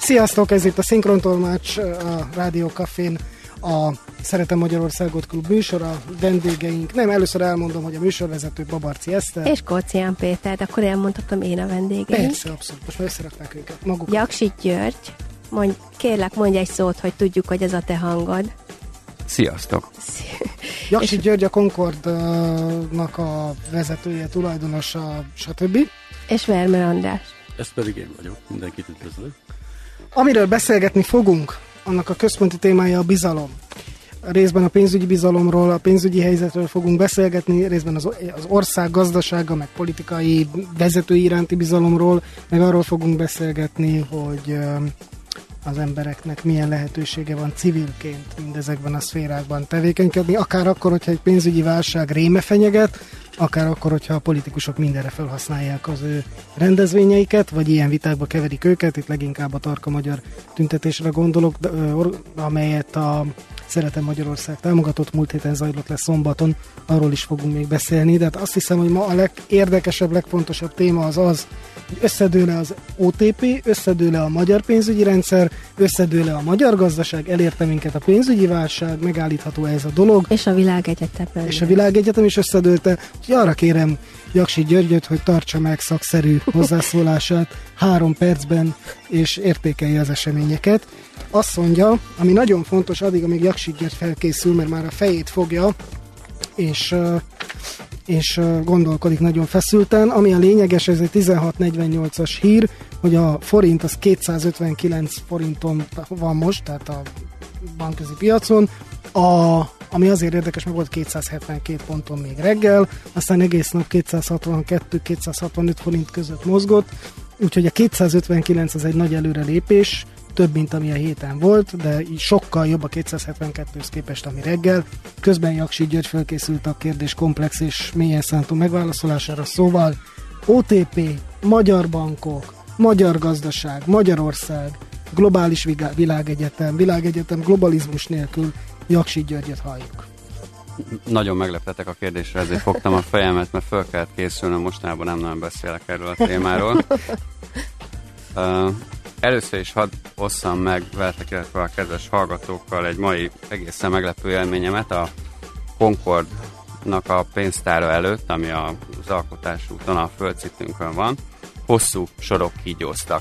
Sziasztok, ez itt a Szinkrontolmács, a Rádió Cafén, a Szeretem Magyarországot klub műsora, vendégeink. Nem, először elmondom, hogy a műsorvezető Babarci Eszter. És Kócián Péter, de akkor elmondhatom én a vendégeink. Persze, abszolút. Most már összerakták őket magukat. Jaksi György, kérlek, mondj egy szót, hogy tudjuk, hogy ez a te hangod. Sziasztok! Jaksi György a Concordnak a vezetője, tulajdonosa, stb. És Vermer András. Ez pedig én vagyok, mindenkit üdvözlök. Amiről beszélgetni fogunk, annak a központi témája a bizalom. Részben a pénzügyi bizalomról, a pénzügyi helyzetről fogunk beszélgetni, részben az ország gazdasága, meg politikai vezetői iránti bizalomról, meg arról fogunk beszélgetni, hogy az embereknek milyen lehetősége van civilként mindezekben a szférákban tevékenykedni, akár akkor, hogyha egy pénzügyi válság réme fenyeget, akár akkor, hogyha a politikusok mindenre felhasználják az ő rendezvényeiket, vagy ilyen vitákba keverik őket. Itt leginkább a Tarka Magyar tüntetésre gondolok, amelyet a Szeretem Magyarország támogatott, múlt héten zajlott le szombaton, arról is fogunk még beszélni, de hát azt hiszem, hogy ma a legérdekesebb, legfontosabb téma az, hogy összedől-e az OTP, összedől-e a magyar pénzügyi rendszer, összedől-e a magyar gazdaság, elérte minket a pénzügyi válság, megállítható ez a dolog. És a világegyetem. És a világegyetem is összedőlte, úgyhogy arra kérem Jaksi Györgyöt, hogy tartsa meg szakszerű hozzászólását 3 percben, és értékelje az eseményeket. Azt mondja, ami nagyon fontos addig, amíg Jaksi György felkészül, mert már a fejét fogja, és gondolkodik nagyon feszülten. Ami a lényeges, ez egy 16.48-as hír, hogy a forint az 259 forinton van most, tehát a bankközi piacon, ami azért érdekes, meg volt 272 ponton még reggel, aztán egész nap 262-265 forint között mozgott, úgyhogy a 259 az egy nagy előrelépés, több, mint ami a héten volt, de így sokkal jobb a 272-höz képest, ami reggel. Közben Jaksi György felkészült a kérdés komplex és mélyen szántó megválaszolására, szóval OTP, magyar bankok, magyar gazdaság, Magyarország, globális világegyetem globalizmus nélkül. Jaksi Györgyet halljuk. Nagyon megleptetek a kérdésre, ezért fogtam a fejemet, mert föl kellett készülnöm, mostanában nem nagyon beszélek erről a témáról. Először is hadd osszam meg veletek, illetve a kedves hallgatókkal egy mai egészen meglepő élményemet a Concordnak a pénztára előtt, ami az Alkotás úton, a Földcitünkön van. Hosszú sorok kígyóztak.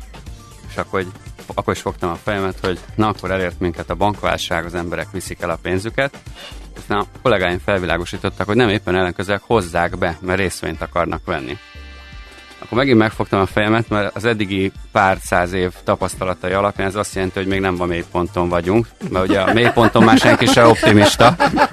És akkor is fogtam a fejemet, hogy na, akkor elért minket a bankválság, az emberek viszik el a pénzüket. Aztán a kollégáim felvilágosítottak, hogy nem, éppen ellenkezőleg hozzák be, mert részvényt akarnak venni. Akkor megint megfogtam a fejemet, mert az eddigi pár száz év tapasztalatai alapján ez azt jelenti, hogy még nem a mélyponton vagyunk, mert ugye a mélyponton már senki se optimista.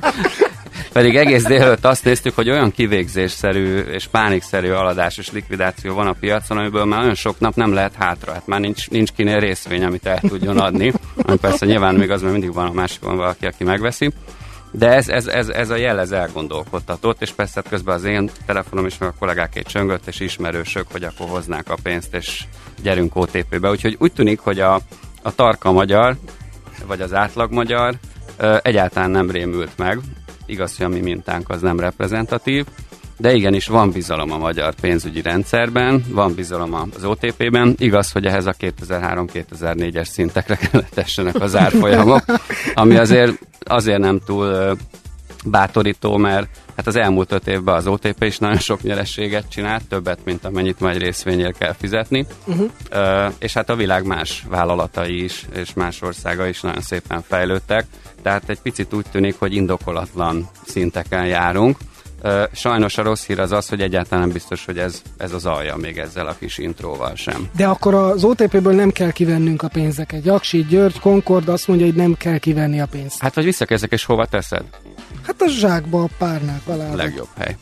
Pedig egész délelőtt azt néztük, hogy olyan kivégzésszerű és pánikszerű aladás és likvidáció van a piacon, amiből már olyan sok nap nem lehet hátra. Hát már nincs kinél részvény, amit el tudjon adni. Ami persze nyilván még az, mert mindig van a másikon valaki, aki megveszi. De ez a jel, ez elgondolkodtatott, és persze közben az én telefonom is, meg a kollégáké csöngött, és ismerősök, hogy akkor hoznák a pénzt, és gyerünk OTP-be. Úgyhogy úgy tűnik, hogy a tarka magyar, vagy az átlag magyar egyáltalán nem rémült meg. Igaz, hogy a mi mintánk az nem reprezentatív, de igenis van bizalom a magyar pénzügyi rendszerben, van bizalom az OTP-ben. Igaz, hogy ehhez a 2003-2004-es szintekre kellett essenek az árfolyamok, ami azért nem túl bátorító, mert hát az elmúlt 5 évben az OTP is nagyon sok nyereséget csinált, többet, mint amennyit majd részvényért kell fizetni. És hát a világ más vállalatai is, és más országai is nagyon szépen fejlődtek, tehát egy picit úgy tűnik, hogy indokolatlan szinteken járunk. Sajnos a rossz hír az, hogy egyáltalán nem biztos, hogy ez az alja még ezzel a kis intróval sem. De akkor az OTP-ből nem kell kivennünk a pénzeket. Jaksi György, Concord azt mondja, hogy nem kell kivenni a pénzt. Hát, hogy visszakezdek, és hova teszed? Hát a zsákba, a párnák alá. Legjobb hely.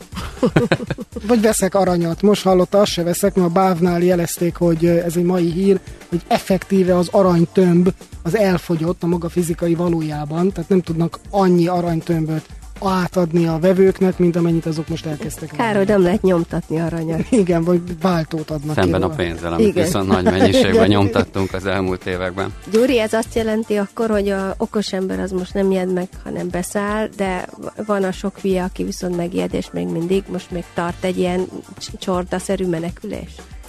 Vagy veszek aranyat. Most hallotta, azt se veszek, mert a BÁV-nál jelezték, hogy ez egy mai hír, hogy effektíve az aranytömb az elfogyott a maga fizikai valójában, tehát nem tudnak annyi aranytömböt átadni a vevőknek, mint amennyit azok most elkezdtek. Károly, nem lehet nyomtatni aranyat. Igen, vagy váltót adnak. Szemben a pénzzel, amit viszont nagy mennyiségben nyomtattunk az elmúlt években. Gyuri, ez azt jelenti akkor, hogy a okos ember az most nem ijed meg, hanem beszáll, de van a sok hülye, aki viszont megijed, és még mindig most még tart egy ilyen csordaszerű menekülés.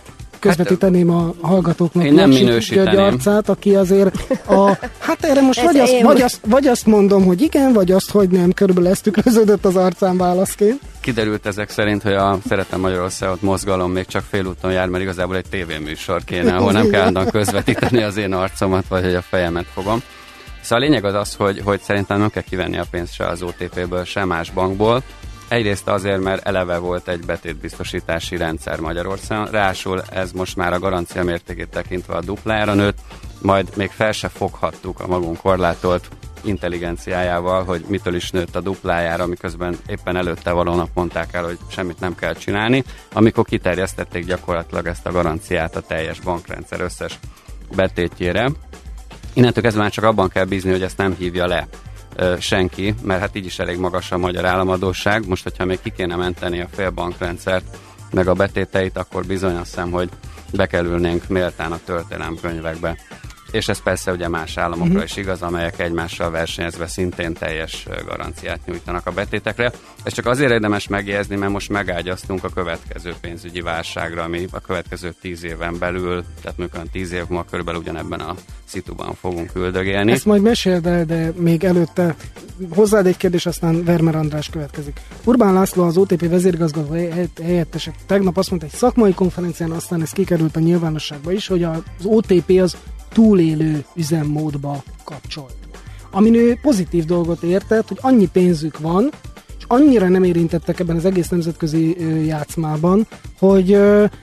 közvetíteném a hallgatóknak én nem minősíteném arcát, aki azért hát erre most vagy azt mondom, hogy igen, vagy azt, hogy nem, körülbelül ezt tükröződött az arcán válaszként. Kiderült ezek szerint, hogy a Szeretem Magyarországot mozgalom még csak félúton jár, mert igazából egy tévéműsor kéne, ahol nem kell állandóan közvetíteni az én arcomat, vagy hogy a fejemet fogom. Szóval a lényeg az, hogy szerintem nem kell kivenni a pénzt se az OTP-ből, se más bankból. Egyrészt azért, mert eleve volt egy betétbiztosítási rendszer Magyarországon, ráadásul ez most már a garancia mértékét tekintve a duplára nőtt, majd még fel se foghattuk a magunk korlátolt intelligenciájával, hogy mitől is nőtt a duplájára, miközben éppen előtte valónak mondták el, hogy semmit nem kell csinálni, amikor kiterjesztették gyakorlatilag ezt a garanciát a teljes bankrendszer összes betétjére. Innentől kezdve már csak abban kell bízni, hogy ezt nem hívja le senki, mert hát így is elég magas a magyar államadósság. Most, hogyha még ki kéne menteni a félbankrendszert, meg a betéteit, akkor bizony azt hiszem, hogy bekerülnénk méltán a történelemkönyvekbe. És ez persze ugye más államokra is igaz, amelyek egymással versenyezve szintén teljes garanciát nyújtanak a betétekre. Ez csak azért érdemes megjegyezni, mert most megágyaztunk a következő pénzügyi válságra, ami a következő 10 éven belül, tehát mondjuk 10 év múlva körülbelül ugyanebben a szituban fogunk üldögélni. Ezt majd meséld el, de még előtte hozzád egy kérdés, aztán Vermer András következik. Urbán László, az OTP vezérigazgató helyettese tegnap azt mondta egy szakmai konferencián, aztán ez kikerült a nyilvánosságba is, hogy az OTP az túlélő üzemmódba kapcsolt. Amin ő pozitív dolgot értett, hogy annyi pénzük van, és annyira nem érintettek ebben az egész nemzetközi játszmában, hogy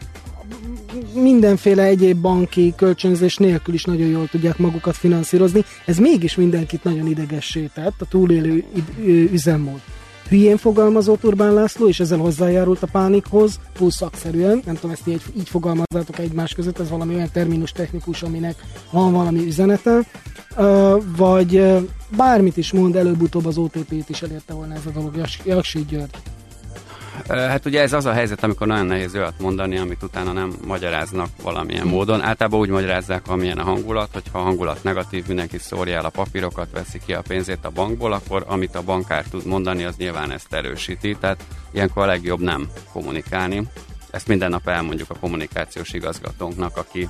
mindenféle egyéb banki kölcsönzés nélkül is nagyon jól tudják magukat finanszírozni. Ez mégis mindenkit nagyon idegessé tett, a túlélő üzemmód. Hülyén fogalmazott Urbán László, és ezzel hozzájárult a pánikhoz, túl szakszerűen, nem tudom, ezt így fogalmazzátok egymás között, ez valami olyan terminus technikus, aminek van valami üzenete, vagy bármit is mond, előbb-utóbb az OTP-t is elérte volna ez a dolog. Jaksy György. Hát ugye ez az a helyzet, amikor nagyon nehéz olyat mondani, amit utána nem magyaráznak valamilyen módon. Általában úgy magyarázzák, amilyen a hangulat, hogyha a hangulat negatív, mindenki szórja el a papírokat, veszi ki a pénzét a bankból, akkor amit a bankár tud mondani, az nyilván ezt erősíti. Tehát ilyenkor a legjobb nem kommunikálni. Ezt minden nap elmondjuk a kommunikációs igazgatónknak, aki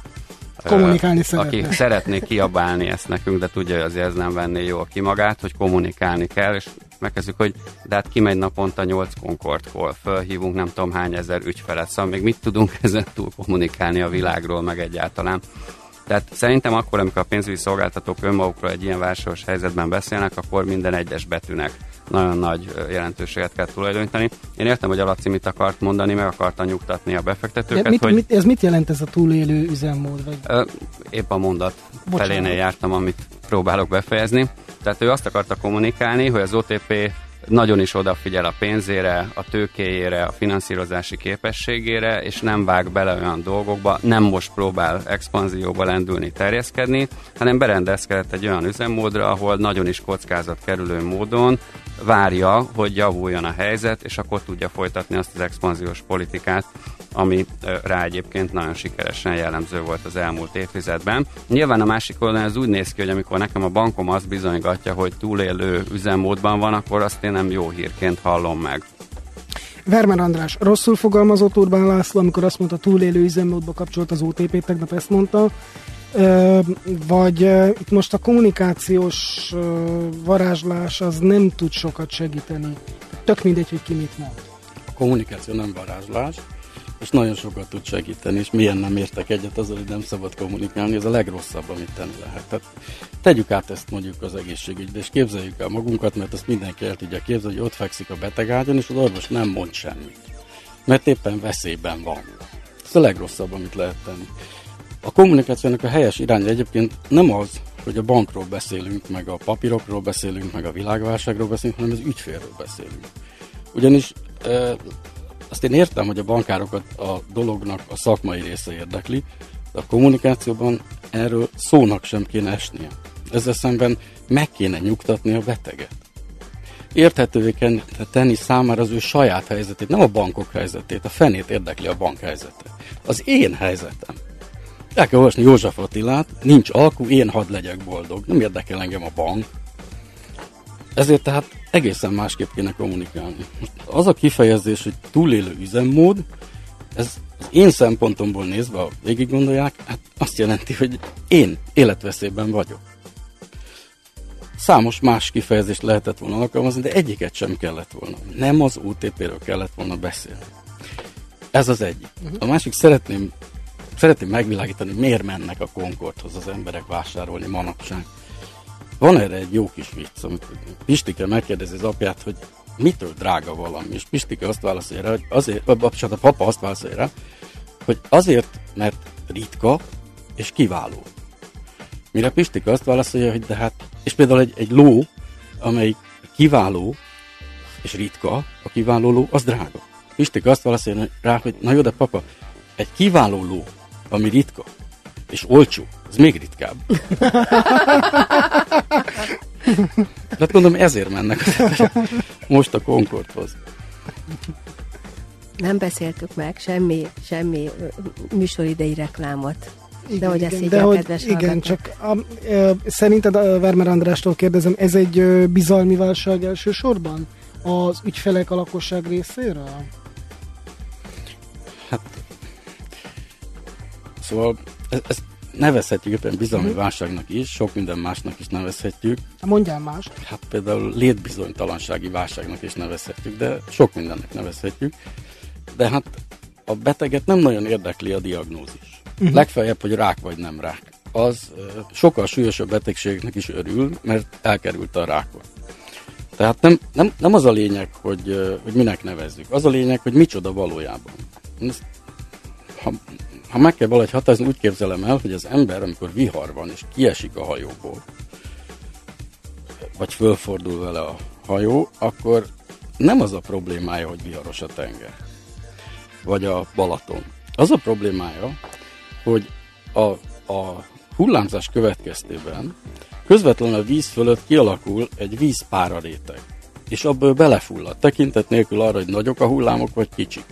szeretné kiabálni ezt nekünk, de tudja, hogy azért ez nem venné jól ki magát, hogy kommunikálni kell, és megkezdjük, hogy de hát kimegy naponta 8 Concord call, fölhívunk nem tudom hány ezer ügyfelet, szóval még mit tudunk ezen túl kommunikálni a világról, meg egyáltalán. Tehát szerintem akkor, amikor a pénzügyi szolgáltatók önmagukról egy ilyen válságos helyzetben beszélnek, akkor minden egyes betűnek nagyon nagy jelentőséget kell tulajdonítani. Én értem, hogy a Laci mit akart mondani, meg akarta nyugtatni a befektetőket. Ez mit jelent ez a túlélő üzemmód? Vagy? Épp a mondat felénél jártam, amit próbálok befejezni. Tehát ő azt akarta kommunikálni, hogy az OTP nagyon is odafigyel a pénzére, a tőkéjére, a finanszírozási képességére, és nem vág bele olyan dolgokba, nem most próbál expanzióba lendülni, terjeszkedni, hanem berendezkedett egy olyan üzemmódra, ahol nagyon is kockázatkerülő módon várja, hogy javuljon a helyzet, és akkor tudja folytatni azt az expanziós politikát, ami rá egyébként nagyon sikeresen jellemző volt az elmúlt évtizedben. Nyilván a másik oldalon ez úgy néz ki, hogy amikor nekem a bankom azt bizonygatja, hogy túlélő üzemmódban van, akkor azt én nem jó hírként hallom meg. Vermer András, rosszul fogalmazott Urbán László, amikor azt mondta, túlélő üzemmódba kapcsolt az OTP, tegnap ezt mondta, vagy itt most a kommunikációs varázslás az nem tud sokat segíteni. Tök mindegy, hogy ki mit mond. A kommunikáció nem varázslás, és nagyon sokat tud segíteni, és milyen nem értek egyet azzal, hogy nem szabad kommunikálni, ez a legrosszabb, amit tenni lehet. Tehát tegyük át ezt mondjuk az egészségügybe, és képzeljük el magunkat, mert azt mindenki el tudja képzelni, hogy ott fekszik a betegágyon, és az orvos nem mond semmit, mert éppen veszélyben van. Ez a legrosszabb, amit lehet tenni. A kommunikációnak a helyes iránya egyébként nem az, hogy a bankról beszélünk, meg a papírokról beszélünk, meg a világválságról beszélünk, hanem az ügyfélről beszélünk. Ugyanis azt én értem, hogy a bankárokat a dolognak a szakmai része érdekli, de a kommunikációban erről szónak sem kéne esnie. Ezzel szemben meg kéne nyugtatni a beteget. Érthetővé kell tenni számára az ő saját helyzetét, nem a bankok helyzetét, a fenét érdekli a bank helyzete. Az én helyzetem. El kell olvasni József Attilát, nincs alkú, én hadd legyek boldog. Nem érdekel engem a bank. Ezért tehát egészen másképp kéne kommunikálni. Az a kifejezés, hogy túlélő üzemmód, Ez az én szempontomból nézve, ha végig gondolják, hát azt jelenti, hogy én életveszélyben vagyok. Számos más kifejezést lehetett volna alkalmazni, de egyiket sem kellett volna. Nem az OTP-ről kellett volna beszélni. Ez az egyik. A másik, szeretném megvilágítani, miért mennek a Concordhoz az emberek vásárolni manapság. Van erre egy jó kis vicc, amit Pistike megkérdezi az apját, hogy mitől drága valami, és Pistike azt válaszolja rá, hogy azért, a papa azt válaszolja rá, hogy azért, mert ritka és kiváló. Mire Pistike azt válaszolja, hogy de hát, és például egy ló, amely kiváló és ritka, a kiváló ló, az drága. Pistike azt válaszolja rá, hogy na jó, de papa, egy kiváló ló, ami ritka és olcsó, az még ritkább. Hát mondom, ezért mennek most a Concordhoz. Nem beszéltük meg semmi műsoridei reklámot. Igen, de hogy ezt így de a hogy, kedves igen, hallgatók. csak szerinted Vermer Andrástól kérdezem, ez egy bizalmi válság elsősorban az ügyfelek, a lakosság részéről? Hát, szóval ezt nevezhetjük éppen bizalmi válságnak is, sok minden másnak is nevezhetjük. Mondjál más. Hát például létbizonytalansági válságnak is nevezhetjük, de sok mindennek nevezhetjük. De hát a beteget nem nagyon érdekli a diagnózis. Legfeljebb, hogy rák vagy nem rák. Az sokkal súlyosabb betegségeknek is örül, mert elkerülte a rákot. Tehát nem az a lényeg, hogy minek nevezzük. Az a lényeg, hogy micsoda valójában. Ha meg kell valahogy határozni, úgy képzelem el, hogy az ember, amikor vihar van, és kiesik a hajóból, vagy fölfordul vele a hajó, akkor nem az a problémája, hogy viharos a tenger, vagy a Balaton. Az a problémája, hogy a hullámzás következtében közvetlenül a víz fölött kialakul egy vízpára réteg, és abból belefullad, tekintet nélkül arra, hogy nagyok a hullámok, vagy kicsik.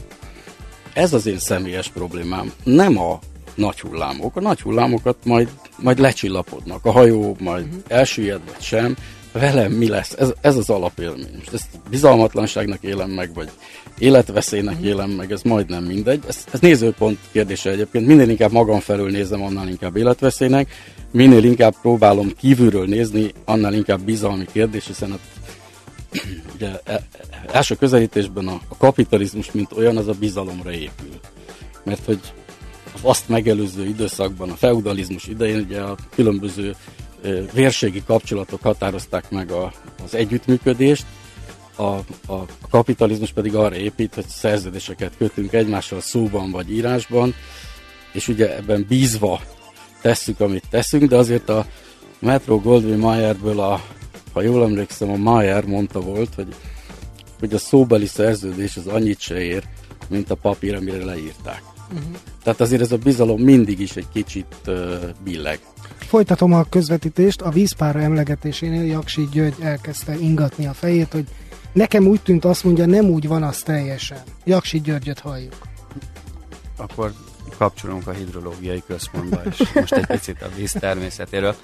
Ez az én személyes problémám, nem a nagy hullámok. A nagy hullámokat majd lecsillapodnak, a hajó majd elsüllyed, vagy sem. Velem mi lesz? Ez az alapélmény. Most ezt bizalmatlanságnak élem meg, vagy életveszélynek élem meg, ez majdnem mindegy. Ez nézőpont kérdése egyébként. Minél inkább magam felől nézem, annál inkább életveszélynek. Minél inkább próbálom kívülről nézni, annál inkább bizalmi kérdés, hiszen ugye első közelítésben a kapitalizmus, mint olyan, az a bizalomra épül. Mert hogy az azt megelőző időszakban, a feudalizmus idején ugye a különböző vérségi kapcsolatok határozták meg az együttműködést, a kapitalizmus pedig arra épít, hogy szerződéseket kötünk egymással szóban vagy írásban, és ugye ebben bízva tesszük, amit teszünk, de azért a Metro Goldwyn Mayerből ha jól emlékszem, a Mayer mondta volt, hogy a szóbeli szerződés az annyit se ér, mint a papír, amire leírták. Tehát azért ez a bizalom mindig is egy kicsit billeg. Folytatom a közvetítést. A vízpára emlegetésénél Jaksi György elkezdte ingatni a fejét, hogy nekem úgy tűnt, azt mondja, nem úgy van az teljesen. Jaksi Györgyöt halljuk. Akkor kapcsolunk a hidrológiai központba, és most egy picit a víz természetéről.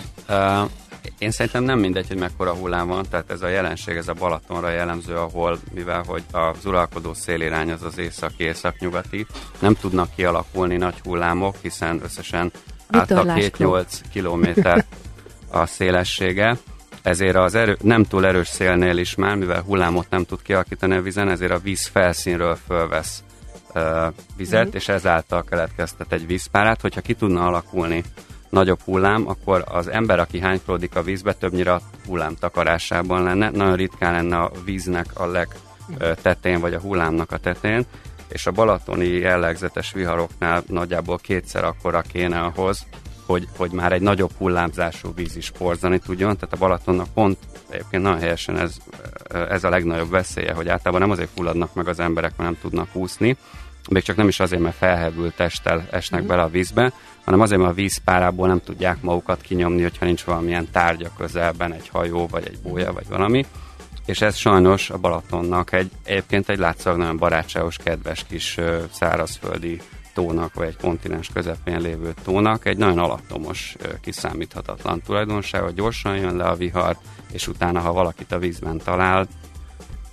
Én szerintem nem mindegy, hogy mekkora hullám van, tehát ez a jelenség, ez a Balatonra jellemző, ahol, mivel hogy az uralkodó szélirány az észak-északnyugati, nem tudnak kialakulni nagy hullámok, hiszen összesen átlag 7-8 kilométer a szélessége, ezért az nem túl erős szélnél is már, mivel hullámot nem tud kialakítani a vízen, ezért a víz felszínről fölvesz vizet, és ezáltal keletkeztet egy vízpárát. Hogyha ki tudna alakulni nagyobb hullám, akkor az ember, aki hánykolódik a vízbe, többnyire a hullám takarásában lenne. Nagyon ritkán lenne a víznek a legtetején, vagy a hullámnak a tetején, és a balatoni jellegzetes viharoknál nagyjából kétszer akkora kéne ahhoz, hogy már egy nagyobb hullámzású víz is porzani tudjon. Tehát a Balatonnak pont egyébként nagyon helyesen ez a legnagyobb veszélye, hogy általában nem azért fulladnak meg az emberek, mert nem tudnak úszni, még csak nem is azért, mert felhevült testtel esnek bele a vízbe, hanem azért, mert a vízpárából nem tudják magukat kinyomni, hogyha nincs valamilyen tárgya közelben, egy hajó, vagy egy bója, vagy valami. És ez sajnos a Balatonnak egyébként egy látszólag nagyon barátságos, kedves kis szárazföldi tónak, vagy egy kontinens közepén lévő tónak egy nagyon alattomos, kiszámíthatatlan tulajdonsága, gyorsan jön le a vihar, és utána, ha valakit a vízben talál,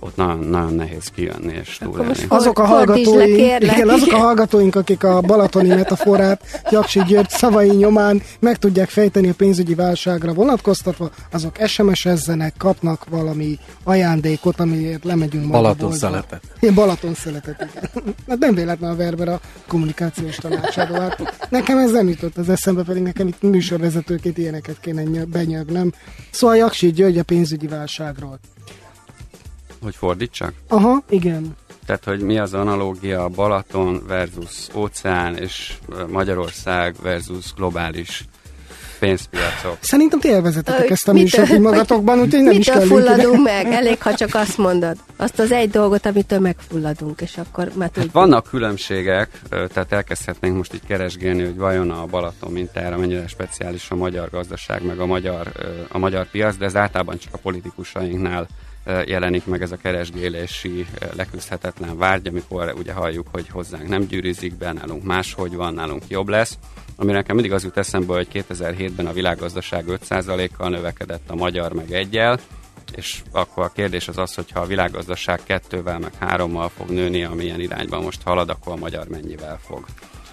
ott nagyon nehéz kijönni és túlélni. Azok a hallgatóink, akik a balatoni metaforát Jaksi György szavai nyomán meg tudják fejteni a pénzügyi válságra vonatkoztatva, azok SMS-ezzenek, kapnak valami ajándékot, amiért lemegyünk majd Balatonszeletet. Balatonszeletet, igen. Hát nem véletlen a Verber a kommunikációs tanácsadó. Hát nekem ez nem jutott az eszembe, pedig nekem itt műsorvezetőként ilyeneket kéne benyögnem. Szóval Jaksi György a pénzügyi válságról. Hogy fordítsak? Aha, igen. Tehát, hogy mi az analógia Balaton versus óceán és Magyarország versus globális pénzpiacok. Szerintem ti elvezetitek ezt a műsort magatokban, úgyhogy nem is kell fulladunk meg? Elég, ha csak azt mondod. Azt az egy dolgot, amitől megfulladunk, és akkor már tudjuk. Hát vannak különbségek, tehát elkezdhetnénk most így keresgélni, hogy vajon a Balaton mintára mennyire speciális a magyar gazdaság, meg a magyar piac, de ez általában csak a politikusainknál jelenik meg ez a keresgélési leküzdhetetlen vágy, amikor ugye halljuk, hogy hozzánk nem gyűrűzik be, nálunk máshogy van, nálunk jobb lesz. Ami nekem mindig az jut eszembe, hogy 2007-ben a világgazdaság 5%-kal növekedett, a magyar meg 1-jel, és akkor a kérdés az, hogyha a világgazdaság 2-vel meg 3-mal fog nőni, amilyen irányban most halad, akkor a magyar mennyivel fog.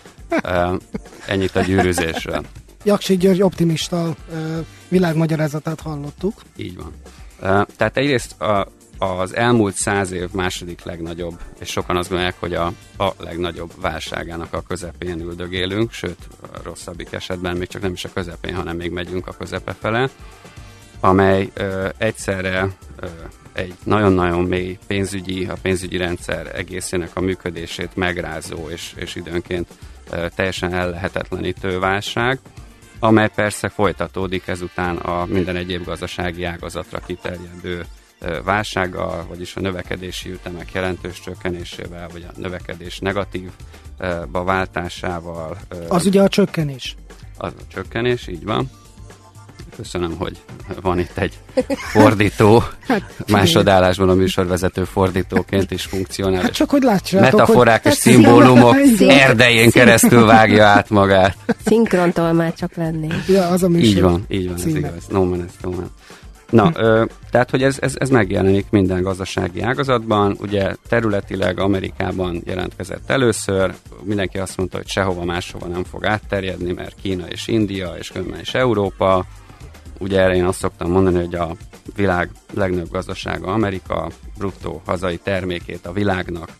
Ennyit a gyűrűzésről. Jaksi György optimista világmagyarázatát hallottuk. Így van. Tehát egyrészt az elmúlt 100 év második legnagyobb, és sokan azt gondolják, hogy a legnagyobb válságának a közepén üldögélünk, sőt, rosszabbik esetben még csak nem is a közepén, hanem még megyünk a közepe fele, amely egyszerre egy nagyon-nagyon mély a pénzügyi rendszer egészének a működését megrázó és időnként teljesen ellehetetlenítő válság, amely persze folytatódik ezután a minden egyéb gazdasági ágazatra kiterjedő válsággal, vagyis a növekedési ütemek jelentős csökkenésével, vagy a növekedés negatívba váltásával. Az ugye a csökkenés. Az a csökkenés, így van. Köszönöm, hogy van itt egy fordító, másodállásban a műsorvezető fordítóként is funkcionál. Hát csak hogy látsátok, metaforák és szimbólumok erdején keresztül vágja át magát. Szinkrontolmácsok lennénk. Ja, az a műsor. Így van, ez igaz. No man. Na, tehát, hogy ez megjelenik minden gazdasági ágazatban. Ugye területileg Amerikában jelentkezett először, mindenki azt mondta, hogy sehova máshova nem fog átterjedni, mert Kína és India, és különben is Európa. Ugye erre én azt szoktam mondani, hogy a világ legnagyobb gazdasága Amerika, bruttó hazai termékét a világnak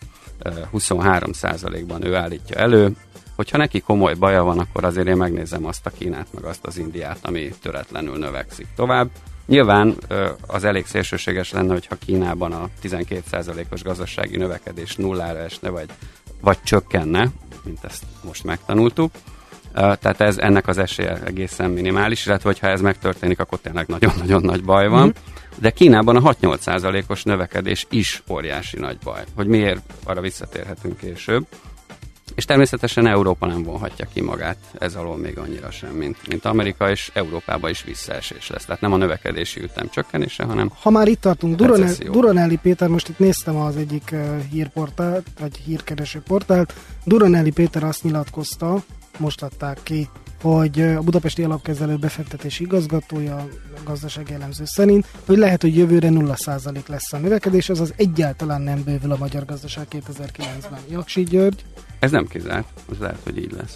23%-ban ő állítja elő. Hogyha neki komoly baja van, akkor azért én megnézem azt a Kínát, meg azt az Indiát, ami töretlenül növekszik tovább. Nyilván az elég szélsőséges lenne, hogyha Kínában a 12%-os gazdasági növekedés nullára esne, vagy csökkenne, mint ezt most megtanultuk. Tehát ennek az esélye egészen minimális, illetve hogyha ez megtörténik, akkor tényleg nagyon-nagyon nagy baj van. De Kínában a 6-8%-os növekedés is óriási nagy baj. Hogy miért, arra visszatérhetünk később. És természetesen Európa nem vonhatja ki magát ez alól még annyira sem, mint Amerika, és Európában is visszaesés lesz. Tehát nem a növekedési ütem csökkenése, hanem ha már itt tartunk, Duronelli Péter, most itt néztem az egyik hírportált, vagy hírkereső portált, Duronelli Péter azt nyilatkozta, most adták ki, hogy a Budapesti Alapkezelő befektetési igazgatója, a gazdasági elemző szerint, hogy lehet, hogy jövőre 0% lesz a növekedés, azaz egyáltalán nem bővül a magyar gazdaság 2009-ben. Jaksi György? Ez nem kizárt, az lehet, hogy így lesz.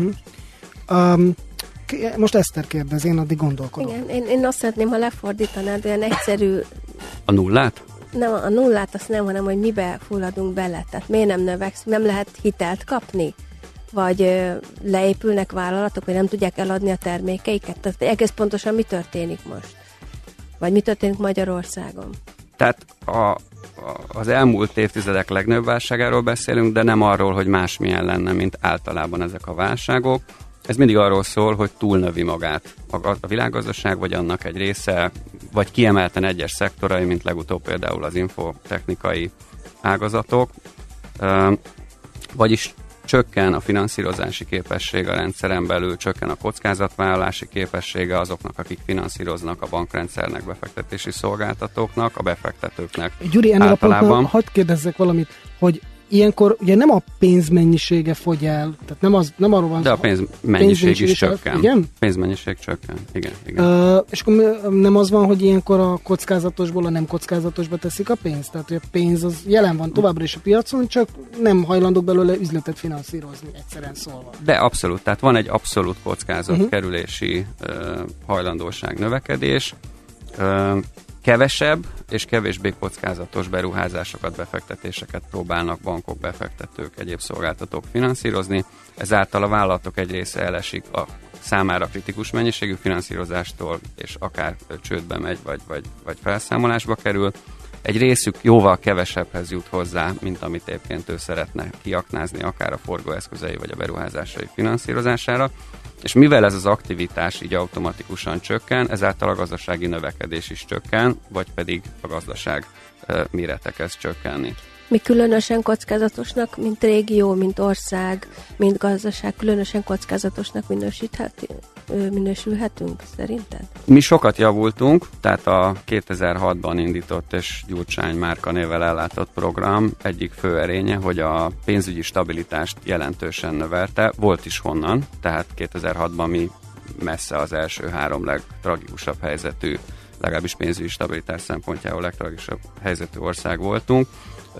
Most Eszter kérdez, én addig gondolkodom. Igen, én azt szeretném, ha lefordítanád, olyan egyszerű... A nullát? Nem, a nullát azt nem, hanem hogy mibe fulladunk bele. Tehát miért nem növekszik, nem lehet hitelt kapni? Vagy leépülnek vállalatok, vagy nem tudják eladni a termékeiket? Tehát egész pontosan mi történik most? Vagy mi történik Magyarországon? Tehát az elmúlt évtizedek legnagyobb válságáról beszélünk, de nem arról, hogy másmilyen lenne, mint általában ezek a válságok. Ez mindig arról szól, hogy túlnövi magát a világgazdaság, vagy annak egy része, vagy kiemelten egyes szektorai, mint legutóbb például az infotechnikai ágazatok. Vagyis csökken a finanszírozási képessége a rendszeren belül, csökken a kockázatvállalási képessége azoknak, akik finanszíroznak a bankrendszernek, befektetési szolgáltatóknak, a befektetőknek. Gyuri, ennél a pontnál hadd kérdezzek valamit, hogy ilyenkor ugye nem a pénzmennyisége fogy el, tehát nem arról van. De a pénzmennyiség is csökken. Igen? Pénzmennyiség csökken, igen. És akkor nem az van, hogy ilyenkor a kockázatosból a nem kockázatosba teszik a pénzt? Tehát, hogy a pénz az jelen van továbbra is a piacon, csak nem hajlandók belőle üzletet finanszírozni, egyszerűen szólva. De abszolút, tehát van egy abszolút kockázatkerülési hajlandóság növekedés, kevesebb és kevésbé kockázatos beruházásokat, befektetéseket próbálnak bankok, befektetők, egyéb szolgáltatók finanszírozni. Ezáltal a vállalatok egy része elesik a számára kritikus mennyiségű finanszírozástól, és akár csődbe megy, vagy felszámolásba kerül. Egy részük jóval kevesebbhez jut hozzá, mint amit éppként ő szeretne kiaknázni, akár a forgóeszközei vagy a beruházásai finanszírozására. És mivel ez az aktivitás így automatikusan csökken, ezáltal a gazdasági növekedés is csökken, vagy pedig a gazdaság mérete kezd csökkenni. Mi különösen kockázatosnak, mint régió, mint ország, mint gazdaság, különösen kockázatosnak minősülhetünk szerinted? Mi sokat javultunk, tehát a 2006-ban indított és Gyurcsány márkanévvel ellátott program egyik fő erénye, hogy a pénzügyi stabilitást jelentősen növelte. Volt is honnan, tehát 2006-ban mi messze az első 3 legtragikusabb helyzetű, legalábbis pénzügyi stabilitás szempontjából legtragikusabb helyzetű ország voltunk.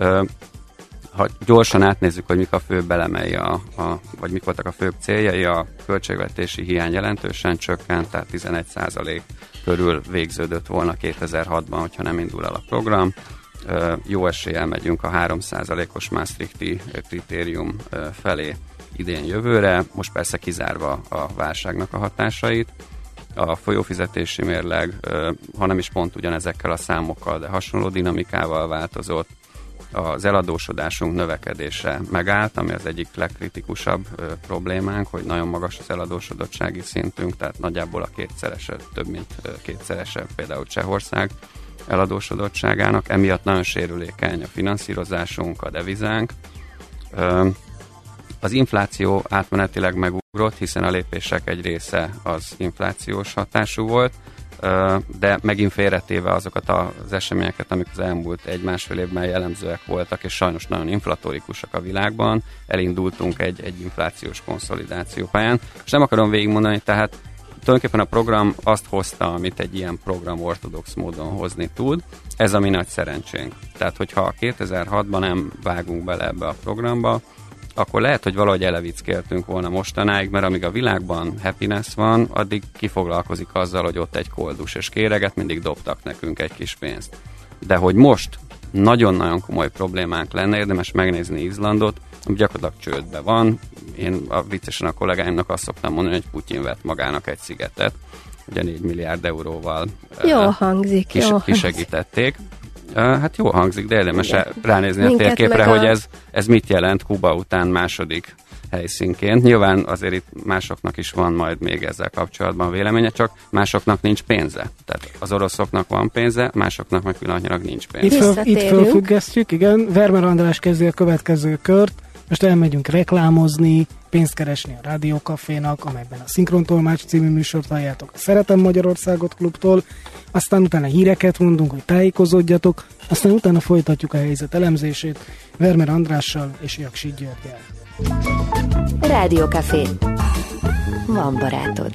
Ha gyorsan átnézzük, hogy mik a főbb elemei, vagy mik voltak a főbb céljai, a költségvetési hiány jelentősen csökkent, tehát 11% körül végződött volna 2006-ban, hogyha nem indul el a program. Jó eséllyel megyünk a 3%-os Maastrichti kritérium felé idén jövőre, most persze kizárva a válságnak a hatásait. A folyófizetési mérleg, ha nem is pont ugyanezekkel a számokkal, de hasonló dinamikával változott. Az eladósodásunk növekedése megállt, ami az egyik legkritikusabb problémánk, hogy nagyon magas az eladósodottsági szintünk, tehát nagyjából a kétszerese, több mint kétszerese például Csehország eladósodottságának. Emiatt nagyon sérülékeny a finanszírozásunk, a devizánk. Az infláció átmenetileg megugrott, hiszen a lépések egy része az inflációs hatású volt, de megint félretéve azokat az eseményeket, amik az elmúlt 1-1,5 évben jellemzőek voltak, és sajnos nagyon inflatorikusak a világban, elindultunk egy inflációs konszolidáció pályán. És nem akarom végigmondani, tehát tulajdonképpen a program azt hozta, amit egy ilyen program ortodox módon hozni tud. Ez a mi nagy szerencsénk. Tehát, hogyha 2006-ban nem vágunk bele ebbe a programba, akkor lehet, hogy valahogy elevickéltünk volna mostanáig, mert amíg a világban happiness van, addig kifoglalkozik azzal, hogy ott egy koldus és kéreget, mindig dobtak nekünk egy kis pénzt. De hogy most nagyon-nagyon komoly problémánk lenne, érdemes megnézni Izlandot, ami gyakorlatilag csődbe van. Én viccesen a kollégáimnak azt szoktam mondani, hogy Putyin vett magának egy szigetet, ugye 4 milliárd euróval kisegítették. Hát jól hangzik, de érdemes ránézni a térképre, hogy ez mit jelent Kuba után második helyszínként. Nyilván azért itt másoknak is van majd még ezzel kapcsolatban véleménye, csak másoknak nincs pénze. Tehát az oroszoknak van pénze, másoknak meg pillanatnyilag nincs pénze. Itt fölfüggesztjük, igen. Vermer András kezdi a következő kört. Most elmegyünk reklámozni, pénzt keresni a Rádiókafénak, amelyben a Szinkrontolmács című műsort halljátok a Szeretem Magyarországot klubtól, aztán utána híreket mondunk, hogy tájékozódjatok, aztán utána folytatjuk a helyzet elemzését Vermer Andrással és Jaksi Györggyel. Rádiókafé. Van barátod.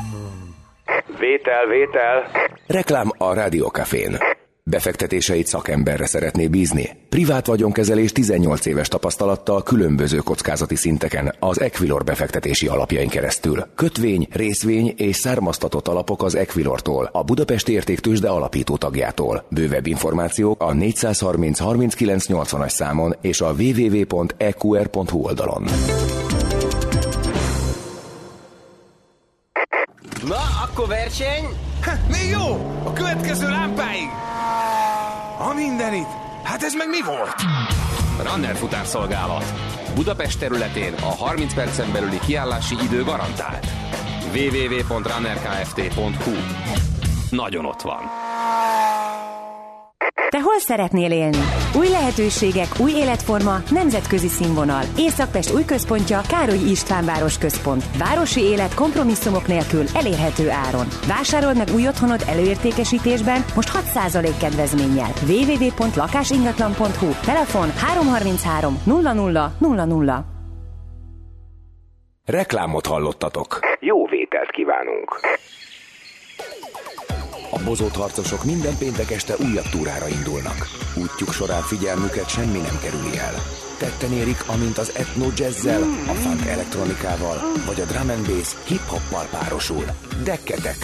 Vétel. Reklám a Rádiókafén. Befektetéseit szakemberre szeretné bízni? Privát vagyonkezelés 18 éves tapasztalattal különböző kockázati szinteken az Equilor befektetési alapjain keresztül. Kötvény, részvény és származtatott alapok az Equilortól, a Budapesti Értéktőzsde alapító tagjától. Bővebb információk a 430 39 80-as számon és a www.eqr.hu oldalon. Na, akkor verseny? Még jó! A következő lámpáig! A mindenit! Hát ez meg mi volt? Runner futárszolgálat. Budapest területén a 30 percen belüli kiállási idő garantált. www.runnerkft.hu. Nagyon ott van. Te hol szeretnél élni? Új lehetőségek, új életforma, nemzetközi színvonal. Észak-Pest új központja Károlyi István városközpont. Városi élet kompromisszumok nélkül elérhető áron. Vásárold meg új otthonod előértékesítésben most 6% kedvezménnyel. www.lakásingatlan.hu. Telefon 333 00 00. Reklámot hallottatok. Jó vételt kívánunk! A bozott harcosok minden péntek este újabb túrára indulnak. Útjuk során figyelmüket semmi nem kerüli el. Tetten érik, amint az etno jazzzel, a funk elektronikával, vagy a drum and bass hip-hoppal párosul. Dekketek!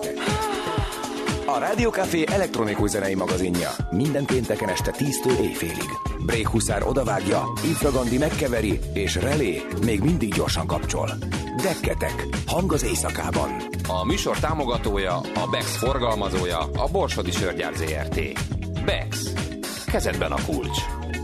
A Rádió Café elektronikus zenei magazinja. Minden pénteken este 10-től éjfélig. Break Huszár odavágja, Infragandi megkeveri, és Relé még mindig gyorsan kapcsol. Dekketek! Hang az éjszakában. A műsor támogatója, a BEX forgalmazója, a Borsodi Sörgyár Zrt. BEX. Kezedben a kulcs.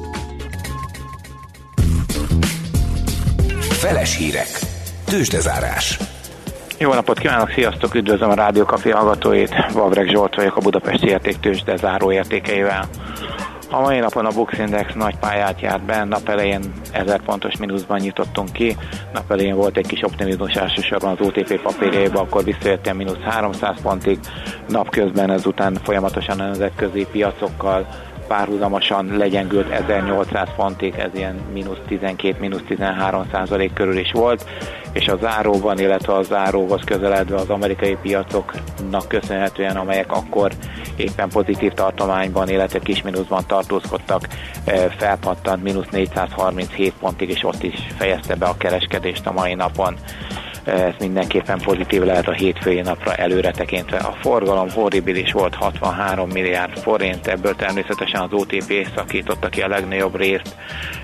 Feles hírek. Tőzsdezárás. Jó napot kívánok, sziasztok, üdvözlöm a Rádió Café hallgatóit. Vavreg Zsolt vagyok a Budapesti Értéktőzsde záró értékeivel. A mai napon a Bux Index nagy pályát járt be, nap elején 1000 pontos mínuszban nyitottunk ki, nap elején volt egy kis optimizmus elsősorban az OTP papírjaiba, akkor visszajöttem mínusz 300 pontig, napközben ezután folyamatosan a nemzetközi piacokkal párhuzamosan legyengült 1800 pontig, ez ilyen mínusz 12, mínusz 13% körül is volt, és a záróban, illetve a záróhoz közeledve az amerikai piacoknak köszönhetően, amelyek akkor éppen pozitív tartományban, illetve kis mínuszban tartózkodtak, felpattant mínusz 437 pontig, és ott is fejezte be a kereskedést a mai napon. Ez mindenképpen pozitív lehet a hétfői napra előre tekintve. A forgalom horribilis volt, 63 milliárd forint, ebből természetesen az OTP szakította ki a legnagyobb részt,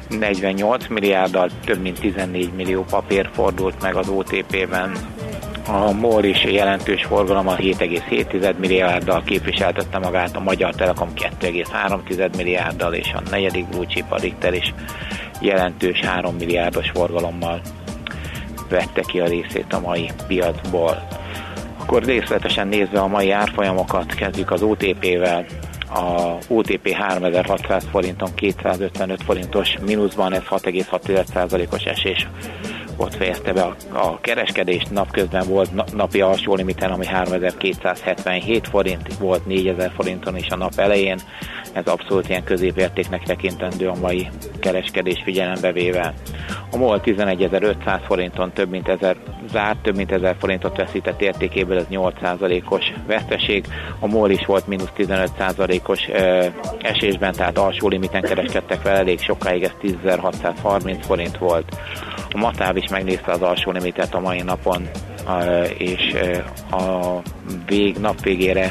48 milliárddal, több mint 14 millió papír fordult meg az OTP-ben. A MOL is jelentős forgalommal 7,7 milliárddal képviseltette magát, a Magyar Telekom 2,3 milliárddal, és a negyedik blue chip, a Richter is jelentős 3 milliárdos forgalommal vette ki a részét a mai piacból. Akkor részletesen nézve a mai árfolyamokat, kezdjük az OTP-vel. A OTP 3600 forinton 255 forintos mínuszban, ez 6,6%-os esés. Ott fejezte be a kereskedést, napközben volt napi alsó limiten, ami 3277 forint, volt 4000 forinton is a nap elején. Ez abszolút ilyen középértéknek tekintendő a mai kereskedés figyelembe véve. A MOL 11.500 forinton több mint 1000 forintot veszített értékéből, ez 8%-os veszteség. A MOL is volt mínusz 15%-os esésben, tehát alsó limiten kereskedtek vele elég sokáig, ez 10.630 forint volt. A Matáv is megnézte az alsó limitet a mai napon, és a nap végére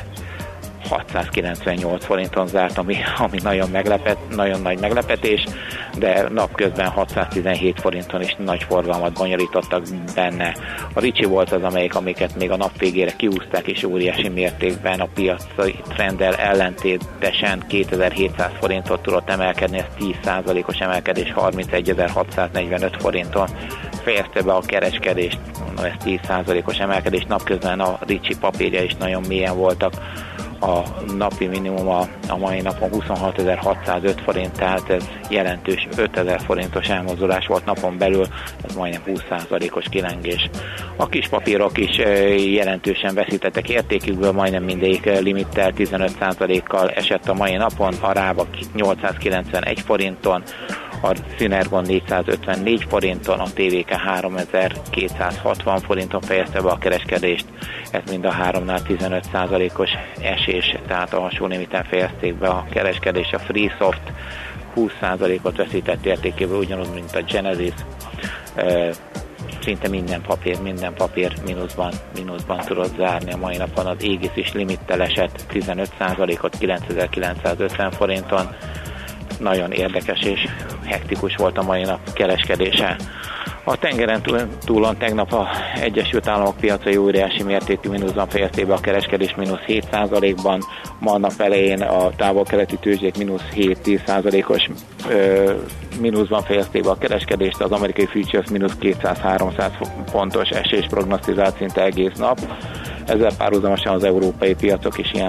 698 forinton zárt, ami nagyon nagy meglepetés, de napközben 617 forinton is nagy forgalmat bonyolítottak benne. A Ricsi volt az, amiket még a nap végére kiúzták, és óriási mértékben a piaci trenddel ellentétesen 2700 forintot tudott emelkedni, ez 10%-os emelkedés, 31.645 forinton fejezte be a kereskedést, ez 10%-os emelkedés, napközben a Ricsi papírja is nagyon mélyen voltak. A napi minimum a mai napon 26.605 forint, tehát ez jelentős 5.000 forintos elmozdulás volt napon belül, ez majdnem 20%-os kilengés. A kis papírok is jelentősen veszítettek értékükből, majdnem mindegyik limittel 15%-kal esett a mai napon, a Rába 891 forinton, a Synergon 454 forinton, a TVK 3260 forinton fejezte be a kereskedést, ez mind a háromnál 15%-os esés, tehát a alsó limiten fejezték be a kereskedést. A Freesoft 20%-ot veszített értékéből, ugyanúgy, mint a Genesis, szinte minden papír mínuszban tudott zárni a mai napon. Az Aegis is limittel esett 15%-ot 9950 forinton, nagyon érdekes és hektikus volt a mai nap kereskedése. A tengeren túlon tegnap a Egyesült Államok piacai óriási mértékű mínuszban fejezték be a kereskedés mínusz 7%-ban, ma nap elején a távol-keleti tőzsdék mínusz 7-10%-os mínuszban fejezték be a kereskedést, az amerikai futures mínusz 200-300 pontos esés prognosztizált szinte egész nap. Ezzel párhuzamosan az európai piacok is ilyen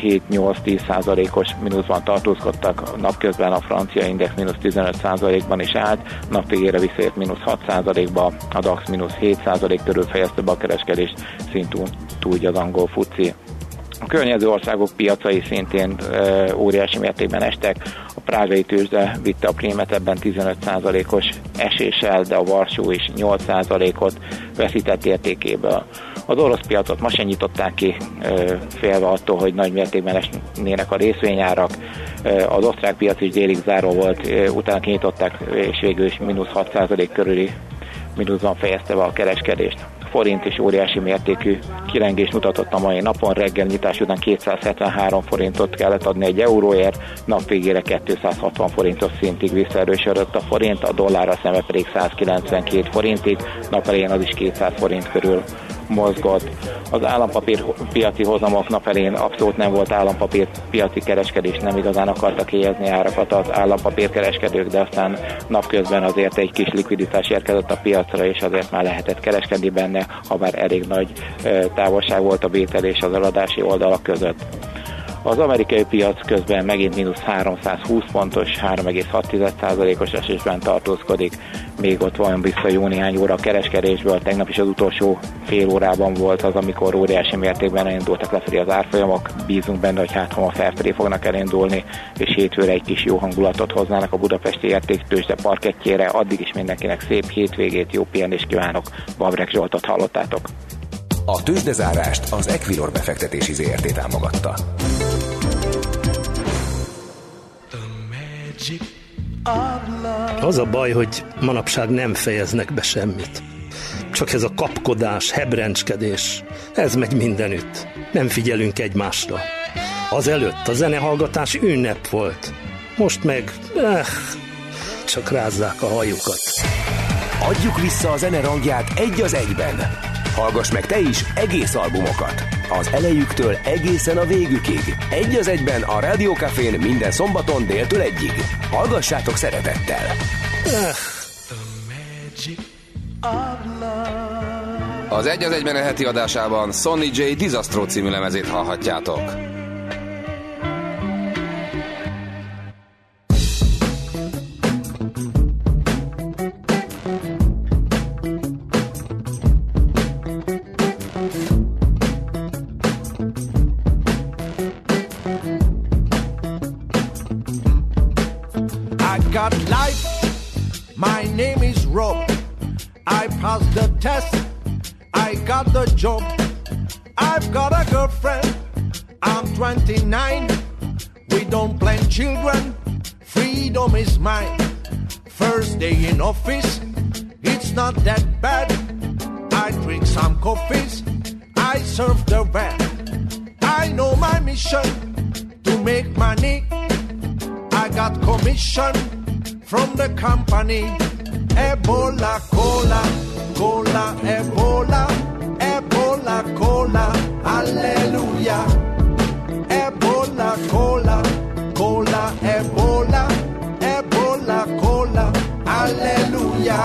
7-8-10%-os mínuszban tartózkodtak, napközben a francia index mínusz 15%-ban is állt, nap végére visszaért mínusz 6%-ba, a DAX mínusz 7% körül fejezte be a kereskedést, szintén túl az angol FTSE. A környező országok piacai szintén óriási mértékben estek, a prágai tőzsde vitte a prémet ebben 15%-os eséssel, de a Varsó is 8%-ot veszített értékéből. Az orosz piacot ma se nyitották ki, félve attól, hogy nagy mértékben esnének a részvényárak. Az osztrák piac is délig záró volt, utána kinyitották, és végül is mínusz 6% körüli mínuszban fejezte be a kereskedést. A forint is óriási mértékű kilengést mutatott a mai napon, reggel nyitás után 273 forintot kellett adni egy euróért, nap végére 260 forintos szintig visszaerősödött a forint, a dollárra szemben pedig 192 forintig, nap elején az is 200 forint körül mozgott. Az állampapír piaci hozamok nap elején abszolút nem volt állampapír piaci kereskedés, nem igazán akartak éhezni árakat az állampapírkereskedők, de aztán napközben azért egy kis likviditás érkezett a piacra, és azért már lehetett kereskedni benne, ha bár elég nagy távolság volt a vétel és az eladási oldalak között. Az amerikai piac közben megint mínusz 320 pontos, 3,6%-os esésben tartózkodik, még ott van vissza jó néhány óra a kereskedésből, tegnap is az utolsó fél órában volt az, amikor óriási mértékben elindultak lefelé az árfolyamok, bízunk benne, hogy hát ha felfelé fognak elindulni, és hétfőre egy kis jó hangulatot hoznának a budapesti értéktőzsde parkettjére, addig is mindenkinek szép hétvégét, jó pihenést kívánok, Vavreg Zsoltot hallottátok. A tőzsdezárást az Equilor befektetési ZRT támogatta. Az a baj, hogy manapság nem fejeznek be semmit. Csak ez a kapkodás, hebrencskedés, ez megy mindenütt. Nem figyelünk egymásra. Azelőtt a zenehallgatás ünnep volt. Most meg, csak rázzák a hajukat. Adjuk vissza a zene rangját egy az egyben. Hallgass meg te is egész albumokat. Az elejüktől egészen a végükig. Egy az egyben a Rádió Cafén minden szombaton déltől 1-ig. Hallgassátok szeretettel! Az Egy az egyben heti adásában Sonny J. Disastro című lemezét hallhatjátok. Got life, my name is Rob. I passed the test, I got the job. I've got a girlfriend, I'm 29. We don't plan children, freedom is mine. First day in office, it's not that bad. I drink some coffees, I serve the van. I know my mission, to make money. I got commission from the company. Ebola cola, cola, Ebola, Ebola cola, hallelujah. Ebola cola, cola, Ebola, Ebola cola, hallelujah.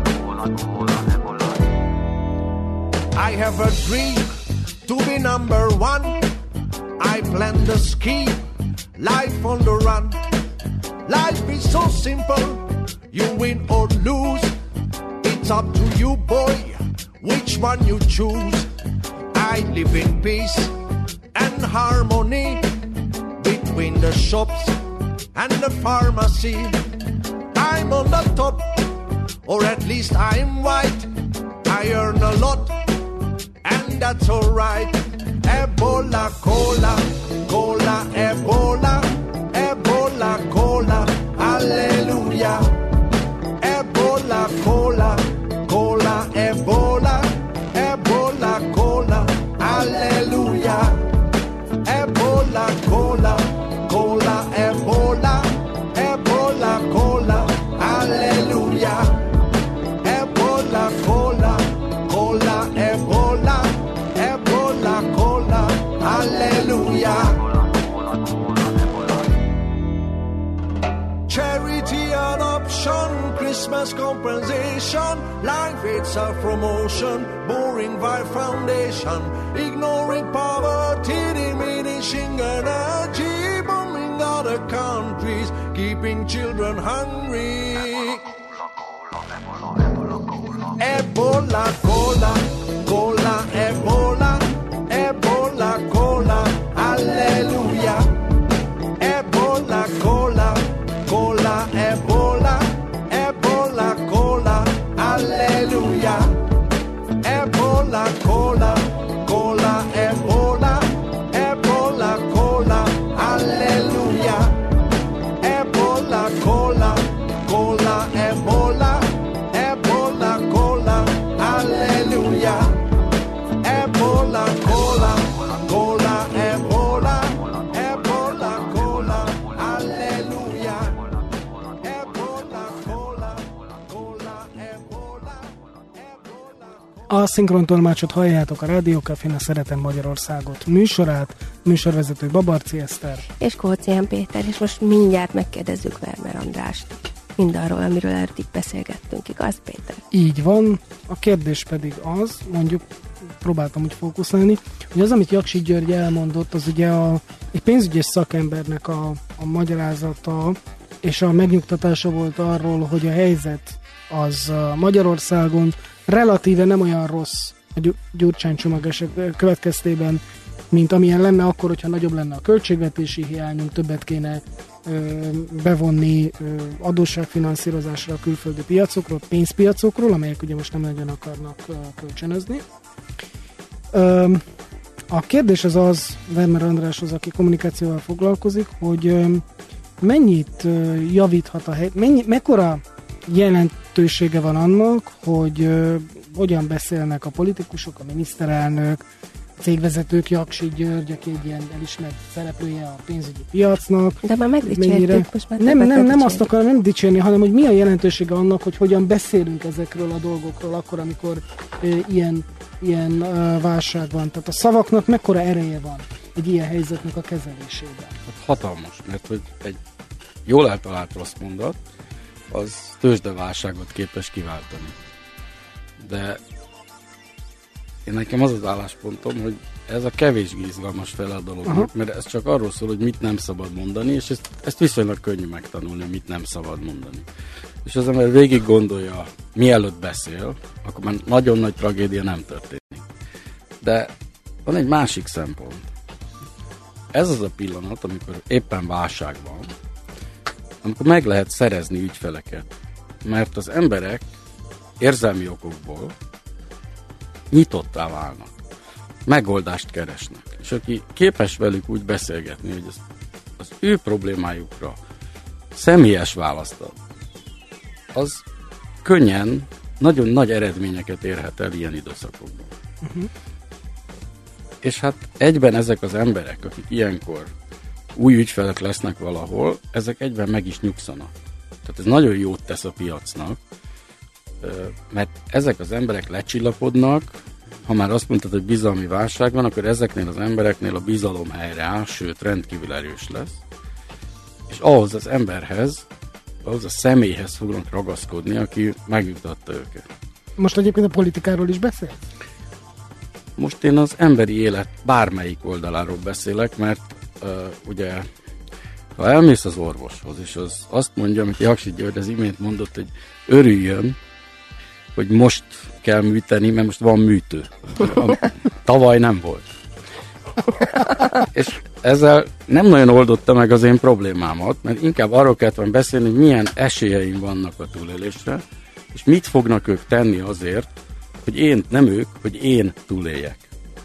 I have a dream to be number one. I plan the scheme, life on the run. Life is so simple, you win or lose. It's up to you, boy, which one you choose. I live in peace and harmony between the shops and the pharmacy. I'm on the top, or at least I'm white. I earn a lot, and that's alright. Ebola cola, cola, Ebola, Ebola cola, hallelujah. Ebola cola, cola, Ebola, Ebola cola, hallelujah. Ebola cola, cola, Ebola, Ebola cola, hallelujah. Ebola cola, cola, Ebola, Ebola cola, hallelujah. Charity and option, Christmas compensation, life it's a promotion, boring by foundation, ignoring poverty, diminishing and keeping children hungry. Ebola, cola, cola, Ebola, Ebola, cola, hallelujah. Ebola, cola, cola, Ebola, Ebola, cola, hallelujah. Ebola, cola, cola, Ebola, Ebola, cola, hallelujah. Ebola, cola, cola, Ebola, Ebola, cola, hallelujah. Ebola, cola, cola, Ebola, Ebola, cola, hallelujah. Ebola, cola, cola, Ebola. A szinkrontolmácsot halljátok a Rádió Cafén, a Szeretem Magyarországot műsorát, műsorvezető Babarci Eszter és Kócián Péter, és most mindjárt megkérdezzük Vermer Andrást mindarról, amiről eddig beszélgettünk, igaz, Péter? Így van, a kérdés pedig az, mondjuk próbáltam úgy fókuszálni, hogy az, amit Jaksi György elmondott, az ugye egy pénzügyes szakembernek a magyarázata és a megnyugtatása volt arról, hogy a helyzet az Magyarországon relatíve nem olyan rossz a Gyurcsány csomag következtében, mint amilyen lenne akkor, hogyha nagyobb lenne a költségvetési hiányunk, többet kéne bevonni adósságfinanszírozásra a külföldi piacokról, pénzpiacokról, amelyek ugye most nem nagyon akarnak kölcsönözni. A kérdés az Vermer Andráshoz, aki kommunikációval foglalkozik, hogy mennyit javíthat a mekkora jelentősége van annak, hogy hogyan beszélnek a politikusok, a miniszterelnök, cégvezetők, Jaksi György, aki egy ilyen elismert szereplője a pénzügyi piacnak. De már megdicsértük, most már nem azt akarom nem dicsérni, hanem hogy mi a jelentősége annak, hogy hogyan beszélünk ezekről a dolgokról akkor, amikor ilyen válság van. Tehát a szavaknak mekkora ereje van egy ilyen helyzetnek a kezelésében? Hatalmas, mert hogy egy jól eltalált rossz mondat, az tőzsdeválságot képes kiváltani. De nekem az álláspontom, hogy ez a kevésbé izgalmas fele a dolognak, mert ez csak arról szól, hogy mit nem szabad mondani, és ezt viszonylag könnyű megtanulni, mit nem szabad mondani. És az ember végig gondolja, mielőtt beszél, akkor már nagyon nagy tragédia nem történik. De van egy másik szempont. Ez az a pillanat, amikor éppen válság van, amikor meg lehet szerezni ügyfeleket, mert az emberek érzelmi okokból nyitottá válnak, megoldást keresnek, és aki képes velük úgy beszélgetni, hogy az ő problémájukra személyes választ ad, az könnyen nagyon nagy eredményeket érhet el ilyen időszakokban. És hát egyben ezek az emberek, akik ilyenkor új ügyfelek lesznek valahol, ezek egyben meg is nyugszanak. Tehát ez nagyon jót tesz a piacnak, mert ezek az emberek lecsillapodnak, ha már azt mondtad, hogy bizalmi válság van, akkor ezeknél az embereknél a bizalom helyreáll, sőt rendkívül erős lesz, és ahhoz az emberhez, ahhoz a személyhez fognak ragaszkodni, aki megnyugtatta őket. Most egyébként a politikáról is beszél? Most én az emberi élet bármelyik oldaláról beszélek, mert ugye, ha elmész az orvoshoz, és az azt mondja, amit Jaksi György az imént mondott, hogy örüljön, hogy most kell műteni, mert most van műtő. Tavaly nem volt. És ezzel nem nagyon oldotta meg az én problémámat, mert inkább arról kellett beszélni, hogy milyen esélyeim vannak a túlélésre, és mit fognak ők tenni azért, hogy nem ők, hogy én túléljek.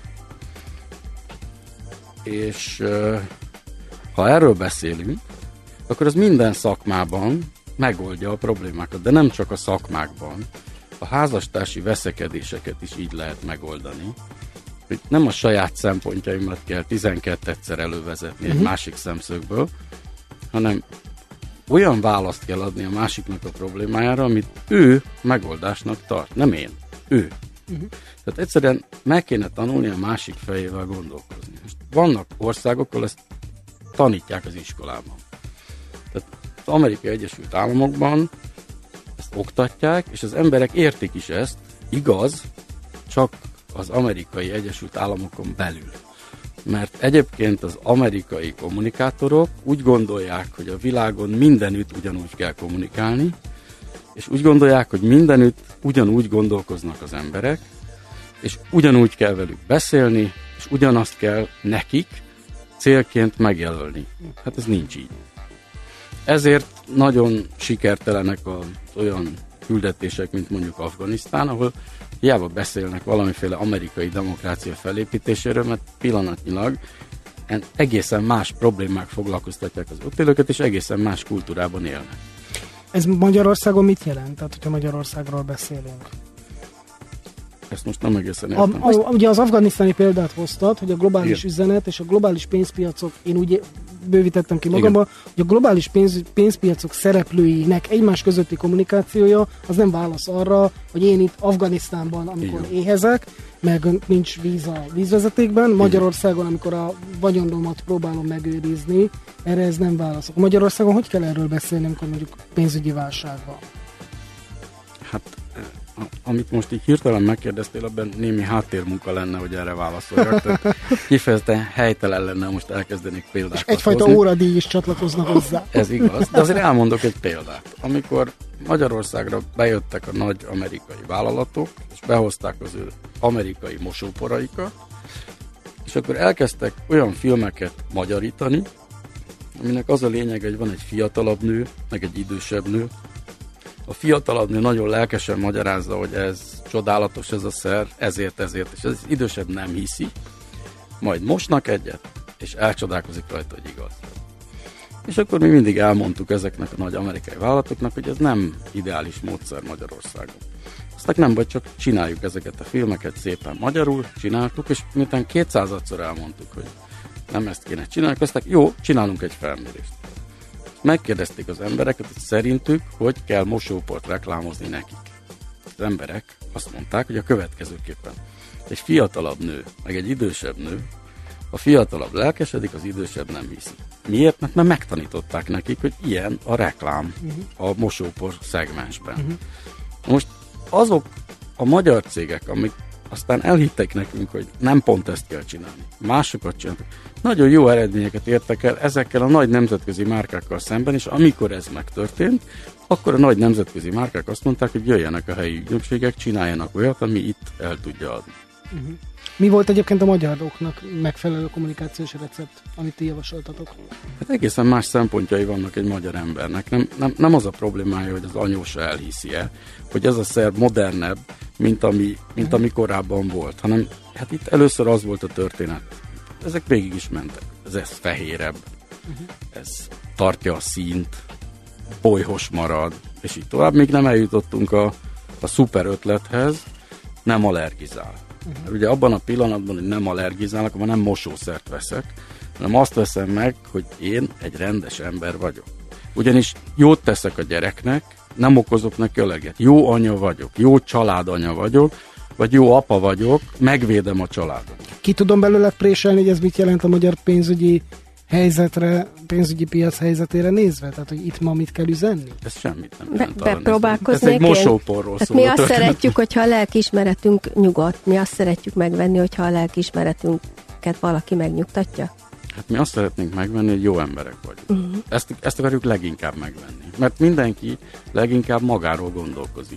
És ha erről beszélünk, akkor az minden szakmában megoldja a problémákat, de nem csak a szakmákban. A házastársi veszekedéseket is így lehet megoldani, hogy nem a saját szempontjaimat kell 12-szer elővezetni egy másik szemszögből, hanem olyan választ kell adni a másiknak a problémájára, amit ő megoldásnak tart, nem én, ő. Tehát egyszerűen meg kéne tanulni a másik fejével gondolkozni. Most vannak országok, ahol ezt tanítják az iskolában. Tehát az Amerikai Egyesült Államokban ezt oktatják, és az emberek értik is ezt, igaz, csak az Amerikai Egyesült Államokon belül. Mert egyébként az amerikai kommunikátorok úgy gondolják, hogy a világon mindenütt ugyanúgy kell kommunikálni, és úgy gondolják, hogy mindenütt ugyanúgy gondolkoznak az emberek, és ugyanúgy kell velük beszélni, és ugyanazt kell nekik célként megjelölni. Hát ez nincs így. Ezért nagyon sikertelenek az olyan küldetések, mint mondjuk Afganisztán, ahol hiába beszélnek valamiféle amerikai demokrácia felépítéséről, mert pillanatnyilag egészen más problémák foglalkoztatják az ott élőket, és egészen más kultúrában élnek. Ez Magyarországon mit jelent? Tehát, hogyha Magyarországról beszélünk. Ezt most nem egészen értem. Ugye az afganisztáni példát hoztad, hogy a globális üzenet és a globális pénzpiacok, én úgy bővítettem ki magamba, hogy a globális pénzpiacok szereplőinek egymás közötti kommunikációja az nem válasz arra, hogy én itt Afganisztánban, amikor éhezek, meg nincs víz a vízvezetékben, Magyarországon, amikor a vagyonomat próbálom megőrizni, erre ez nem válaszok. Magyarországon hogy kell erről beszélni, amikor mondjuk pénzügyi válság van? Hát, amit most így hirtelen megkérdeztél, abban némi háttérmunka lenne, hogy erre válaszoljak. Tehát kifejezetten helytelen lenne most elkezdenék példákat és egyfajta hozni. óradíj is csatlakoznak hozzá. Ez igaz, de azért elmondok egy példát. Amikor Magyarországra bejöttek a nagy amerikai vállalatok, és behozták az ő amerikai mosóporaikat, és akkor elkezdtek olyan filmeket magyarítani, aminek az a lényeg, hogy van egy fiatalabb nő, meg egy idősebb nő. A fiatalabb nő nagyon lelkesen magyarázza, hogy ez csodálatos ez a szer, ezért, és az idősebb nem hiszi, majd mosnak egyet, és elcsodálkozik rajta, hogy igaz. És akkor mi mindig elmondtuk ezeknek a nagy amerikai vállalatoknak, hogy ez nem ideális módszer Magyarországon. Aztán nem vagy, csak csináljuk ezeket a filmeket szépen magyarul, csináltuk, és miután 200-szor elmondtuk, hogy nem ezt kéne csinálni, aztán jó, csinálunk egy felmérést. Megkérdezték az embereket, hogy szerintük, hogy kell mosóport reklámozni nekik. Az emberek azt mondták, hogy a következőképpen. Egy fiatalabb nő, meg egy idősebb nő, a fiatalabb lelkesedik, az idősebb nem hiszi. Miért? Mert megtanították nekik, hogy ilyen a reklám a mosópor szegmensben. Most azok a magyar cégek, amik aztán elhittek nekünk, hogy nem pont ezt kell csinálni, másokat csináltak, nagyon jó eredményeket értek el ezekkel a nagy nemzetközi márkákkal szemben, és amikor ez megtörtént, akkor a nagy nemzetközi márkák azt mondták, hogy jöjjenek a helyi ügynökségek, csináljanak olyat, ami itt el tudja adni. Mi volt egyébként a magyaroknak megfelelő kommunikációs recept, amit ti javasoltatok? Hát egészen más szempontjai vannak egy magyar embernek. Nem az a problémája, hogy az anyósa elhiszi-e, hogy ez a szer modernebb, mint ami korábban volt, hanem hát itt először az volt a történet. Ezek végig is mentek. Ez fehérebb, ez tartja a színt, bolyhos marad, és így tovább. Még nem eljutottunk a szuper ötlethez, nem allergizál. Mert ugye abban a pillanatban, hogy nem allergizálnak, akkor nem mosószert veszek, hanem azt veszem meg, hogy én egy rendes ember vagyok. Ugyanis jót teszek a gyereknek, nem okozok neki allergiát. Jó anya vagyok, jó családanya vagyok, vagy jó apa vagyok, megvédem a családot. Ki tudom belőle préselni, hogy ez mit jelent a magyar pénzügyi helyzetre, pénzügyi piac helyzetére nézve? Tehát, hogy itt ma mit kell üzenni? Ez semmit nem jelent. Bepróbálkoznék. Ez egy mosóporról szól. Mi azt szeretjük, hogyha a lelkiismeretünk nyugodt. Mi azt szeretjük megvenni, hogyha a lelkiismeretünket valaki megnyugtatja. Hát mi azt szeretnénk megvenni, hogy jó emberek vagyunk. Ezt akarjuk leginkább megvenni. Mert mindenki leginkább magáról gondolkozik.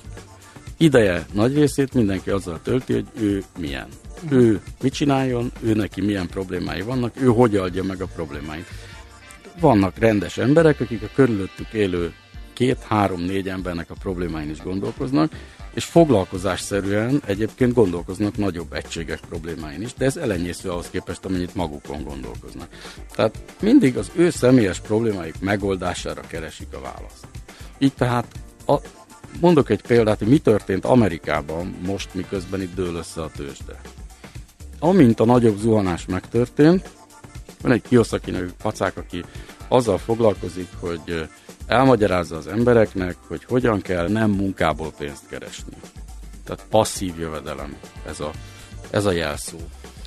Ideje nagy részét mindenki azzal tölti, hogy ő milyen. Ő mit csináljon, ő neki milyen problémái vannak, ő hogy adja meg a problémáit. Vannak rendes emberek, akik a körülöttük élő 2-3-4 embernek a problémáin is gondolkoznak, és foglalkozásszerűen egyébként gondolkoznak nagyobb egységek problémáin is, de ez elenyésző ahhoz képest, amennyit magukon gondolkoznak. Tehát mindig az ő személyes problémáik megoldására keresik a választ. Így tehát mondok egy példát, hogy mi történt Amerikában most, miközben itt dől össze a tőzsde. Amint a nagyobb zuhanás megtörtént, van egy Kiyosaki nevű pacák, aki azzal foglalkozik, hogy elmagyarázza az embereknek, hogy hogyan kell nem munkából pénzt keresni. Tehát passzív jövedelem, ez a jelszó.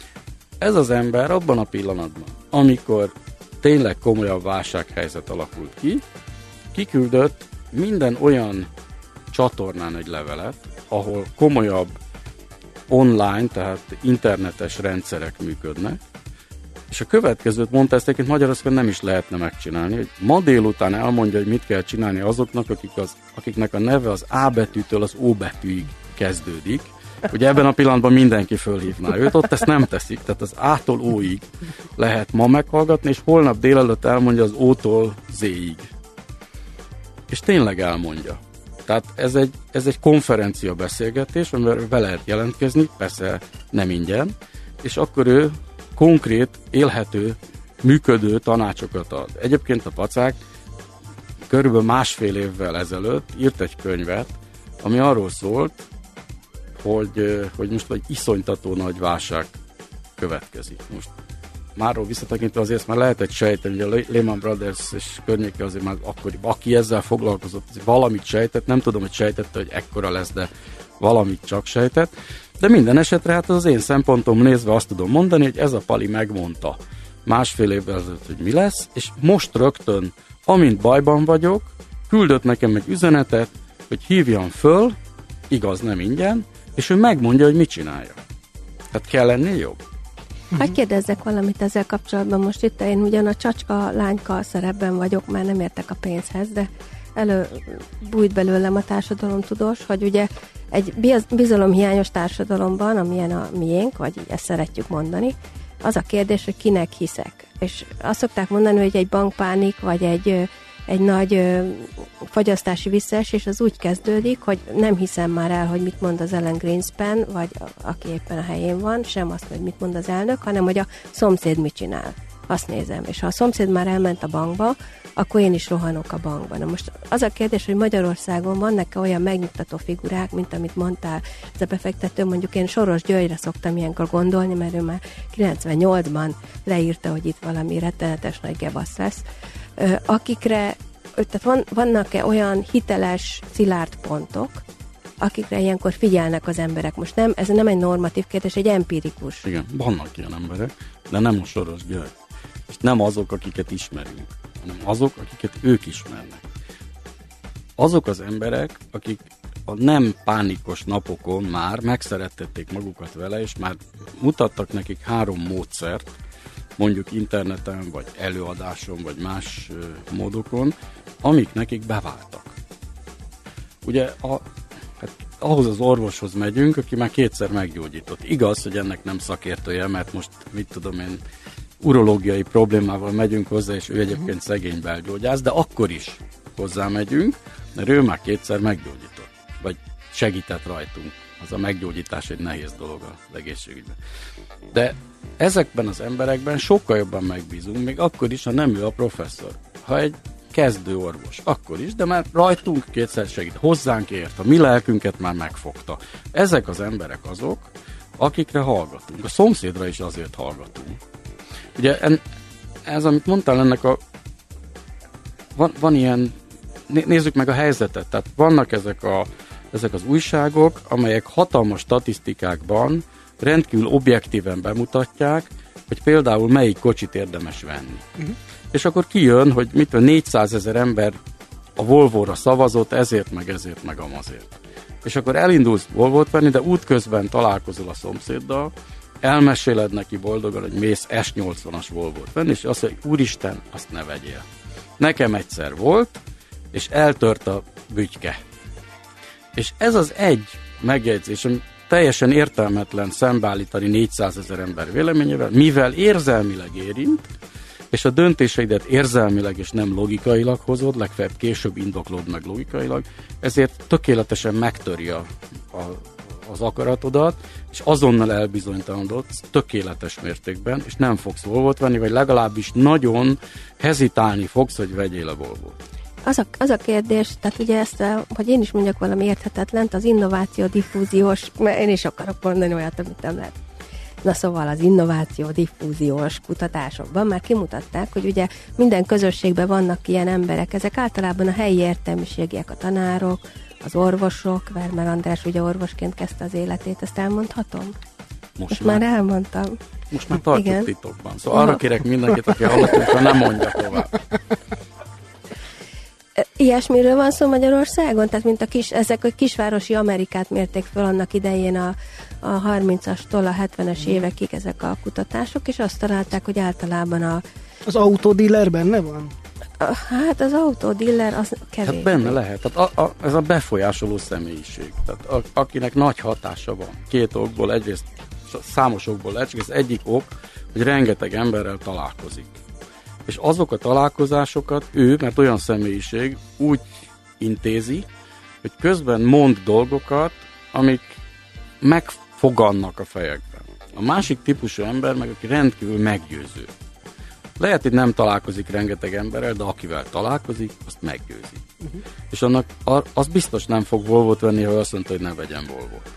Ez az ember abban a pillanatban, amikor tényleg komolyabb válsághelyzet alakult ki, kiküldött minden olyan csatornán egy levelet, ahol komolyabb online, tehát internetes rendszerek működnek, És a következőt mondta, ezt egyébként Magyarországon nem is lehetne megcsinálni, hogy ma délután elmondja, hogy mit kell csinálni azoknak, akiknek a neve az A betűtől az O betűig kezdődik. Ugye ebben a pillanatban mindenki fölhívná őt, ott ezt nem teszik, tehát az A-tól O-ig lehet ma meghallgatni, és holnap délelőtt elmondja az O-tól Z-ig. És tényleg elmondja. Tehát ez egy konferencia beszélgetés, amiben be lehet jelentkezni, persze nem ingyen, és akkor ő konkrét, élhető, működő tanácsokat ad. Egyébként a Pacák körülbelül 1,5 évvel ezelőtt írt egy könyvet, ami arról szólt, hogy most egy iszonytató nagy válság következik. Most máról visszatekintve azért már lehet egy sejteni, hogy a Lehman Brothers és környéke azért már akkoriban, aki ezzel foglalkozott, valamit sejtett, nem tudom, hogy sejtette, hogy ekkora lesz, de valamit csak sejtett. De minden esetre hát az én szempontom nézve azt tudom mondani, hogy ez a Pali megmondta 1,5 évvel ezelőtt, hogy mi lesz, és most rögtön, amint bajban vagyok, küldött nekem egy üzenetet, hogy hívjam föl, igaz, nem ingyen, és ő megmondja, hogy mit csinálja. Tehát kell lenni jobb. Hadd kérdezzek valamit ezzel kapcsolatban. Most itt én ugyan a csacska lányka szerepben vagyok, már nem értek a pénzhez, de előbújt belőlem a társadalomtudós, hogy ugye egy bizalomhiányos társadalomban, amilyen a miénk, vagy ezt szeretjük mondani, az a kérdés, hogy kinek hiszek. És azt szokták mondani, hogy egy bankpánik, vagy egy nagy fogyasztási visszaesés az úgy kezdődik, hogy nem hiszem már el, hogy mit mond az Ellen Greenspan, vagy aki éppen a helyén van, sem azt, hogy mit mond az elnök, hanem hogy a szomszéd mit csinál. Azt nézem. És ha a szomszéd már elment a bankba, akkor én is rohanok a bankba. Na most az a kérdés, hogy Magyarországon vannak-e olyan megnyugtató figurák, mint amit mondtál, ez a befektető, mondjuk én Soros Györgyre szoktam ilyenkor gondolni, mert ő már 98-ban leírta, hogy itt valami rettenetes nagy gebasz lesz, akikre, tehát vannak-e olyan hiteles, szilárd pontok, akikre ilyenkor figyelnek az emberek. Most nem, ez nem egy normatív kérdés, egy empirikus. Igen, vannak ilyen emberek, de nem a Soros György. És nem azok, akiket ismerünk, hanem azok, akiket ők ismernek. Azok az emberek, akik a nem pánikos napokon már megszerettették magukat vele, és már mutattak nekik 3 módszert, mondjuk interneten, vagy előadáson, vagy más módokon, amik nekik beváltak. Ugye ahhoz az orvoshoz megyünk, aki már 2-szer meggyógyított. Igaz, hogy ennek nem szakértője, mert most, mit tudom én, urológiai problémával megyünk hozzá, és ő egyébként szegény belgyógyász, de akkor is hozzá megyünk, mert ő már 2-szer meggyógyított, vagy segített rajtunk. Az a meggyógyítás egy nehéz dolog az egészségügyben. De ezekben az emberekben sokkal jobban megbízunk, még akkor is, ha nem ő a professzor. Ha egy kezdő orvos, akkor is, de már rajtunk 2-szer segít, hozzánk ért, a mi lelkünket már megfogta. Ezek az emberek azok, akikre hallgatunk. A szomszédra is azért hallgatunk. Ugye ez, amit mondtál, ennek van ilyen, nézzük meg a helyzetet, tehát vannak ezek az újságok, amelyek hatalmas statisztikákban rendkívül objektíven bemutatják, hogy például melyik kocsit érdemes venni. És akkor kijön, hogy 400 000 ember a Volvo-ra szavazott, ezért, meg amazért. És akkor elindulsz Volvo-t venni, de útközben találkozol a szomszéddal, elmeséled neki boldogan, hogy mész S80-as Volvo-t venni, és azt mondja, úristen, azt ne vegyél. Nekem egyszer volt, és eltört a bütyke. És ez az egy megjegyzés, ami teljesen értelmetlen szembeállítani 400 000 ember véleményével, mivel érzelmileg érint, és a döntéseidet érzelmileg és nem logikailag hozod, legfeljebb később indoklod meg logikailag, ezért tökéletesen megtöri az akaratodat, és azonnal elbizonytalanodsz tökéletes mértékben, és nem fogsz Volvót venni, vagy legalábbis nagyon hezitálni fogsz, hogy vegyél a Volvót. Az a kérdés, tehát ugye ezt, hogy én is mondjak valami érthetetlent, az innováció diffúziós, mert én is akarok mondani olyat, amit nem lehet. Na szóval az innováció diffúziós kutatásokban már kimutatták, hogy ugye minden közösségben vannak ilyen emberek, ezek általában a helyi értelmiségiek, a tanárok, az orvosok, Vermer András ugye orvosként kezdte az életét, ezt elmondhatom? Most már elmondtam. Most már tartjuk titokban. Szóval arra kérek mindenkit, aki hallottunk, ha nem mondja tovább. Ilyesmiről van szó Magyarországon? Tehát mint ezek a kisvárosi Amerikát mérték föl annak idején a 30-astól a 70-es évekig ezek a kutatások, és azt találták, hogy általában az autódiller benne van? Hát az autódiller az kevés. Hát benne lehet. Tehát ez a befolyásoló személyiség. Tehát akinek nagy hatása van. Két okból, egyrészt számos okból lehet, csak ez egyik ok, hogy rengeteg emberrel találkozik. És azok a találkozásokat ő, mert olyan személyiség, úgy intézi, hogy közben mond dolgokat, amik megfogannak a fejekben. A másik típusú ember, meg aki rendkívül meggyőző. Lehet, hogy nem találkozik rengeteg emberrel, de akivel találkozik, azt meggyőzi. És annak az biztos nem fog Volvót venni, ha azt mondta, hogy ne vegyen Volvót.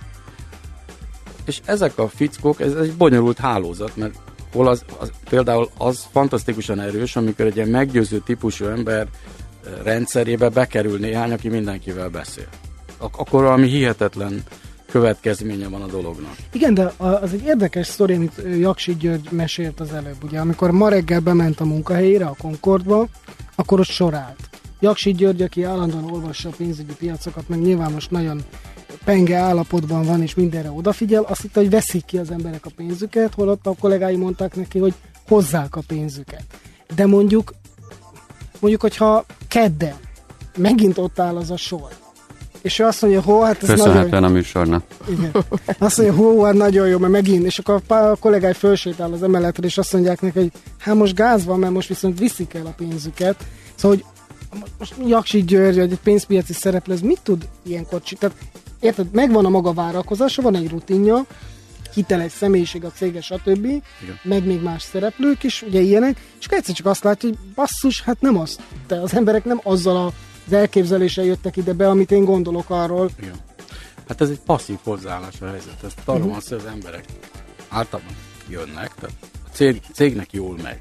És ezek a fickók, ez egy bonyolult hálózat, mert hol például az fantasztikusan erős, amikor egy ilyen meggyőző típusú ember rendszerébe bekerül néhány, aki mindenkivel beszél. Akkor valami hihetetlen következménye van a dolognak. Igen, de az egy érdekes sztori, amit Jaksi György mesélt az előbb. Ugye, amikor ma reggel bement a munkahelyére, a Concordba, akkor ott sorált. Jaksi György, aki állandóan olvassa a pénzügyi piacokat, meg nyilván most nagyon penge állapotban van, és mindenre odafigyel, azt hitte, hogy veszik ki az emberek a pénzüket, holott a kollégái mondták neki, hogy hozzák a pénzüket. De mondjuk, hogyha kedden megint ott áll az a sor, és ő azt mondja, hát ez köszönhetően nagyon... a műsornak. Igen. Azt mondja, hát nagyon jó, mert megint, és akkor a kollégái fölsétál az emeletre, és azt mondják neki, hogy hát most gáz van, mert most viszont viszik el a pénzüket. Szóval, hogy most Jaksi György, egy pénzpiaci szereplő, ez mit tud ilyenkor csinálni? Tehát, érted, megvan a maga várakozása, van egy rutinja, hitel egy személyiség, a cége, stb. Igen. Meg még más szereplők is, ugye ilyenek, és akkor egyszer csak azt látja, hogy basszus, hát nem az. De az emberek nem azzal az elképzeléssel jöttek ide be, amit én gondolok arról. Igen. Hát ez egy passzív hozzáállás a helyzet. Ezt arról van szó, hogy az emberek általában jönnek, tehát a cégnek jól megy.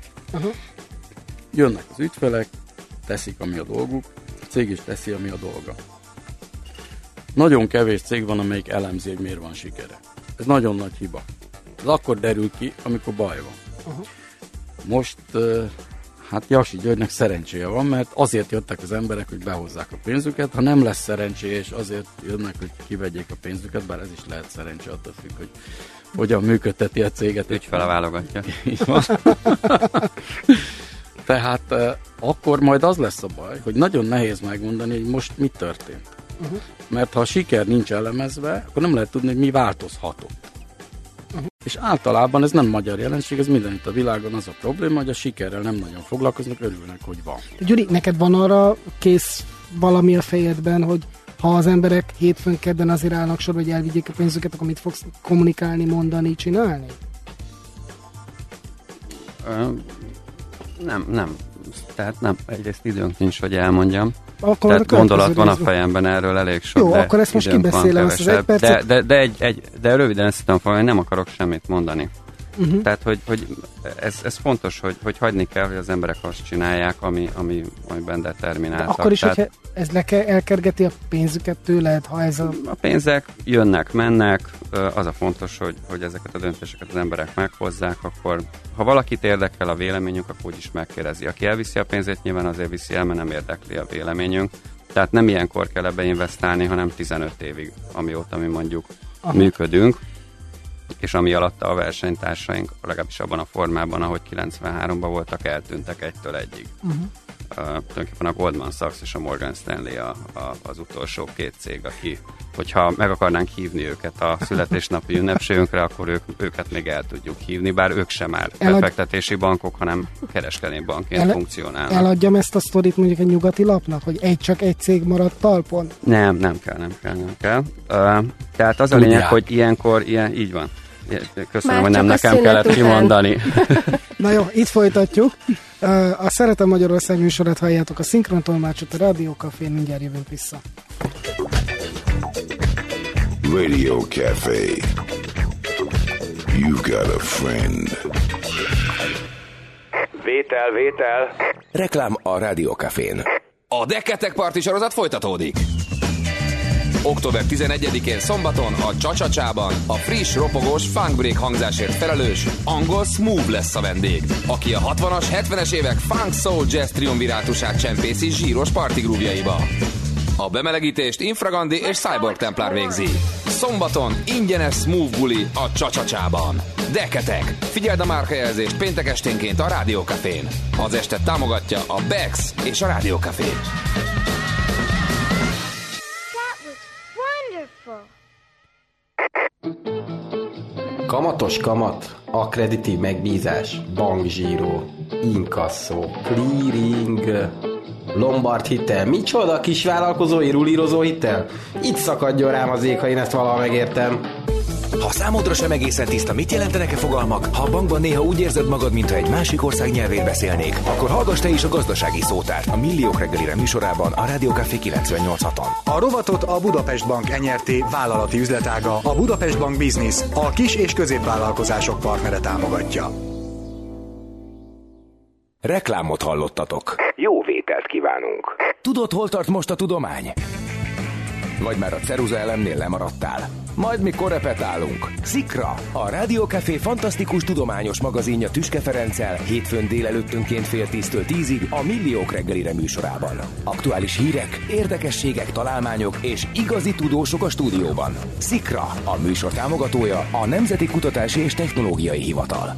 Jönnek az ügyfelek, teszik, ami a dolguk, a cég is teszi, ami a dolga. Nagyon kevés cég van, amelyik elemzi, hogy miért van sikere. Ez nagyon nagy hiba. Ez akkor derül ki, amikor baj van. Most hát Jaksi Györgynek szerencséje van, mert azért jöttek az emberek, hogy behozzák a pénzüket. Ha nem lesz szerencséje, és azért jönnek, hogy kivegyék a pénzüket, bár ez is lehet szerencsé, attól függ, hogy hogyan működteti a céget. Ügyfele válogatja. Tehát akkor majd az lesz a baj, hogy nagyon nehéz megmondani, hogy most mi történt. Mert ha a siker nincs elemezve, akkor nem lehet tudni, hogy mi változhatott. És általában ez nem magyar jelenség, ez mindenütt a világon az a probléma, hogy a sikerrel nem nagyon foglalkoznak, örülnek, hogy van. Gyuri, neked van arra kész valami a fejedben, hogy ha az emberek hétfőn kedden azért állnak sorba, hogy elvigyék a pénzüket, akkor mit fogsz kommunikálni, mondani, csinálni? Nem. Tehát nem, egyrészt időnk nincs, hogy elmondjam. Akkor tehát gondolat van a fejemben erről elég sok. Jó, akkor ezt most kibeszélem, ezt az egy percet. De röviden ezt tudom fogni, nem akarok semmit mondani. Tehát, hogy ez fontos, hogy hagyni kell, hogy az emberek azt csinálják, amiben determináltak. De akkor is, hogyha ez elkergeti a pénzüket tőled, ha ez a pénzek jönnek, mennek, az a fontos, hogy ezeket a döntéseket az emberek meghozzák, akkor ha valakit érdekel a véleményünk, akkor úgyis megkérdezi. Aki elviszi a pénzét, nyilván azért viszi el, mert nem érdekli a véleményünk. Tehát nem ilyenkor kell ebbe investálni, hanem 15 évig, amióta mi mondjuk működünk, és ami alatt a versenytársaink, legalábbis abban a formában, ahogy 93-ban voltak, eltűntek egytől egyig. Tulajdonképpen a Goldman Sachs és a Morgan Stanley az utolsó két cég, aki, hogyha meg akarnánk hívni őket a születésnapi ünnepségünkre, akkor őket még el tudjuk hívni, bár ők sem már befektetési bankok, hanem kereskedelmi bankként funkcionálnak. Eladjam ezt a sztorit mondjuk egy nyugati lapnak, hogy csak egy cég maradt talpon? Nem kell. Tehát az a lényeg, hogy ilyenkor így van. Köszönöm, hogy nem nekem kellett kimondani. Na jó, itt folytatjuk. A Szeretem Magyarország műsorát halljátok, a szinkrontolmácsot a Rádió Cafén, mindjárt jövünk vissza. Radio Café. You've got a friend. Vétel. Reklám a Rádió Cafén. A Dekketek Parti sorozat folytatódik. Október 11-én szombaton a Csa-Csa-Csában a friss, ropogós funk break hangzásért felelős angol Smooth lesz a vendég, aki a 60-as, 70-es évek funk soul jazz triumvirátusát csempészi zsíros party groove-jaiba. A bemelegítést Infragandi és Cyborg Templár végzi. Szombaton ingyenes Smooth buli a Csa-Csa-Csában. Deketek! Figyeld a márkajelzést péntek esténként a Rádió Cafén. Az estet támogatja a Bex és a Rádió Café. Kamatos kamat, akkreditív megbízás, bankzsíró, inkasszó, clearing, Lombard hitel. Micsoda kisvállalkozói rulírozó hitel? Itt szakadjon rám az ég, ha én ezt valaha megértem. Ha számodra sem egészen tiszta, mit jelentenek-e fogalmak? Ha a bankban néha úgy érzed magad, mintha egy másik ország nyelvén beszélnék, akkor hallgass te is a Gazdasági Szótárt a Milliók reggelire műsorában a Rádió Café 98.6-on. A rovatot a Budapest Bank nyerté vállalati üzletága, a Budapest Bank Business, a kis- és középvállalkozások partnere támogatja. Reklámot hallottatok. Jó vételt kívánunk. Tudod, hol tart most a tudomány? Vagy már a ceruza elemnél lemaradtál? Majd mikor repetálunk. Szikra, a Rádió Café fantasztikus tudományos magazinja Tüske Ferenccel hétfőn délelőttönként 9:30-től 10-ig a Milliók reggelire műsorában. Aktuális hírek, érdekességek, találmányok és igazi tudósok a stúdióban. Szikra, a műsor támogatója a Nemzeti Kutatási és Technológiai Hivatal.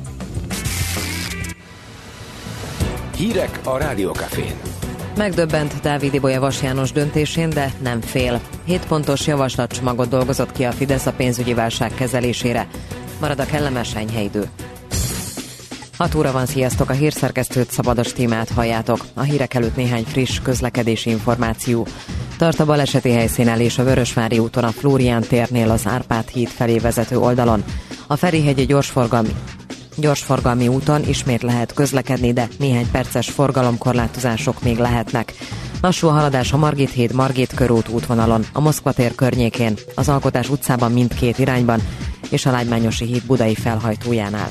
Hírek a Rádió Cafén. Megdöbbent Dávid Ibolya Vas János döntésén, de nem fél. 7 pontos javaslatcsomagot dolgozott ki a Fidesz a pénzügyi válság kezelésére. Marad a kellemes enyhe idő. 6 óra van, sziasztok, a hírszerkesztőt, Szabados Tímát halljátok. A hírek előtt néhány friss közlekedési információ. Tart a baleseti helyszínen a Vörösvári úton a Flórián térnél az Árpád híd felé vezető oldalon. A Ferihegyi gyorsforgalmi úton ismét lehet közlekedni, de néhány perces forgalomkorlátozások még lehetnek. Lassú a haladás a Margit híd, Margit körút útvonalon, a Moszkva tér környékén, az Alkotás utcában mindkét irányban, és a Lágymányosi híd budai felhajtójánál.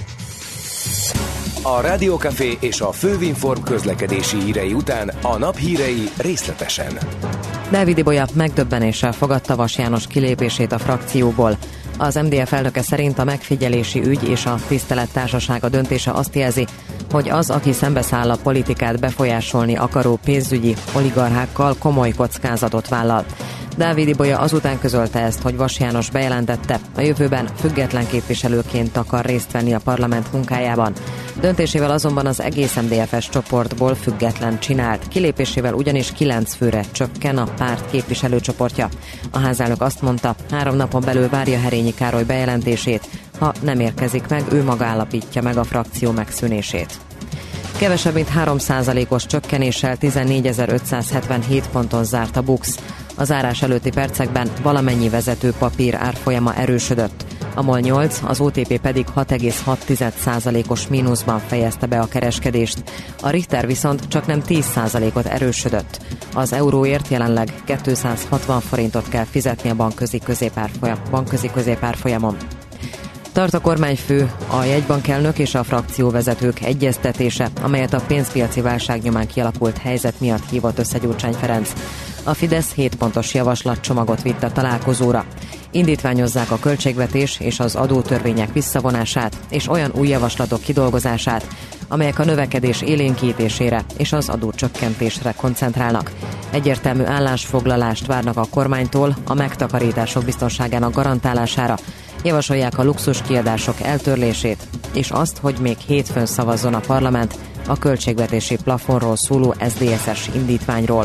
A Rádió Café és a Fővinform közlekedési hírei után a nap hírei részletesen. Dávid Ibolya megdöbbenéssel fogadta Vas János kilépését a frakcióból. Az MDF elnöke szerint a megfigyelési ügy és a tisztelettársasága döntése azt jelzi, hogy az, aki szembeszáll a politikát befolyásolni akaró pénzügyi oligarchákkal, komoly kockázatot vállal. Dávid Ibolya azután közölte ezt, hogy Vas János bejelentette, a jövőben független képviselőként akar részt venni a parlament munkájában. Döntésével azonban az egész MDF-es csoportból független csinált. Kilépésével ugyanis 9 főre csökken a párt képviselőcsoportja. A házelnök azt mondta, 3 napon belül várja Herényi Károly bejelentését. Ha nem érkezik meg, ő maga állapítja meg a frakció megszűnését. Kevesebb mint 3%-os csökkenéssel 14.577 ponton zárt a BUX. A zárás előtti percekben valamennyi vezető papír árfolyama erősödött. A MOL 8, az OTP pedig 6,6%-os mínuszban fejezte be a kereskedést. A Richter viszont csak nem 10%-ot erősödött. Az euróért jelenleg 260 forintot kell fizetni a bankközi középárfolyamon. Tart a kormányfő, a jegybankelnök és a frakcióvezetők egyeztetése, amelyet a pénzpiaci válság nyomán kialakult helyzet miatt hívott össze Gyurcsány Ferenc. A Fidesz 7 pontos javaslatcsomagot vitt a találkozóra. Indítványozzák a költségvetés és az adótörvények visszavonását, és olyan új javaslatok kidolgozását, amelyek a növekedés élénkítésére és az adócsökkentésre koncentrálnak. Egyértelmű állásfoglalást várnak a kormánytól a megtakarítások biztonságának garantálására, javasolják a luxuskiadások eltörlését, és azt, hogy még hétfőn szavazzon a parlament a költségvetési plafonról szóló SZDSZ-es indítványról.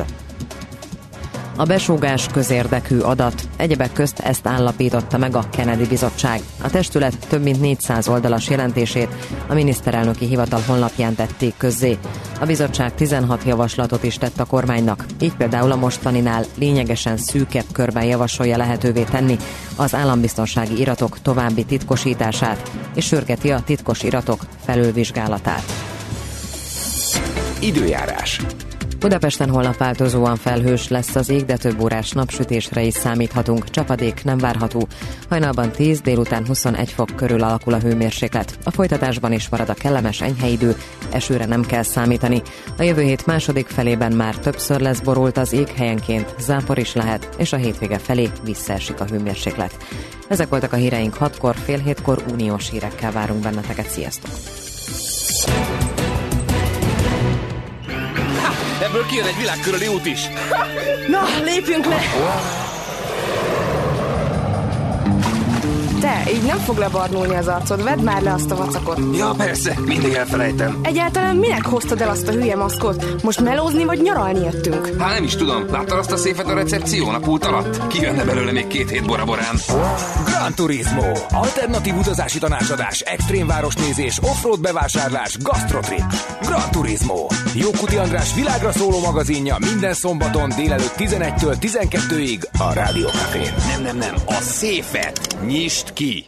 A besúgás közérdekű adat, egyebek közt ezt állapította meg a Kennedy Bizottság. A testület több mint 400 oldalas jelentését a miniszterelnöki hivatal honlapján tették közzé. A bizottság 16 javaslatot is tett a kormánynak, így például a mostaninál lényegesen szűkebb körben javasolja lehetővé tenni az állambiztonsági iratok további titkosítását, és sürgeti a titkos iratok felülvizsgálatát. Időjárás. Budapesten holnap változóan felhős lesz az ég, de több órás napsütésre is számíthatunk. Csapadék nem várható. Hajnalban 10, délután 21 fok körül alakul a hőmérséklet. A folytatásban is marad a kellemes enyhe idő, esőre nem kell számítani. A jövő hét második felében már többször lesz borult az ég, helyenként zápor is lehet, és a hétvége felé visszaesik a hőmérséklet. Ezek voltak a híreink 6-kor, fél 7-kor uniós hírekkel várunk benneteket. Sziasztok! Ebből kijön egy világkörüli út is. Na, lépjünk le! Te, így nem fog lebarnulni az arcod, vedd már le azt a vacakot. Ja, persze, mindig elfelejtem. Egyáltalán minek hoztad el azt a hülye maszkot? Most melózni vagy nyaralni jöttünk? Hát nem is tudom, láttad azt a széfet a recepción a pult alatt? Kijönne belőle még 2 hét Bora-Borán. Gran Turismo. Alternatív utazási tanácsadás, extrém városnézés, offroad bevásárlás, gasztrotrip. Gran Turismo. Jókuti András világra szóló magazinja minden szombaton délelőtt 11-től 12-ig a Rádió Cafén. Nem, a széfet nyisd ki!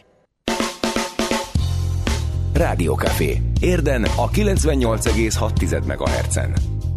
Rádió Café. Érden a 98,6 MHz-en.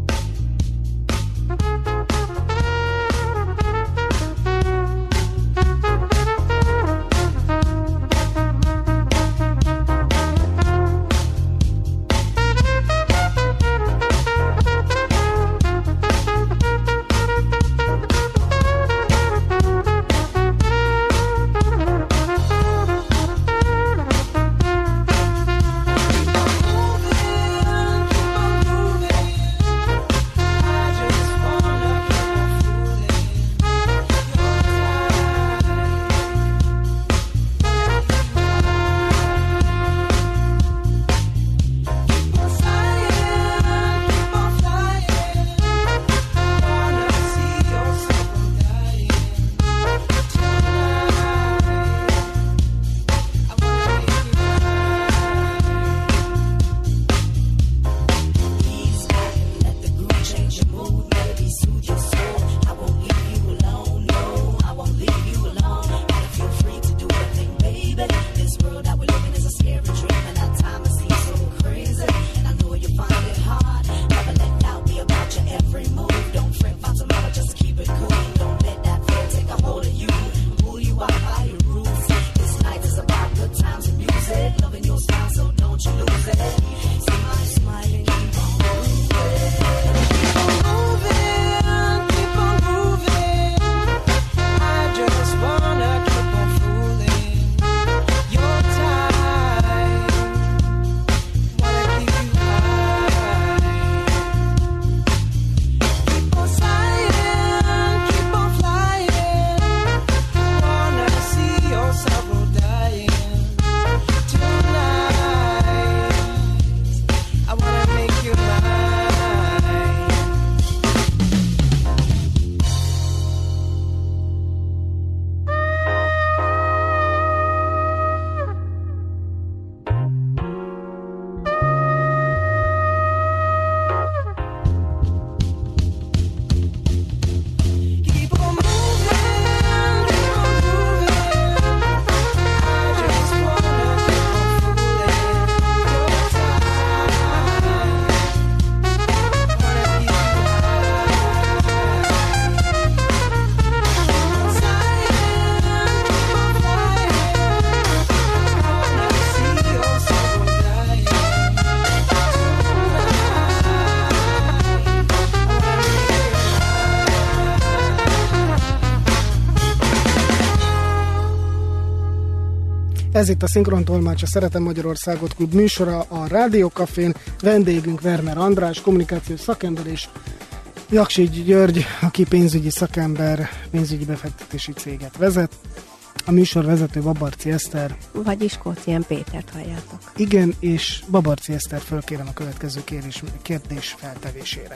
Ez itt a Szinkrontolmács, a Szeretem Magyarországot klub műsora a Rádió Cafén. Vendégünk Werner András, kommunikációs szakember, és Jaksi György, aki pénzügyi szakember, pénzügyi befektetési céget vezet. A műsorvezető Babarczy Eszter. Vagyis Kócián Pétert halljátok. Igen, és Babarczy Eszter fölkérem a következő kérdés feltevésére.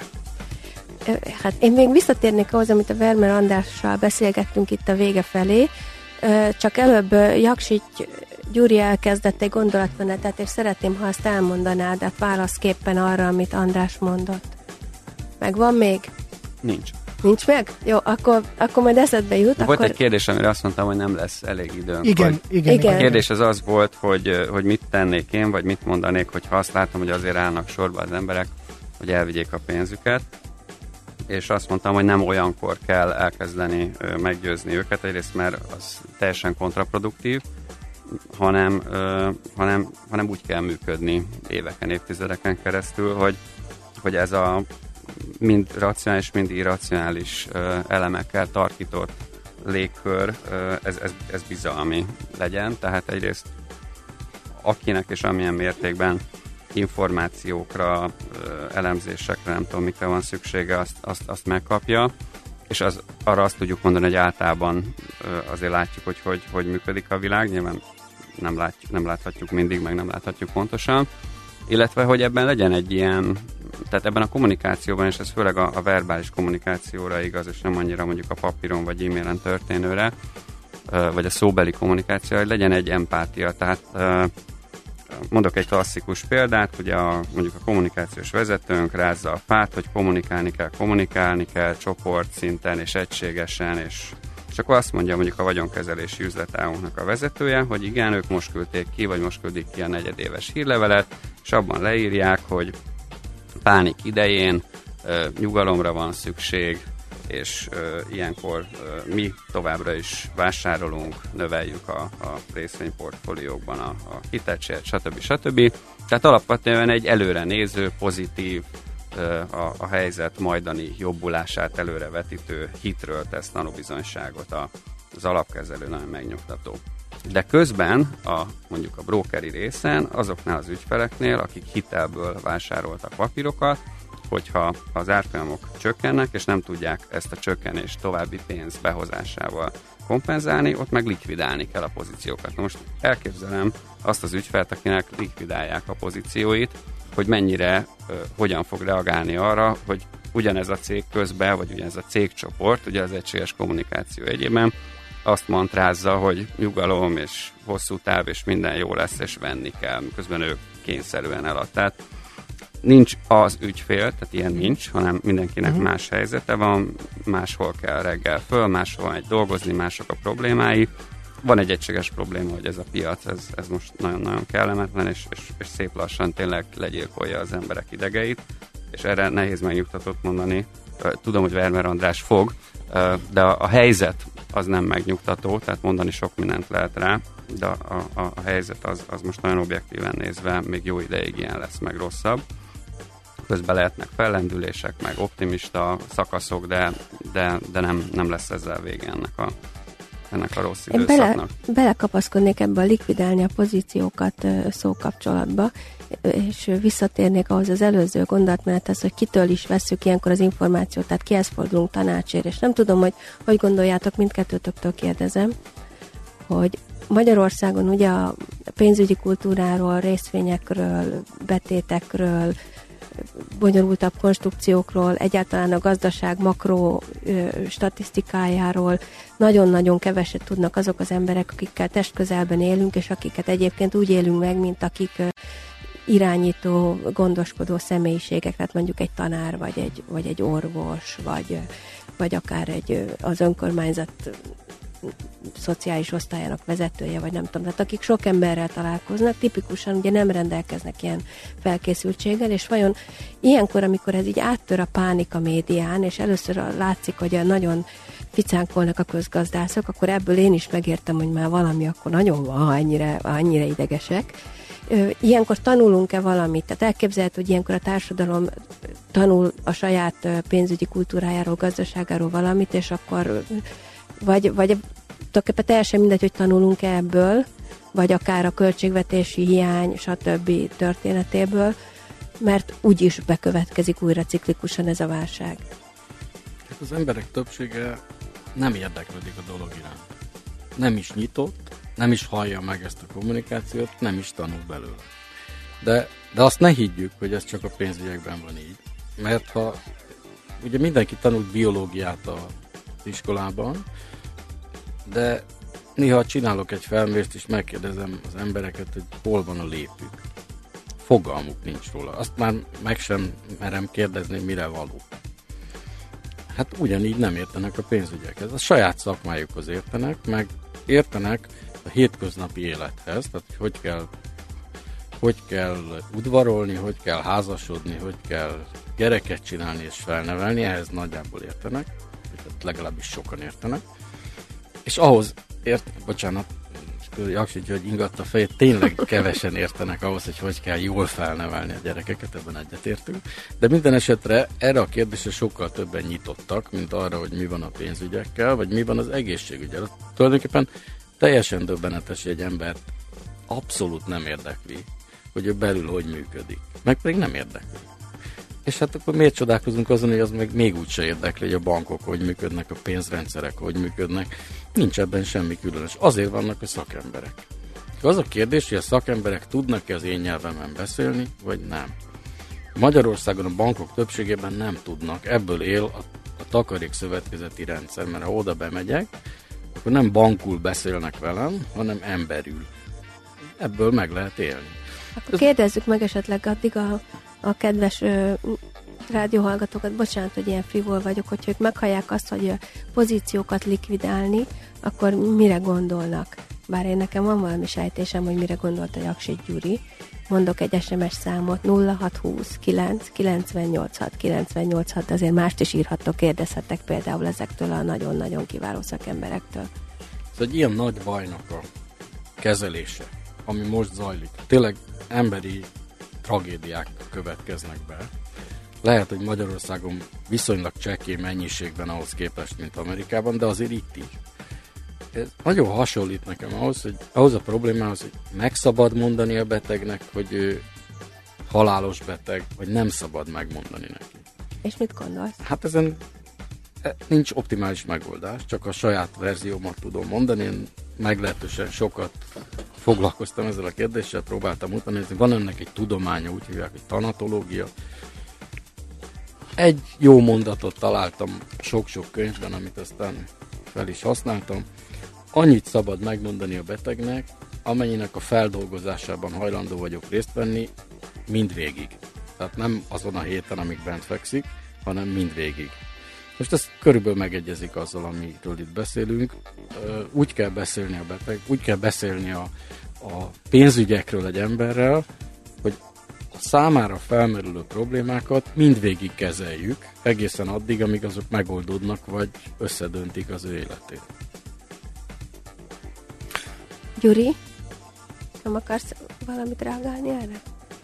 Hát én még visszatérnék ahhoz, amit a Werner Andrással beszélgettünk itt a vége felé, csak előbb Jaksi Gyuri elkezdett egy gondolatmenetet, és szeretném, ha azt elmondanád, hát válaszképpen arra, amit András mondott. Megvan még? Nincs. Nincs meg? Jó, akkor majd eszedbe jut. Volt egy kérdés, amire azt mondtam, hogy nem lesz elég időnk. Igen. A kérdés az volt, hogy mit tennék én, vagy mit mondanék, hogyha azt látom, hogy azért állnak sorba az emberek, hogy elvigyék a pénzüket. És azt mondtam, hogy nem olyankor kell elkezdeni meggyőzni őket, egyrészt mert az teljesen kontraproduktív, hanem úgy kell működni éveken, évtizedeken keresztül, hogy ez a mind racionális, mind irracionális elemekkel tarkított légkör, ez bizalmi legyen. Tehát egyrészt akinek és amilyen mértékben információkra, elemzésekre, nem tudom, mikre van szüksége, azt megkapja, és arra azt tudjuk mondani, hogy általában azért látjuk, hogy működik a világ, nyilván nem láthatjuk mindig, meg nem láthatjuk pontosan, illetve, hogy ebben legyen egy ilyen, tehát ebben a kommunikációban, és ez főleg a verbális kommunikációra igaz, és nem annyira mondjuk a papíron vagy e-mailen történőre, vagy a szóbeli kommunikáció, hogy legyen egy empátia, tehát mondok egy klasszikus példát, ugye mondjuk a kommunikációs vezetőnk rázza a fát, hogy kommunikálni kell csoportszinten és egységesen, és akkor azt mondja mondjuk a vagyonkezelési üzletágunknak a vezetője, hogy igen, ők most küldték ki, vagy most küldik ki a negyedéves hírlevelet, és abban leírják, hogy pánik idején nyugalomra van szükség, és ilyenkor mi továbbra is vásárolunk, növeljük a részvényportfóliókban a hitelcsért, stb. Tehát alapvetően egy előre néző, pozitív, a helyzet majdani jobbulását előrevetítő hitről tesz tanúbizonyságot az alapkezelő, nagyon megnyugtató. De közben mondjuk a brokeri részen azoknál az ügyfeleknél, akik hitelből vásároltak papírokat, hogyha az árfolyamok csökkennek, és nem tudják ezt a csökkenést további pénz behozásával kompenzálni, ott meg likvidálni kell a pozíciókat. Most elképzelem azt az ügyfelt, akinek likvidálják a pozícióit, hogy mennyire, hogyan fog reagálni arra, hogy ugyanez a cég közben, vagy ugyanez a cégcsoport, ugye az egységes kommunikáció egyében azt mantrázza, hogy nyugalom és hosszú táv, és minden jó lesz, és venni kell, miközben ő kényszerűen elad. Tehát nincs az ügyfél, tehát ilyen nincs, hanem mindenkinek más helyzete van, máshol kell reggel föl, máshol egy dolgozni, mások a problémái. Van egy egységes probléma, hogy ez a piac, ez most nagyon-nagyon kellemetlen, és szép lassan tényleg legyilkolja az emberek idegeit, és erre nehéz megnyugtatót mondani. Tudom, hogy Vermer András fog, de a helyzet az nem megnyugtató, tehát mondani sok mindent lehet rá, de a helyzet az most nagyon objektíven nézve még jó ideig ilyen lesz, meg rosszabb. Közben lehetnek fellendülések, meg optimista szakaszok, de nem lesz ezzel vége ennek a rossz időszaknak. Belekapaszkodnék ebbe a likvidálni a pozíciókat szókapcsolatba, és visszatérnék ahhoz az előző gondolatmenethez, hogy kitől is vesszük ilyenkor az információt, tehát kihez fordulunk tanácsért, és nem tudom, hogy gondoljátok, mindkettőtöktől kérdezem, hogy Magyarországon ugye a pénzügyi kultúráról, részvényekről, betétekről, bonyolultabb konstrukciókról, egyáltalán a gazdaság makro statisztikájáról nagyon-nagyon keveset tudnak azok az emberek, akikkel testközelben élünk, és akiket egyébként úgy élünk meg, mint akik irányító, gondoskodó személyiségek, tehát mondjuk egy tanár, vagy egy orvos, vagy akár az önkormányzat szociális osztályának vezetője, vagy nem tudom, tehát akik sok emberrel találkoznak, tipikusan ugye nem rendelkeznek ilyen felkészültséggel, és vajon ilyenkor, amikor ez így áttör a pánik a médián, és először látszik, hogy nagyon ficánkolnak a közgazdászok, akkor ebből én is megértem, hogy már valami akkor nagyon van, ha annyira idegesek. Ilyenkor tanulunk-e valamit? Tehát elképzelhető, hogy ilyenkor a társadalom tanul a saját pénzügyi kultúrájáról, gazdaságáról valamit, és akkor vagy tulajdonképpen teljesen mindegy, hogy tanulunk ebből, vagy akár a költségvetési hiány, stb. Történetéből, mert úgyis bekövetkezik újra ciklikusan ez a válság. Az emberek többsége nem érdeklődik a dolog iránt. Nem is nyitott, nem is hallja meg ezt a kommunikációt, nem is tanul belőle. De azt ne higgyük, hogy ez csak a pénzügyekben van így. Mert ha ugye mindenki tanult biológiát az iskolában, de néha csinálok egy felmérést, és megkérdezem az embereket, hogy hol van a lépük. Fogalmuk nincs róla. Azt már meg sem merem kérdezni, mire való. Hát ugyanígy nem értenek a pénzügyekhez. A saját szakmájukhoz értenek, meg értenek a hétköznapi élethez, tehát hogy kell udvarolni, hogy kell házasodni, hogy kell gyereket csinálni és felnevelni, ehhez nagyjából értenek, tehát legalábbis sokan értenek. És ahhoz bocsánat, Jaksik György ingatta a fejét, tényleg kevesen értenek ahhoz, hogy kell jól felnevelni a gyerekeket, ebben egyetértünk. De minden esetre erre a kérdésre sokkal többen nyitottak, mint arra, hogy mi van a pénzügyekkel, vagy mi van az egészségügyel. Tulajdonképpen teljesen döbbenetes, hogy egy embert abszolút nem érdekli, hogy ő belül hogy működik. Meg pedig nem érdekli. És hát akkor miért csodálkozunk azon, hogy az meg még úgyse érdekli, hogy a bankok hogy működnek, a pénzrendszerek hogy működnek. Nincs ebben semmi különös. Azért vannak a szakemberek. Az a kérdés, hogy a szakemberek tudnak-e az én nyelvemen beszélni, vagy nem. Magyarországon a bankok többségében nem tudnak. Ebből él a takarékszövetkezeti rendszer, mert ha oda bemegyek, akkor nem bankul beszélnek velem, hanem emberül. Ebből meg lehet élni. Akkor kérdezzük meg esetleg addig a kedves rádióhallgatókat, bocsánat, hogy ilyen frivol vagyok, hogyha ők meghallják azt, hogy pozíciókat likvidálni, akkor mire gondolnak? Bár én nekem van valami sejtésem, hogy mire gondolt a Jaksit Gyuri. Mondok egy SMS számot, 0620 9 986 986, de azért mást is írhattok, kérdezhettek például ezektől a nagyon-nagyon kiváló szakemberektől. Ez egy ilyen nagy bajnak a kezelése, ami most zajlik. Tényleg emberi tragédiák következnek be. Lehet, hogy Magyarországon viszonylag csekély mennyiségben ahhoz képest, mint Amerikában, de azért itt is. Ez nagyon hasonlít nekem ahhoz a problémához, hogy meg szabad mondani a betegnek, hogy ő halálos beteg, vagy nem szabad megmondani neki. És mit gondolsz? Hát ezen nincs optimális megoldás, csak a saját verziómat tudom mondani. Én meglehetősen sokat foglalkoztam ezzel a kérdéssel, próbáltam utána nézni. Van ennek egy tudománya, úgy hívják, hogy tanatológia. Egy jó mondatot találtam sok-sok könyvben, amit aztán fel is használtam. Annyit szabad megmondani a betegnek, amennyinek a feldolgozásában hajlandó vagyok részt venni, mindvégig. Tehát nem azon a héten, amíg bent fekszik, hanem mindvégig. Most ez körülbelül megegyezik azzal, amiről itt beszélünk. Úgy kell beszélni a beteg, úgy kell beszélni a pénzügyekről egy emberrel, hogy a számára felmerülő problémákat mindvégig kezeljük, egészen addig, amíg azok megoldódnak, vagy összedöntik az ő életét. Gyuri, nem akarsz valamit reagálni erre?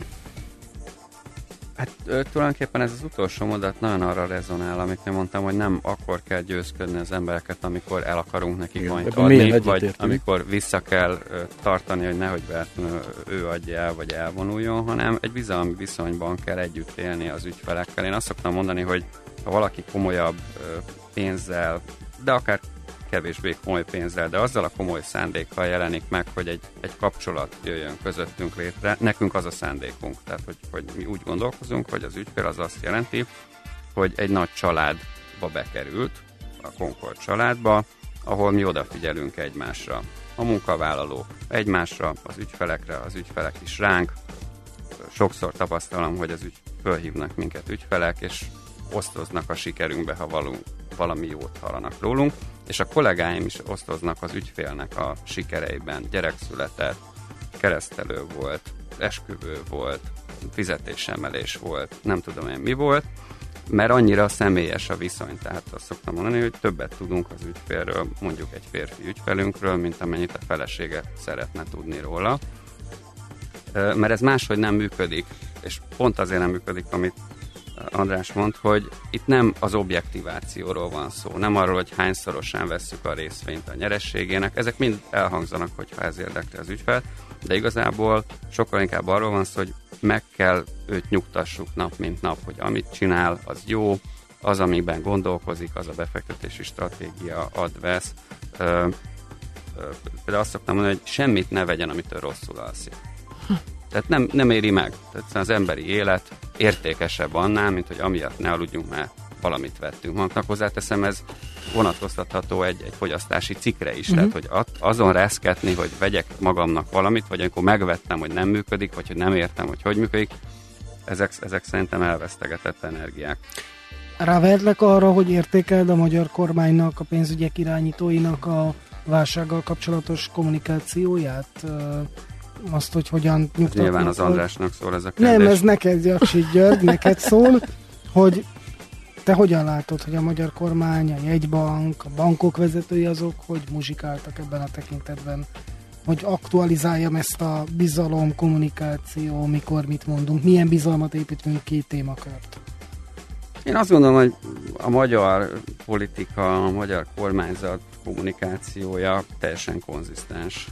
Hát tulajdonképpen ez az utolsó mondat nagyon arra rezonál, amit én mondtam, hogy nem akkor kell győzködni az embereket, amikor el akarunk nekik majd adni, vagy amikor vissza kell tartani, hogy nehogy ő adja el, vagy elvonuljon, hanem egy bizalmi viszonyban kell együtt élni az ügyfelekkel. Én azt szoktam mondani, hogy ha valaki komolyabb pénzzel, de akár kevésbé komoly pénzzel, de azzal a komoly szándékkal jelenik meg, hogy egy kapcsolat jöjjön közöttünk létre. Nekünk az a szándékunk, tehát hogy mi úgy gondolkozunk, hogy az ügyfél az azt jelenti, hogy egy nagy családba bekerült, a Concord családba, ahol mi odafigyelünk egymásra. A munkavállalók egymásra, az ügyfelekre, az ügyfelek is ránk. Sokszor tapasztalom, hogy fölhívnak minket ügyfelek, és osztoznak a sikerünkbe, ha valami jót hallanak rólunk, és a kollégáim is osztoznak az ügyfélnek a sikereiben. Gyerek született, keresztelő volt, esküvő volt, fizetésemelés volt, nem tudom én mi volt, mert annyira személyes a viszony. Tehát azt szoktam mondani, hogy többet tudunk az ügyfélről, mondjuk egy férfi ügyfelünkről, mint amennyit a felesége szeretne tudni róla. Mert ez máshogy nem működik, és pont azért nem működik, amit András mond, hogy itt nem az objektivációról van szó, nem arról, hogy hányszorosan vesszük a részvényt a nyerességének, ezek mind elhangzanak, hogyha ez érdekli az ügyfelt, de igazából sokkal inkább arról van szó, hogy meg kell őt nyugtassuk nap mint nap, hogy amit csinál, az jó, az, amiben gondolkozik, az a befektetési stratégia ad-vesz. Például azt szoktam mondani, hogy semmit ne vegyen, amitől rosszul alszik. Tehát nem éri meg. Tehát az emberi élet értékesebb annál, mint hogy amiatt ne aludjunk, mert valamit vettünk magunknak. Hozzáteszem, ez vonatkoztatható egy fogyasztási cikkre is. Tehát, hogy azon reszketni, hogy vegyek magamnak valamit, vagy amikor megvettem, hogy nem működik, vagy hogy nem értem, hogy működik, ezek szerintem elvesztegetett energiák. Rávehetlek arra, hogy értékeld a magyar kormánynak, a pénzügyek irányítóinak a válsággal kapcsolatos kommunikációját? Azt, hogy hogyan nyugtatnak. Nyilván az Andrásnak szól ez a kérdés. Nem, ez neked, Jaksi György, neked szól, hogy te hogyan látod, hogy a magyar kormány, a jegybank, a bankok vezetői azok, hogy muzsikáltak ebben a tekintetben, hogy aktualizáljam ezt a bizalom, kommunikáció, mikor mit mondunk, milyen bizalmat építünk ki témakört? Én azt gondolom, hogy a magyar politika, a magyar kormányzat kommunikációja teljesen konzisztens.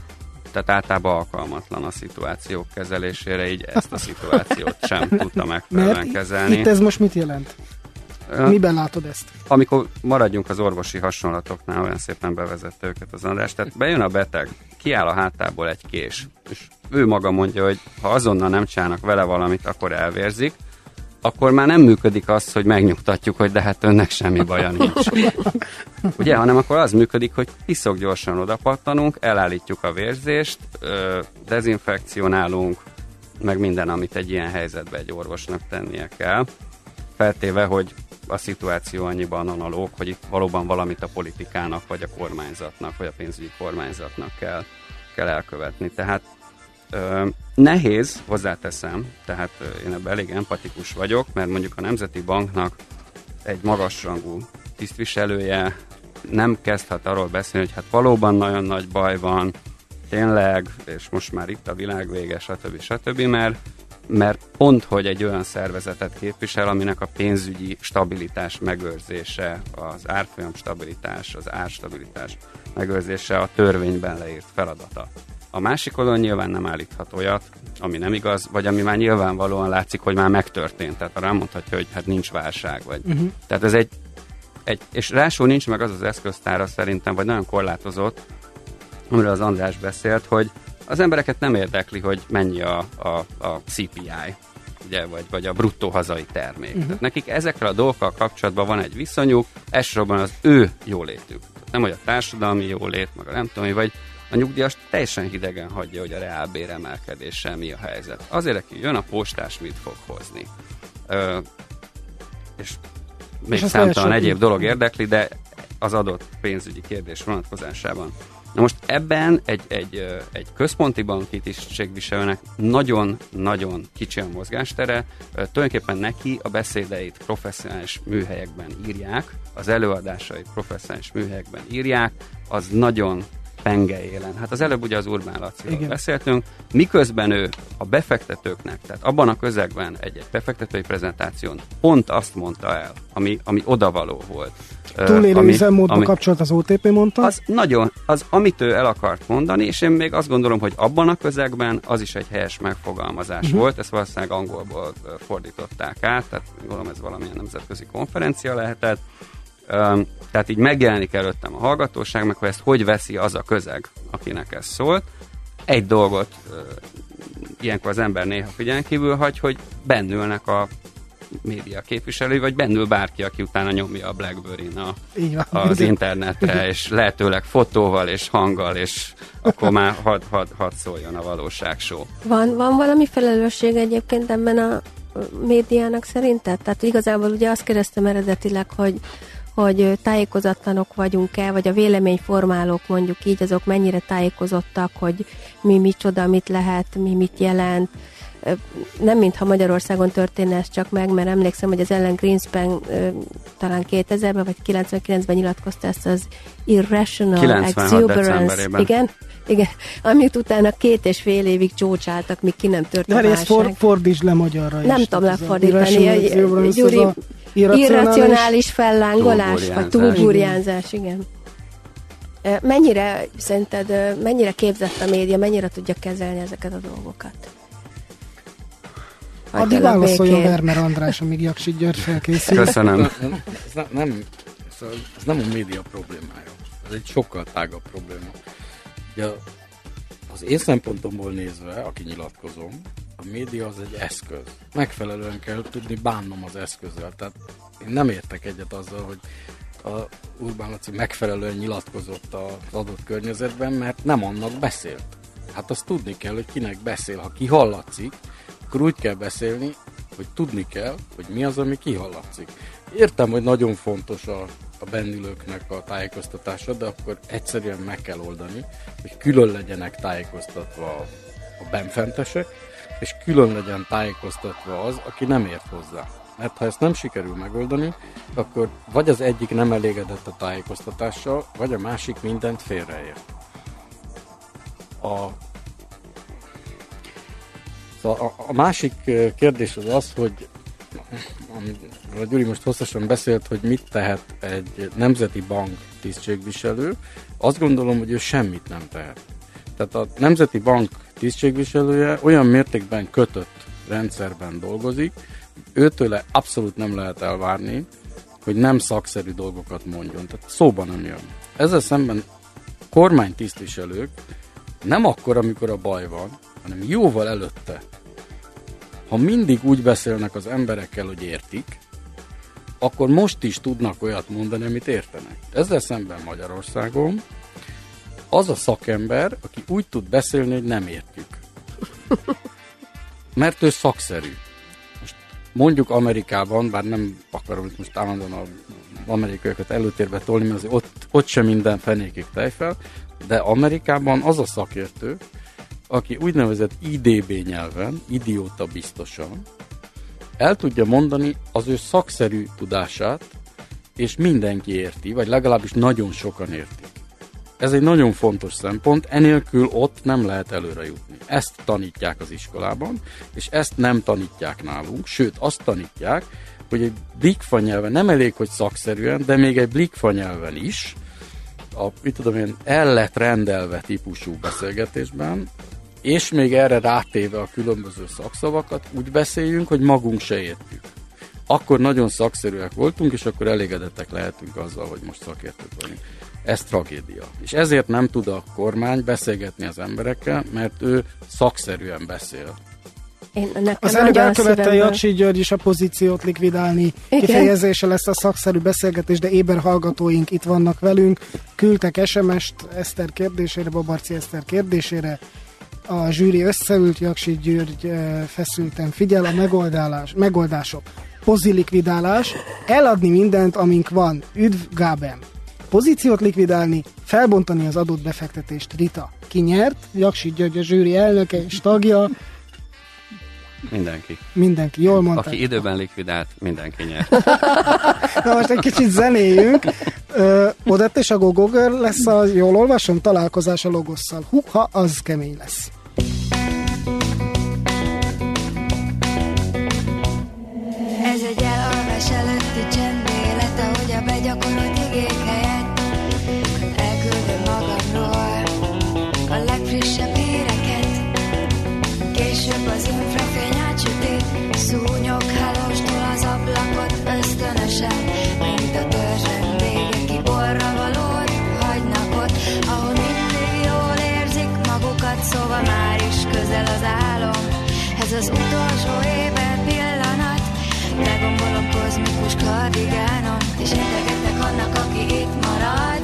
tehát általában alkalmatlan a szituációk kezelésére, így ezt a szituációt sem tudta megfelelően kezelni. Itt ez most mit jelent? Miben látod ezt? Amikor maradjunk az orvosi hasonlatoknál, olyan szépen bevezette őket az András, tehát bejön a beteg, kiáll a hátából egy kés, és ő maga mondja, hogy ha azonnal nem csinálnak vele valamit, akkor elvérzik, akkor már nem működik az, hogy megnyugtatjuk, hogy de hát önnek semmi baja nincs. Ugye, hanem akkor az működik, hogy piszok gyorsan odapattanunk, elállítjuk a vérzést, dezinfekcionálunk, meg minden, amit egy ilyen helyzetben egy orvosnak tennie kell. Feltéve, hogy a szituáció annyiban analóg, hogy itt valóban valamit a politikának, vagy a kormányzatnak, vagy a pénzügyi kormányzatnak kell elkövetni. Tehát nehéz, hozzáteszem, tehát én ebben elég empatikus vagyok, mert mondjuk a Nemzeti Banknak egy magasrangú tisztviselője nem kezdhet arról beszélni, hogy hát valóban nagyon nagy baj van, tényleg, és most már itt a világ vége, stb. Mert pont, hogy egy olyan szervezetet képvisel, aminek a pénzügyi stabilitás megőrzése, az árfolyam stabilitás, az árstabilitás megőrzése a törvényben leírt feladata. A másik oldalon nyilván nem állíthat olyat, ami nem igaz, vagy ami már nyilvánvalóan látszik, hogy már megtörtént. Tehát arra mondhatja, hogy hát nincs válság. Vagy. Tehát ez egy és rásul nincs meg az az eszköztára szerintem, vagy nagyon korlátozott, amiről az András beszélt, hogy az embereket nem érdekli, hogy mennyi a CPI, ugye, vagy a bruttó hazai termék. Tehát nekik ezekkel a dolgokkal kapcsolatban van egy viszonyuk, elsősorban az ő jólétük. Nem, hogy a társadalmi jólét, meg a nem tudom, vagy a nyugdíjas teljesen hidegen hagyja, hogy a reálbér emelkedéssel mi a helyzet. Azért, aki jön, a postás mit fog hozni. És még számtalan egyéb dolog érdekli, de az adott pénzügyi kérdés vonatkozásában. Na most ebben egy központi banki tisztségviselőnek nagyon-nagyon kicsi a mozgástere. Tulajdonképpen neki a beszédeit professzionális műhelyekben írják, az előadásait professzionális műhelyekben írják, az nagyon penge élen. Hát az előbb ugye az Urbán Laciról beszéltünk, miközben ő a befektetőknek, tehát abban a közegben egy befektetői prezentáción pont azt mondta el, ami odavaló volt. Túlélő üzemmódba kapcsolat az OTP mondta? Az nagyon, amit ő el akart mondani, és én még azt gondolom, hogy abban a közegben az is egy helyes megfogalmazás volt, ezt valószínűleg angolból fordították át, tehát gondolom ez valamilyen nemzetközi konferencia lehetett. Tehát így megjelenik előttem a hallgatóság, meg hogy ezt hogy veszi az a közeg, akinek ez szólt. Egy dolgot ilyenkor az ember néha figyelmen kívül hagy, hogy bennülnek a média képviselői, vagy bennül bárki, aki utána nyomja a BlackBerry-n az internetre, és lehetőleg fotóval és hanggal, és akkor már hadd szóljon a valóságshow. Van valami felelősség egyébként ebben a médiának szerinted? Tehát igazából ugye azt kérdeztem eredetileg, hogy tájékozatlanok vagyunk-e, vagy a véleményformálók mondjuk így, azok mennyire tájékozottak, hogy mi micsoda, mit lehet, mi mit jelent. Nem mintha Magyarországon történne ez csak meg, mert emlékszem, hogy az Ellen Greenspan talán 2000-ben vagy 99-ben nyilatkozta ezt az irrational exuberance. Igen, amit utána 2,5 évig csócsáltak, míg ki nem tört a válság. De ezt fordítsd le magyarra is. Nem tudom lefordítani. Gyuri, irracionális fellángolás, vagy túlburjánzás, igen. Mennyire, szerinted, mennyire képzett a média, mennyire tudja kezelni ezeket a dolgokat? Addig válaszoljon Vermer András, amíg Jaksi György felkészül. Köszönöm. Ez nem a média problémája. Ez egy sokkal tágabb probléma. Ugye az én szempontomból nézve, aki nyilatkozom, a média az egy eszköz. Megfelelően kell tudni bánnom az eszközzel. Tehát én nem értek egyet azzal, hogy a Urbán Laci megfelelően nyilatkozott az adott környezetben, mert nem annak beszélt. Hát azt tudni kell, hogy kinek beszél. Ha kihallatszik, akkor úgy kell beszélni, hogy tudni kell, hogy mi az, ami kihallatszik. Értem, hogy nagyon fontos a bennülőknek a tájékoztatása, de akkor egyszerűen meg kell oldani, hogy külön legyenek tájékoztatva a benfentesek, és külön legyen tájékoztatva az, aki nem ért hozzá. Mert ha ezt nem sikerül megoldani, akkor vagy az egyik nem elégedett a tájékoztatással, vagy a másik mindent félreért. A másik kérdés az, hogy a Gyuri most hosszasan beszélt, hogy mit tehet egy nemzeti bank tisztségviselő. Azt gondolom, hogy ő semmit nem tehet. Tehát a Nemzeti Bank tisztségviselője olyan mértékben kötött rendszerben dolgozik, őtőle abszolút nem lehet elvárni, hogy nem szakszerű dolgokat mondjon. Tehát szóban nem jön. Ezzel szemben kormánytisztviselők nem akkor, amikor a baj van, hanem jóval előtte. Ha mindig úgy beszélnek az emberekkel, hogy értik, akkor most is tudnak olyat mondani, amit értenek. Ezzel szemben Magyarországon az a szakember, aki úgy tud beszélni, hogy nem értjük. Mert ő szakszerű. Most mondjuk Amerikában, bár nem akarom itt most állandóan az amerikaiakat előtérbe tolni, mert azért ott sem minden fenékig tejfel, de Amerikában az a szakértő, aki úgynevezett IDB nyelven, idióta biztosan, el tudja mondani az ő szakszerű tudását, és mindenki érti, vagy legalábbis nagyon sokan értik. Ez egy nagyon fontos szempont, enélkül ott nem lehet előre jutni. Ezt tanítják az iskolában, és ezt nem tanítják nálunk, sőt azt tanítják, hogy egy blikfa nyelven, nem elég, hogy szakszerűen, de még egy blikfa nyelven is, el lett rendelve típusú beszélgetésben, és még erre rátéve a különböző szakszavakat, úgy beszéljünk, hogy magunk se értjük. Akkor nagyon szakszerűek voltunk, és akkor elégedettek lehetünk azzal, hogy most szakértők vagyunk. Ez tragédia. És ezért nem tud a kormány beszélgetni az emberekkel, mert ő szakszerűen beszél. Az előbb elkövette Jaksi György is a pozíciót likvidálni. Igen. Kifejezése lesz a szakszerű beszélgetés, de éber hallgatóink itt vannak velünk. Küldtek SMS-t Eszter kérdésére, Babarci Eszter kérdésére. A zsűri összeült, Jaksi György feszülten figyel, a megoldások. Pozilikvidálás, eladni mindent, amink van. Üdv, Gábem. Pozíciót likvidálni, felbontani az adott befektetést. Rita. Ki nyert? Jaksi György a zsűri elnöke és tagja. Mindenki, jól mondtad. Aki időben likvidált, mindenki nyert. Na most egy kicsit zenéljünk. Odett és a Go-Go Girl lesz a, jól olvasom, találkozás a Logosszal. Húha, az kemény lesz. Ez egy elalvás előtti csendélet, ahogy a begyakorolt igék helyett elküldöm magamról a legfrissebb híreket. Később az infrafény átsütít, szúnyog hálóstól az ablakot ösztönösen, mint a törzsen vége kiborra valót hagynak ott, ahol mindig jól érzik magukat, szóval már is közel az álom. Ez az utolsó éber pillanat, legombolom kozmikus kardigánom, és integetek annak, aki itt marad.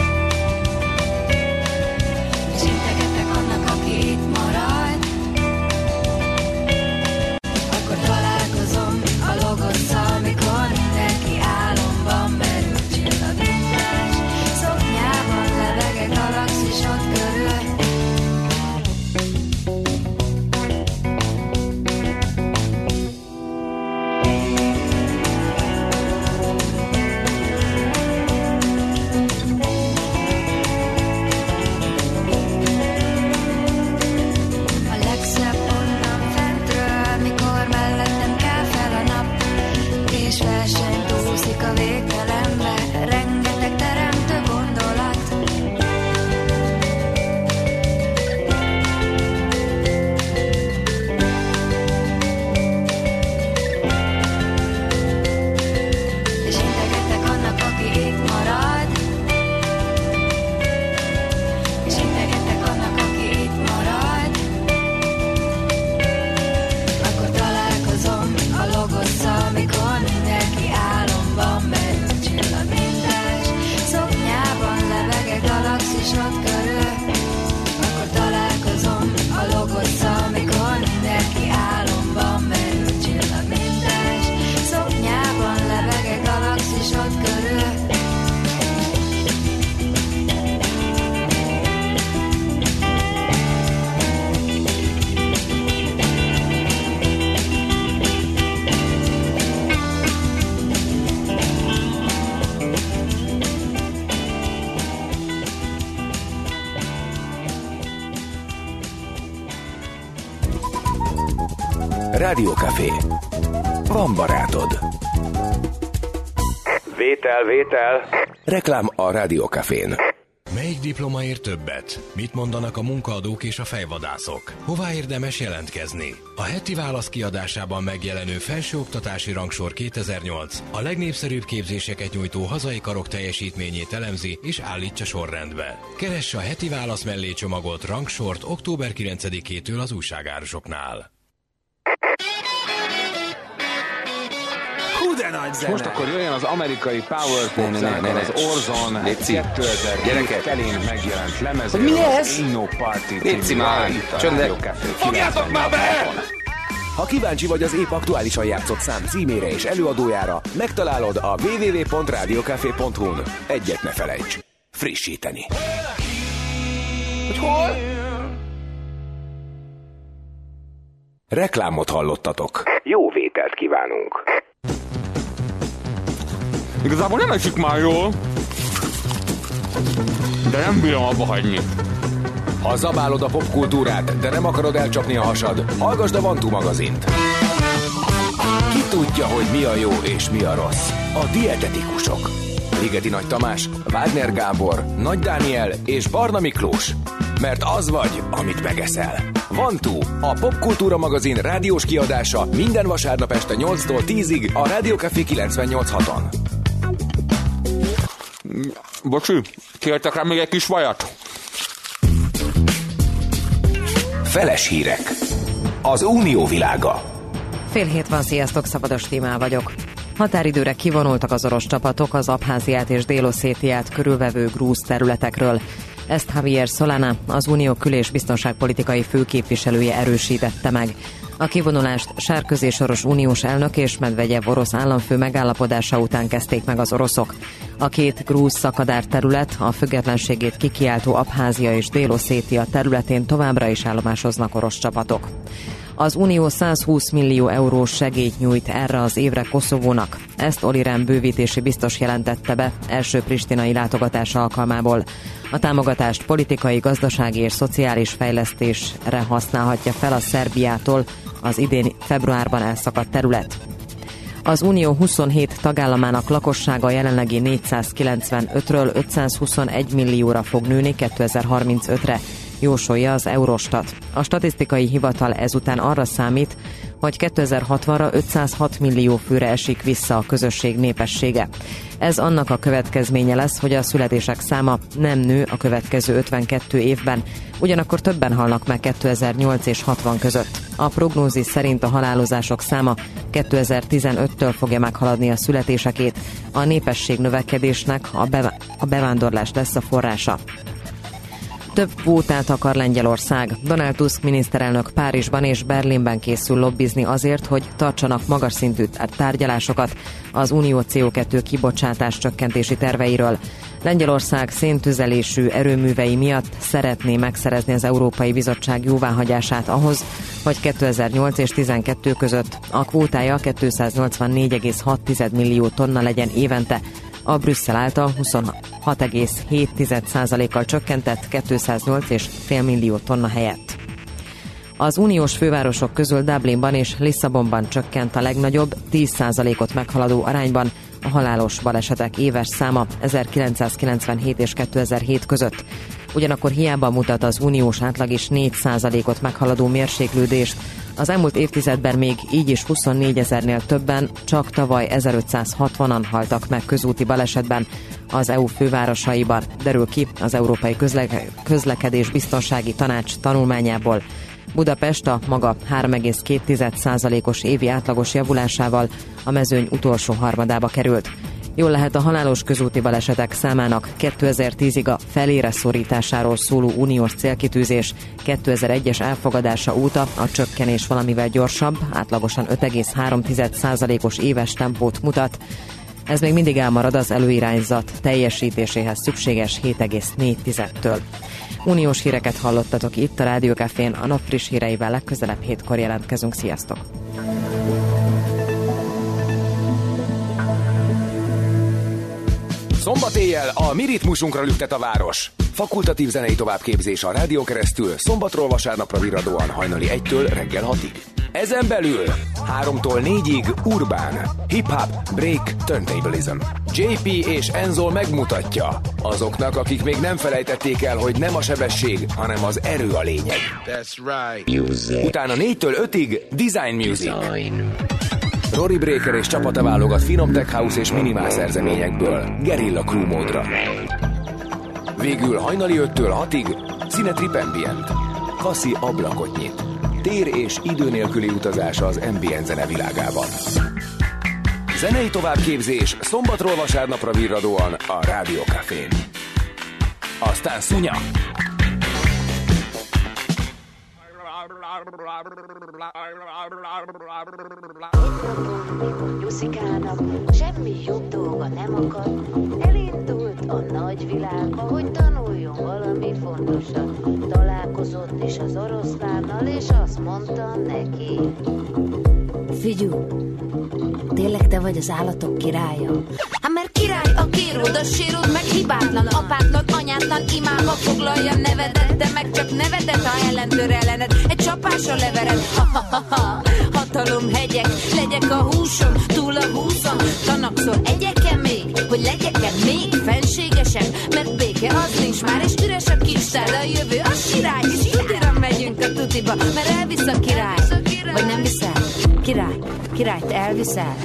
És integetek annak, aki itt marad. Akkor találkozom a Logosszal, mikor mindenki álomban merül. Csillagindás szoknyában levegek galaxisod körül. A végtelenbe rengeteg teremtő gondolat. És integetek annak, aki itt marad. És integetek annak, aki itt marad. Akkor találkozom a Logosszal, mikor mindenki álomban merül. Csillagindás szoknyában levegek galaxisod körül. Akkor találkozom a Logosszal, mikor mindenki álomban merül. Csillagindás szoknyában levegek galaxisod körül. Rádiókafé. Van barátod. Vétel. Reklám a Rádiókafén. Mely egy diplomaért többet? Mit mondanak a munkaadók és a fejvadászok? Hová érdemes jelentkezni? A heti válasz kiadásában megjelenő Felsőoktatási Rangsor 2008 a legnépszerűbb képzéseket nyújtó hazai karok teljesítményét elemzi és állítsa sorrendbe. Keresse a heti válasz mellé csomagolt rangsort október 9-től az újságárusoknál. Most akkor jöjjön az amerikai Power Pop-zenekar, az Orzon 2007 telén megjelent lemezéről, mi ez? az Inno Party Léci már, csöndek. Fogjátok már be! Ha kíváncsi vagy az épp aktuálisan játszott szám címére és előadójára, megtalálod a www.radiocafé.hu-n. Egyet ne felejts, frissíteni. Hogy hol? Reklámot hallottatok. Jó vételt kívánunk. Igazából nem esik már jól, de nem bírom abba hagyni. Ha zabálod a popkultúrát, de nem akarod elcsapni a hasad, hallgasd a Vantú magazint. Ki tudja, hogy mi a jó és mi a rossz? A dietetikusok. Ligeti Nagy Tamás, Wagner Gábor, Nagy Dániel és Barna Miklós. Mert az vagy, amit megeszel. Vantú, a popkultúra magazin rádiós kiadása minden vasárnap este 8-tól 10-ig a Rádió Café 98.6-on. Bocsi, kértek rá még egy kis vajat? Feles hírek. Az Unió világa. Fél hét van, sziasztok, Szabados Tímál vagyok. Határidőre kivonultak az orosz csapatok az Abháziát és Dél-Oszétiát körülvevő grúz területekről. Ezt Javier Solana, az Unió kül- és biztonságpolitikai főképviselője erősítette meg. A kivonulást Sárközi Soros uniós elnök és Medvegyev orosz államfő megállapodása után kezdték meg az oroszok. A két grúz szakadár terület, a függetlenségét kikiáltó Abházia és Dél-Oszétia területén továbbra is állomásoznak orosz csapatok. Az Unió 120 millió eurós segélyt nyújt erre az évre Koszovónak. Ezt Olli Rehn bővítési biztos jelentette be első pristinai látogatása alkalmából. A támogatást politikai, gazdasági és szociális fejlesztésre használhatja fel a Szerbiától az idén februárban elszakadt terület. Az Unió 27 tagállamának lakossága jelenlegi 495-ről 521 millióra fog nőni 2035-re, jósolja az Eurostat. A statisztikai hivatal ezután arra számít, hogy 2060-ra 506 millió főre esik vissza a közösség népessége. Ez annak a következménye lesz, hogy a születések száma nem nő a következő 52 évben, ugyanakkor többen halnak meg 2008 és 60 között. A prognózis szerint a halálozások száma 2015-től fogja meghaladni a születésekét, a népesség növekedésnek a bevándorlás lesz a forrása. Több kvótát akar Lengyelország. Donald Tusk miniszterelnök Párizsban és Berlinben készül lobbizni azért, hogy tartsanak magas szintű tárgyalásokat az unió CO2 kibocsátás csökkentési terveiről. Lengyelország széntüzelésű erőművei miatt szeretné megszerezni az Európai Bizottság jóváhagyását ahhoz, hogy 2008 és 2012 között a kvótája 284,6 millió tonna legyen évente, a Brüsszel által 26,7%-kal csökkentett 208,5 millió tonna helyett. Az uniós fővárosok közül Dublinban és Lisszabonban csökkent a legnagyobb, 10%-ot meghaladó arányban a halálos balesetek éves száma 1997 és 2007 között. Ugyanakkor hiába mutat az uniós átlag is 4%-ot meghaladó mérséklődést. Az elmúlt évtizedben még így is 24 000-nél többen, csak tavaly 1560-an haltak meg közúti balesetben az EU fővárosaiban, derül ki az Európai Közlekedés Biztonsági Tanács tanulmányából. Budapest a maga 3,2%-os évi átlagos javulásával a mezőny utolsó harmadába került. Jól lehet, a halálos közúti balesetek számának 2010-ig a felére szorításáról szóló uniós célkitűzés 2001-es elfogadása óta a csökkenés valamivel gyorsabb, átlagosan 5,3%-os éves tempót mutat. Ez még mindig elmarad az előirányzat teljesítéséhez szükséges 7,4-től. Uniós híreket hallottatok itt a Rádió Cafén, a nap friss híreivel legközelebb 7-kor jelentkezünk. Sziasztok! Szombat éjjel a mi ritmusunkra lüktet a város. Fakultatív zenei továbbképzés a rádión keresztül szombatról vasárnapra virradóan hajnali 1-től reggel 6-ig. Ezen belül 3-tól 4-ig Urbán, Hip-Hop, Break, Turntablism. JP és Enzo megmutatja azoknak, akik még nem felejtették el, hogy nem a sebesség, hanem az erő a lényeg. That's right. Music. Utána 4-től 5-ig Design Music. Rory Breaker és csapata válogat finom tech house és minimál szerzeményekből Guerilla Crew módra. Végül hajnali 5-től 6-ig Cinetrip Ambient. Kassi ablakot nyit. Tér és idő nélküli utazás az ambient zene világában. Zenei továbbképzés szombatról vasárnapra virradóan a Rádió Cafén. Aztán szunya! Nyuszikának semmi jobb dolga nem akad. Elindult a nagy világba, hogy tanuljon valami fontosat. Találkozott is az oroszlánnal, és azt mondta neki: Figyú, tényleg te vagy az állatok királya? Hát mert király a kéród, a sérod meg hibátlan, apátlan, anyátlan, imába foglalja nevedet, de meg csak nevedet, ha ellentör ellened, egy csapásra levered. Ha-ha-ha-ha, hatalomhegyek, legyek a húson, túl a húszon, tanakszol, egyek-e még, hogy legyek-e még fenségesek, mert béke az nincs már, és üres a kincstár, a jövő a sirály, és idére megyünk a tutiba, mert elvisz a király, vagy nem viszel? Királyt elviszel.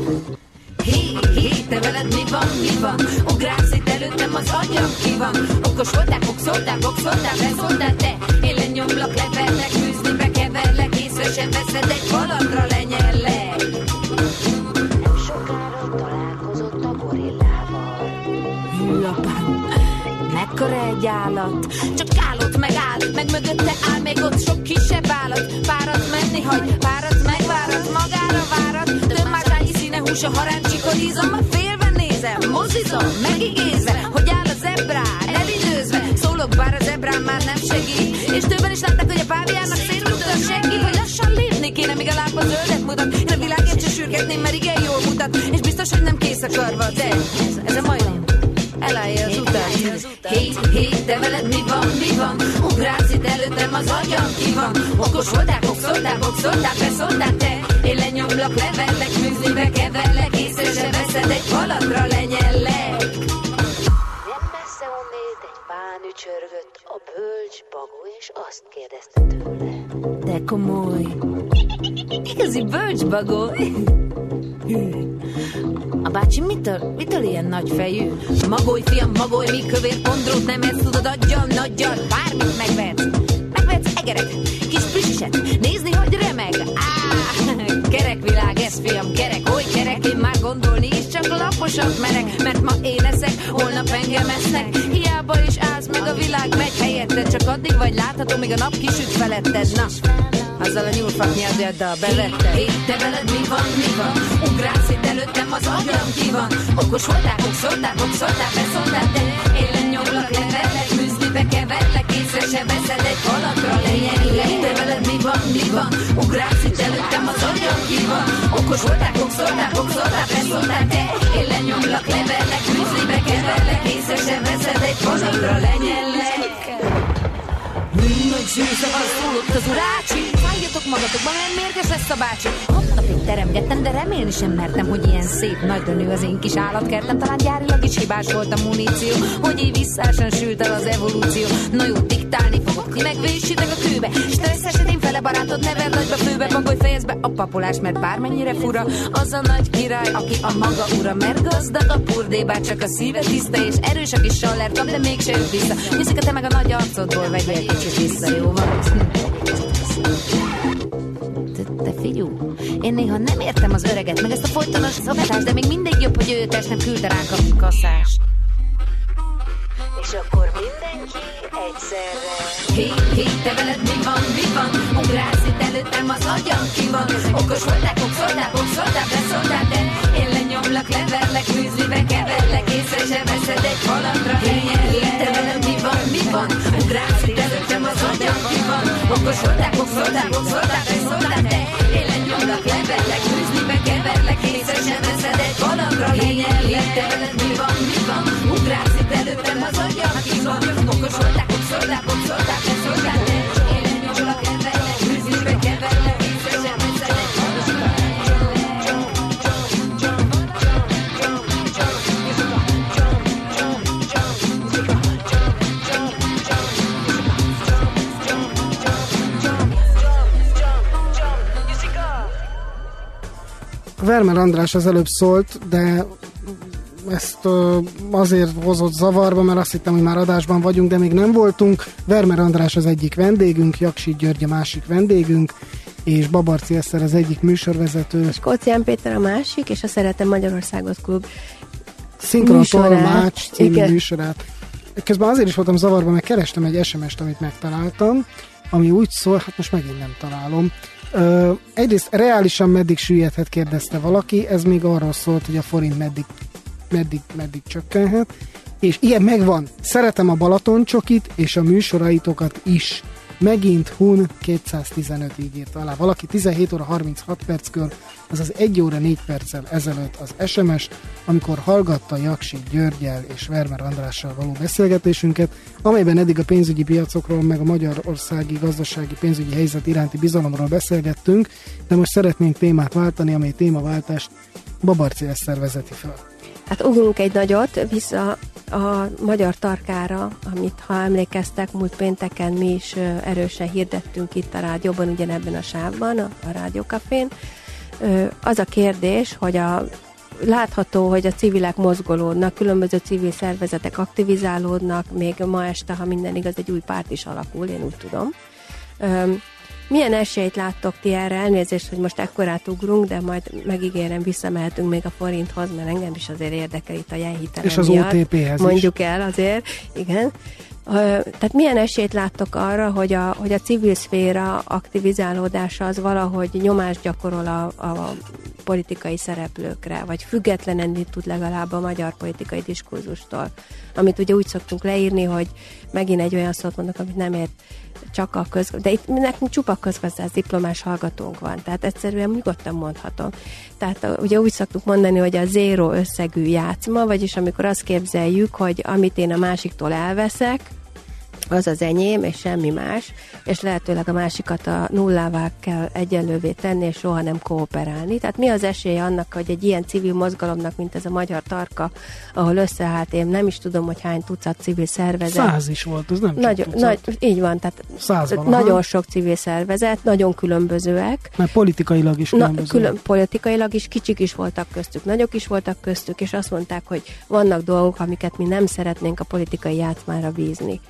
Hé, te veled mi van? Ugrálsz itt előttem, az agyam ki van. Okos voltál, boxoltál, beszóltál te. Én lenyomlak, leverlek, műzlibe keverlek, észre sem veszed, egy faladra lenyellek. Nem sokára találkozott a gorillával. Hű, apám, mekkora egy állat. Csak állott, megáll, meg mögötte áll még ott sok kisebb állat. Párat menni hagy, párat megvárat, magára várat. Többmázsányi színe húsa, haráncsikodízom, a félve nézem, mozizom, megigézve, hogy áll a zebrán, elidőzve. Szólok, bár a zebrán már nem segít, és többen is látták, hogy a páviának szélrúgta a segít, hogy lassan lépni kéne, míg a lába zöldet mutat. Én a világért se sürgetném, mert igen jól mutat, és biztos, hogy nem kész a karva, de ez a majom elállja az utat. Hé, te veled mi van? Ugrálsz itt előttem, az agyam ki van. Okos voltál, boxoltál, beszóltál te. Én lenyomlak, leverlek, műzlibe keverlek, észre se veszed, egy faladra lenyellek. Nem messze onnét egy pán ücsörgött a bölcs bagó, és azt kérdezte tőle: De komoly, igazi bölcs bagó. A bácsi mitől ilyen nagyfejű? Magolj, fiam, magolj, mi kövér pondrót nem ezt tudod, aggyal, bármit megvetsz egerek, kis plüsset, nézni, hogy remeg. Kerek világ ez, fiam, kerek, oly kerek, én már gondolni is csak laposat merek, mert ma én eszek, holnap engem esznek, hiába is állsz meg a világ megy helyette, csak addig vagy látható, míg a nap kisüt feletted, na. Azzal a nyúlfak nyelvjaddal bevetted. Hé, te veled mi van? Ugrálsz itt előttem, az agyam ki van. Okos voltál, boxoltál, beszóltál te. Én lenyomlak, leverlek, műzlibe keverlek, észre se veszed, egy faladra lenyellek. Te veled mi van? Ugrálsz itt előttem, az agyam ki van. Okos voltál, boxoltál, beszóltál te. Én lenyomlak, leverlek, műzlibe keverlek, észre se veszed, egy faladra lenyellek. Nagy zsűzzavar szólott az urácsi. Szálljatok magatokban, mert mérges lesz a bácsi. Hat napig teremgettem, de remélni sem mertem, hogy ilyen szép nagyra nő az én kis állatkertem. Talán gyárilag is hibás volt a muníció, hogy így visszásan sült el az evolúció. Na jó, diktálni fogok, ti megvésitek a kőbe. Stressz esetén fele barátod, neved nagyba főbe. Magolj, fejezd be a papolás, mert bármennyire fura, az a nagy király, aki a maga ura. Mert gazdag a purdé, bár csak a szíve tiszta, és erős a kis sallertam, de mégse jött vissza. Nyuszika, te meg a nagy arcodból vegyél kicsit vissza, jó van? Te figyú, én néha nem értem az öreget, meg ezt a folytonos szabadást, de még mindig jobb, hogy ő test nem küldte ránk a kasszást. És akkor mindenki egyszerre: Hé, te veled mi van? Ugrálsz itt előttem, az agyam ki van. Okos voltál, boxoltál, beszóltál te. Én lenyomlak, leverlek, műzlibe keverlek, észre se veszed, egy faladra lenyellek. Te veled mi van? Ugrálsz itt előttem, az agyam ki van. Okos voltál, boxoltál, beszóltál te. Én lenyomlak, leverlek, műzlibe keverlek, észre se veszed, egy faladra lenyellek. Te veled mi van? Ugrálsz itt előttem, az agyam ki van. Okos voltál, boxoltál, beszóltál te. Én lenyomlak, leverlek, műzlibe keverlek, észre se veszed, egy Vermer András az előbb szólt, de ezt azért hozott zavarba, mert azt hittem, hogy már adásban vagyunk, de még nem voltunk. Vermer András az egyik vendégünk, Jaksy György a másik vendégünk, és Babarczy Eszter az egyik műsorvezető. Kócián Péter a másik, és a Szeretem Magyarországot klub Szinkron Tolmács című műsorát. Közben azért is voltam zavarba, mert kerestem egy SMS-t, amit megtaláltam, ami úgy szól, hát most megint nem találom. Egyrészt reálisan meddig süllyedhet, kérdezte valaki, ez még arról szólt, hogy a forint meddig csökkenhet, és ilyen megvan. Szeretem a Balatoncsokit és a műsoraitokat is. Megint Hun 215, így írta alá valaki. 17 óra 36 perckor, azaz 1 óra 4 perccel ezelőtt az SMS, amikor hallgatta Jaksy Györggyel és Vermer Andrással való beszélgetésünket, amelyben eddig a pénzügyi piacokról, meg a magyarországi gazdasági pénzügyi helyzet iránti bizalomról beszélgettünk, de most szeretnénk témát váltani, amely témaváltást Babarczy Eszter vezeti fel. Hát ugrunk egy nagyot vissza a magyar tarkára, amit, ha emlékeztek, múlt pénteken mi is erősen hirdettünk itt a rádióban, ugyanebben a sávban, a Rádiókafén. Az a kérdés, hogy látható, hogy a civilek mozgolódnak, különböző civil szervezetek aktivizálódnak, még ma este, ha minden igaz, egy új párt is alakul, én úgy tudom. Milyen esélyt láttok ti erre? Elnézést, hogy most ekkorát ugrunk, de majd megígérem, visszamehetünk még a forinthoz, mert engem is azért érdekel itt a jelhitelem és az miatt. OTP-hez mondjuk is. el azért, igen. Tehát milyen esélyt láttok arra, hogy a civil szféra aktivizálódása az valahogy nyomást gyakorol a politikai szereplőkre, vagy függetlenen tud legalább a magyar politikai diskurzustól, amit ugye úgy szoktunk leírni, hogy megint egy olyan szót mondok, amit nem ért csak a de itt nekünk csupa közgazdász diplomás hallgatónk van, tehát egyszerűen nyugodtan mondhatom. Tehát ugye úgy szoktuk mondani, hogy a zéro összegű játszma, vagyis amikor azt képzeljük, hogy amit én a másiktól elveszek, az az enyém, és semmi más, és lehetőleg a másikat a nullává kell egyenlővé tenni, és soha nem kooperálni. Tehát mi az esélye annak, hogy egy ilyen civil mozgalomnak, mint ez a Magyar Tarka, ahol összeállt, én nem is tudom, hogy hány tucat civil szervezet. 100 is volt, ez nem csak tucat. Így van, tehát nagyon sok civil szervezet, nagyon különbözőek. Mert politikailag is különbözőek. Politikailag is, kicsik is voltak köztük, nagyok is voltak köztük, és azt mondták, hogy vannak dolgok, amiket mi nem szeretnénk a politikai játszmára bízni.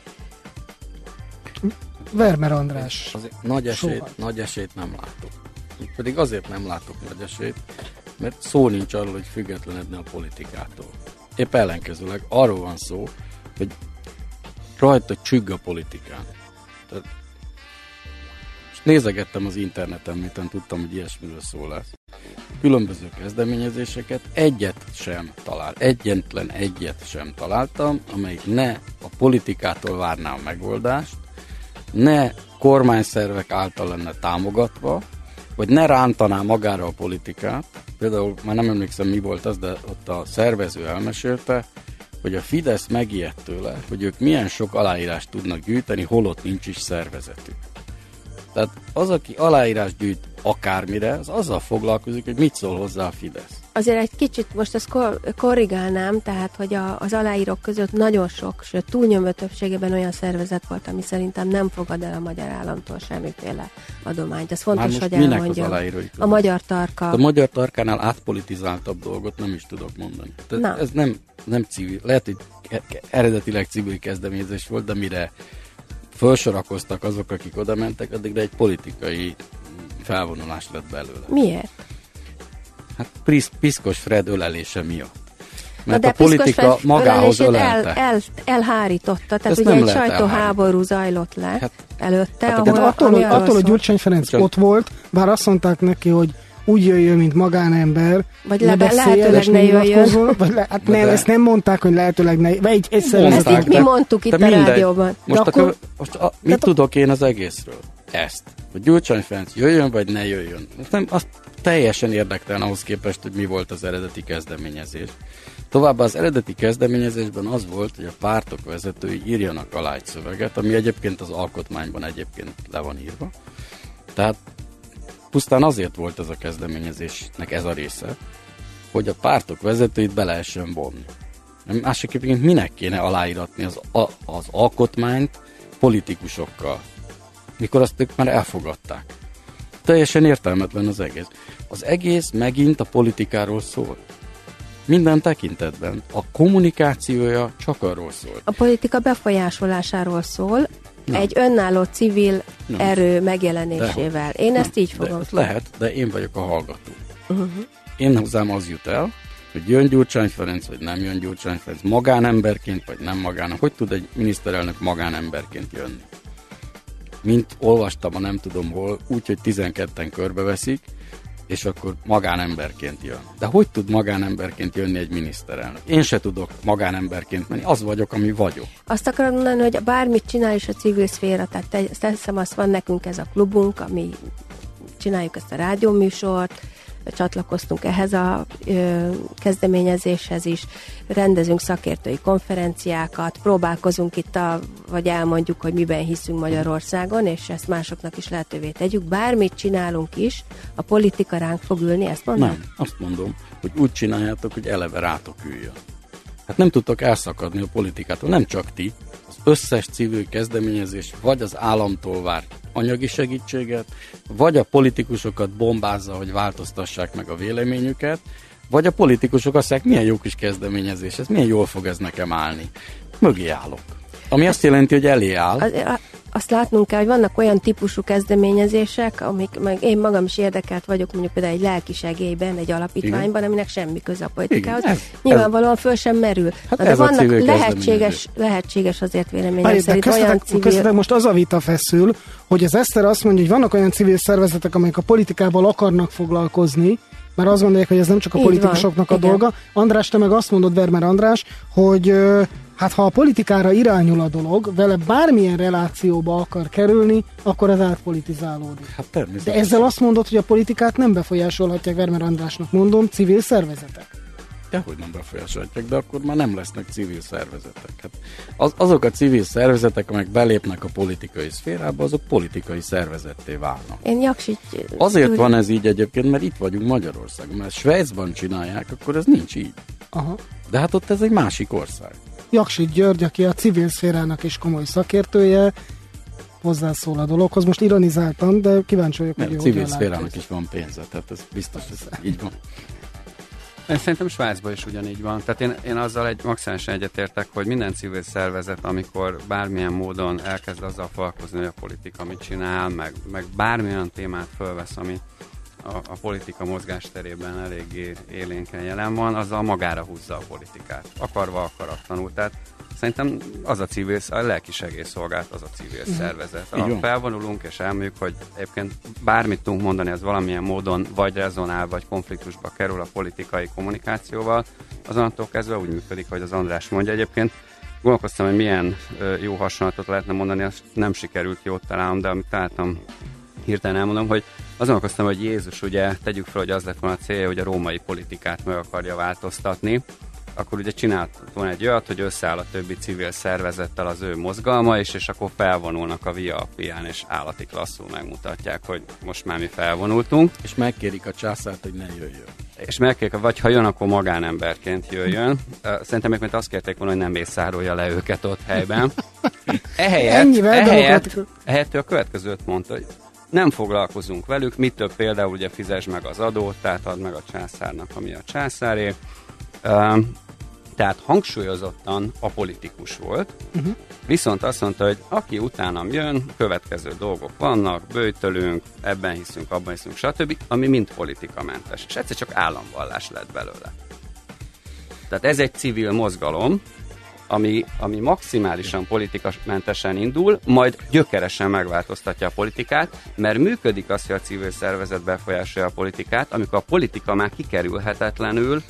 Vermer András. Nagy esélyt nem látok. Pedig azért nem látok nagy esélyt, mert szó nincs arról, hogy függetlenedne a politikától. Épp ellenkezőleg arról van szó, hogy rajta csügg a politikán. Tehát, és nézegettem az interneten, miután tudtam, hogy ilyesmiről szó lesz. Különböző kezdeményezéseket, egyetlen egyet sem találtam, amelyik ne a politikától várná a megoldást, ne kormányszervek által lenne támogatva, vagy ne rántaná magára a politikát. Például már nem emlékszem, mi volt az, de ott a szervező elmesélte, hogy a Fidesz megijedt tőle, hogy ők milyen sok aláírást tudnak gyűjteni, holott nincs is szervezetük. Tehát az, aki aláírás gyűjt akármire, az azzal foglalkozik, hogy mit szól hozzá a Fidesz. Azért egy kicsit most ezt korrigálnám, tehát, hogy az aláírók között nagyon sok, sőt túlnyomó többségében olyan szervezet volt, ami szerintem nem fogad el a magyar államtól semmiféle adományt. Ez fontos, hogy elmondjam. A Magyar Tarka. A Magyar Tarkánál átpolitizáltabb dolgot nem is tudok mondani. Tehát ez nem civil. Lehet, hogy eredetileg civil kezdeményezés volt, de mire felsorakoztak azok, akik oda mentek, addigra egy politikai felvonulás lett belőle. Miért? Hát Piszkos Fred ölelése miatt. Mert a politika magához ölelte. Elhárította, tehát ugye egy sajtóháború zajlott le előtte. Attól, hogy Gyurcsány Ferenc ott volt, bár azt mondták neki, hogy úgy jöjjön, mint magánember, vagy lehetőleg ne jöjjön. Ezt nem mondták, hogy lehetőleg ne jöjjön. Ezt itt mi mondtuk itt a rádióban. Mit tudok én az egészről? Ezt. Hogy Gyurcsány Ferenc jöjjön, vagy ne jöjjön. Azt teljesen érdektelen ahhoz képest, hogy mi volt az eredeti kezdeményezés. Továbbá az eredeti kezdeményezésben az volt, hogy a pártok vezetői írjanak alá egy szöveget, ami egyébként az alkotmányban egyébként le van írva. Tehát pusztán azért volt ez a kezdeményezésnek ez a része, hogy a pártok vezetőit be lehessen vonni. Másképpen minek kéne aláíratni az alkotmányt politikusokkal, mikor azt ők már elfogadták. teljesen értelmetlen az egész. Az egész megint a politikáról szól. Minden tekintetben. A kommunikációja csak arról szól. A politika befolyásolásáról szól, egy önálló civil erő megjelenésével. Én ezt így fogom. Lehet, de én vagyok a hallgató. Én hozzám az jut el, hogy jön Gyurcsány Ferenc, vagy nem jön Gyurcsány Ferenc, magánemberként, vagy nem magánemberként. Hogy tud egy miniszterelnök magánemberként jönni? Mint olvastam, a nem tudom hol, úgy, hogy 12-en körbeveszik, és akkor magánemberként jön. De hogy tud magánemberként jönni egy miniszterelnök? Én se tudok magánemberként menni, az vagyok, ami vagyok. Azt akarom mondani, hogy bármit csinál is a civil szféra, tehát teszem azt, van nekünk ez a klubunk, ami csináljuk ezt a rádióműsort, csatlakoztunk ehhez a kezdeményezéshez is, rendezünk szakértői konferenciákat, próbálkozunk itt, vagy elmondjuk, hogy miben hiszünk Magyarországon, és ezt másoknak is lehetővé tegyük. Bármit csinálunk is, a politika ránk fog ülni, ezt mondom? Nem, azt mondom, hogy úgy csináljátok, hogy eleve rátok üljön. Hát nem tudtok elszakadni a politikától, nem csak ti, az összes civil kezdeményezés vagy az államtól vár anyagi segítséget, vagy a politikusokat bombázza, hogy változtassák meg a véleményüket, vagy a politikusok azt mondják, milyen jó kis kezdeményezés, ez milyen jól fog ez nekem állni. Mögé állok. Ami azt jelenti, hogy elé áll. Azt látnunk kell, hogy vannak olyan típusú kezdeményezések, amik meg én magam is érdekelt vagyok, mondjuk például egy lelkisegélyben, egy alapítványban, igen, aminek semmi köze a politikához. Nyilvánvalóan föl sem merül. Hát de vannak lehetséges azért véleményem szerint olyan civil... Most az a vita feszül, hogy az Eszter azt mondja, hogy vannak olyan civil szervezetek, amelyek a politikával akarnak foglalkozni, mert azt gondolják, hogy ez nem csak a politikusoknak a dolga. András, te meg azt mondod, Vermer András, hogy hát ha a politikára irányul a dolog, vele bármilyen relációba akar kerülni, akkor ez átpolitizálódik. Hát természetesen. De ezzel azt mondod, hogy a politikát nem befolyásolhatják, Vermer Andrásnak mondom, civil szervezetek. Dehogy nem befolyásolhatják, de akkor már nem lesznek civil szervezetek. Hát azok a civil szervezetek, amelyek belépnek a politikai szférába, azok politikai szervezetté válnak. Azért van ez így egyébként, mert itt vagyunk Magyarországon, mert Svájcban csinálják, akkor ez nincs így. Aha. De hát ott ez egy másik ország. Jaksit György, aki a civil szférának is komoly szakértője, hozzászól a dologhoz. Most ironizáltam, de kíváncsi vagyok, hogy civil szférának is van pénze, tehát ez biztos, ez így van. Én szerintem Svájcban is ugyanígy van. Tehát én azzal maximálisan egyetértek, hogy minden civil szervezet, amikor bármilyen módon elkezd azzal foglalkozni, hogy a politika mit csinál, meg bármilyen témát fölvesz, ami a politika mozgásterében eléggé élénken jelen van, azzal magára húzza a politikát. Akarva, akaratlanul. Tehát szerintem az a civil, a lelkisegélyszolgálat az a civil szervezet. Felvonulunk és elmondjuk, hogy egyébként bármit tudunk mondani, az valamilyen módon vagy rezonál, vagy konfliktusba kerül a politikai kommunikációval, azonnantól kezdve úgy működik, hogy az András mondja. Egyébként gondolkoztam, hogy milyen jó hasonlatot lehetne mondani, azt nem sikerült jót találnom, de amit találtam, hirtelen elmondom, hogy azon gondolkoztam, hogy Jézus, ugye tegyük fel, hogy az lett volna a célja, hogy a római politikát meg akarja változtatni, akkor ugye csinált volna egy olyat, hogy összeáll a többi civil szervezettel az ő mozgalma, és akkor felvonulnak a Via Appián, és állati klasszul megmutatják, hogy most már mi felvonultunk. És megkérik a császárt, hogy ne jöjjön. És megkérik, vagy ha jön, akkor magánemberként jöjjön. Szerintem még azt kérték volna, hogy nem mészárolja le őket ott helyben. Ehelyett ő a következőt mondta, hogy nem foglalkozunk velük, mi több például ugye fizesd meg az adót, tehát add meg a császárnak, ami a császáré. Tehát hangsúlyozottan apolitikus volt, viszont azt mondta, hogy aki utánam jön, következő dolgok vannak, böjtölünk, ebben hiszünk, abban hiszünk, stb., ami mind politikamentes. És egyszer csak államvallás lett belőle. Tehát ez egy civil mozgalom, ami maximálisan politikamentesen indul, majd gyökeresen megváltoztatja a politikát, mert működik az, hogy a civil szervezet befolyásolja a politikát, amikor a politika már kikerülhetetlenül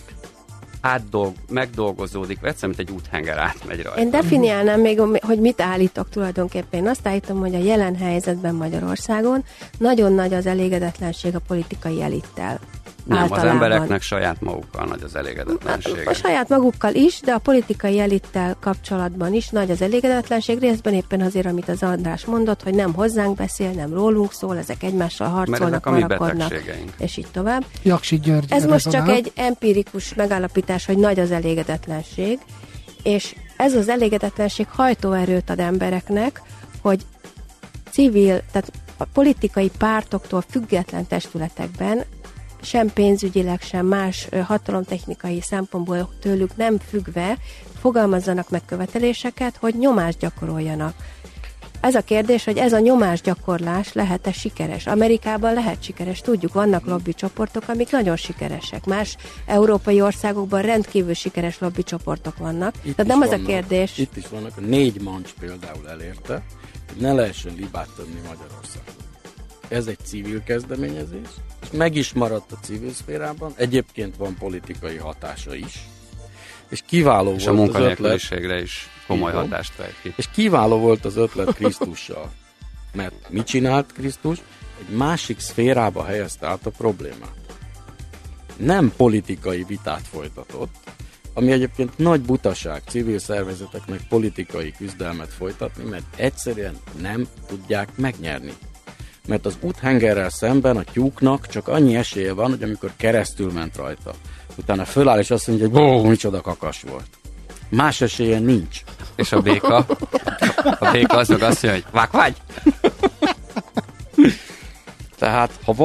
megdolgozódik, vagy egyszerűen, mint egy úthenger átmegy rajta. Én definiálnám még, hogy mit állítok tulajdonképpen. Én azt állítom, hogy a jelen helyzetben Magyarországon nagyon nagy az elégedetlenség a politikai elittel. Nem, általában. Az embereknek saját magukkal nagy az elégedetlenség. A saját magukkal is, de a politikai elittel kapcsolatban is nagy az elégedetlenség, részben éppen azért, amit az András mondott, hogy nem hozzánk beszél, nem rólunk szól, ezek egymással harcolnak, varakodnak, és így tovább. Jaksit György. Ez most csak egy empirikus megállapítás, hogy nagy az elégedetlenség, és ez az elégedetlenség hajtóerőt ad embereknek, hogy civil, tehát A politikai pártoktól független testületekben sem pénzügyileg, sem más hatalomtechnikai szempontból tőlük nem függve fogalmazzanak meg követeléseket, hogy nyomást gyakoroljanak. Ez a kérdés, hogy ez a nyomásgyakorlás lehet-e sikeres. Amerikában lehet sikeres, tudjuk, vannak lobbycsoportok, amik nagyon sikeresek. Más európai országokban rendkívül sikeres lobbycsoportok vannak. Tehát nem az a kérdés. Itt is vannak, a 4 Mancs például elérte, hogy ne lehessen libát tömni Magyarországon. Ez egy civil kezdeményezés, és meg is maradt a civil szférában, egyébként van politikai hatása is, és kiváló és volt a az ötlet. munkanélküliségre is komoly hatást fejt ki. És kiváló volt az ötlet Krisztussal. Mert mit csinált Krisztus? Egy másik szférába helyezte át a problémát. Nem politikai vitát folytatott, ami egyébként nagy butaság civil szervezeteknek politikai küzdelmet folytatni, mert egyszerűen nem tudják megnyerni. Mert az úthengerrel szemben a tyúknak csak annyi esélye van, hogy amikor keresztül ment rajta, utána föláll és azt mondja, hogy micsoda kakas volt. Más esélye nincs. És a béka? A béka az meg azt mondja, hogy vák vagy! Tehát, ha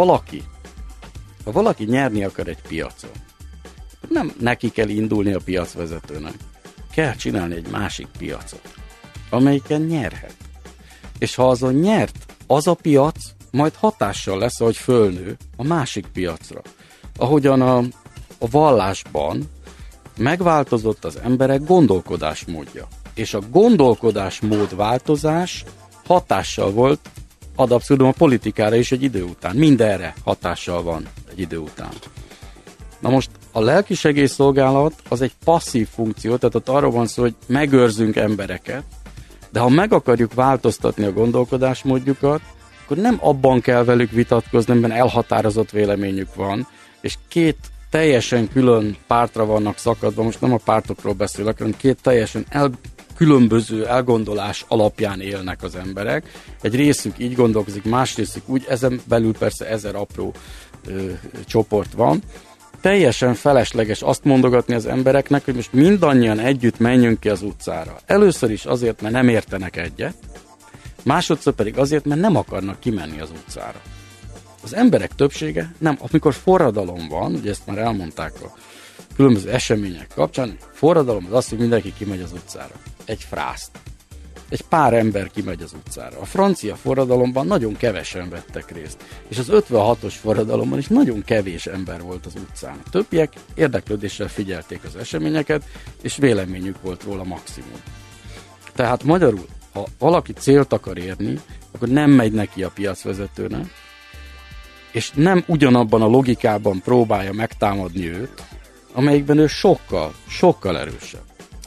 valaki nyerni akar egy piacon, nem neki kell indulni a piacvezetőnek. Kell csinálni egy másik piacot, amelyiken nyerhet. És ha azon nyert, az a piac majd hatással lesz, ahogy fölnő a másik piacra. Ahogyan a vallásban megváltozott az emberek gondolkodásmódja. És a gondolkodásmód változás hatással volt ad abszurdum a politikára is egy idő után. Mindenre hatással van egy idő után. Na most a lelkisegélyszolgálat az egy passzív funkció, tehát ott arról van szó, hogy megőrzünk embereket, de ha meg akarjuk változtatni a gondolkodásmódjukat, akkor nem abban kell velük vitatkozni, mert elhatározott véleményük van, és 2 teljesen külön pártra vannak szakadva, most nem a pártokról beszélek, hanem 2 teljesen különböző elgondolás alapján élnek az emberek. Egy részük így gondolkozik, más részük úgy, ezen belül persze 1000 apró csoport van. Teljesen felesleges azt mondogatni az embereknek, hogy most mindannyian együtt menjünk ki az utcára. Először is azért, mert nem értenek egyet, másodszor pedig azért, mert nem akarnak kimenni az utcára. Az emberek többsége nem, amikor forradalom van, ugye ezt már elmondták a különböző események kapcsán, forradalom az az, hogy mindenki kimegy az utcára. Egy frászt. Egy pár ember kimegy az utcára. A francia forradalomban nagyon kevesen vettek részt. És az 56-os forradalomban is nagyon kevés ember volt az utcán. A többiek érdeklődéssel figyelték az eseményeket, és véleményük volt róla maximum. Tehát magyarul, ha valaki célt akar érni, akkor nem megy neki a piacvezetőnek, és nem ugyanabban a logikában próbálja megtámadni őt, amelyikben ő sokkal erősebb.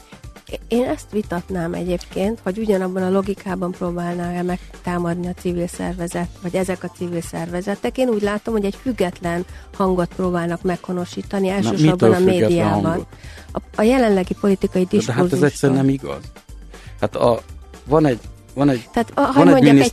Én ezt vitatnám egyébként, hogy ugyanabban a logikában próbálná megtámadni a civil szervezet, vagy ezek a civil szervezetek. Én úgy látom, hogy egy független hangot próbálnak meghonosítani, elsősorban a médiában. A jelenlegi politikai diskurzus. De hát ez egyszerűen nem igaz. Hát van egy tehát, hadd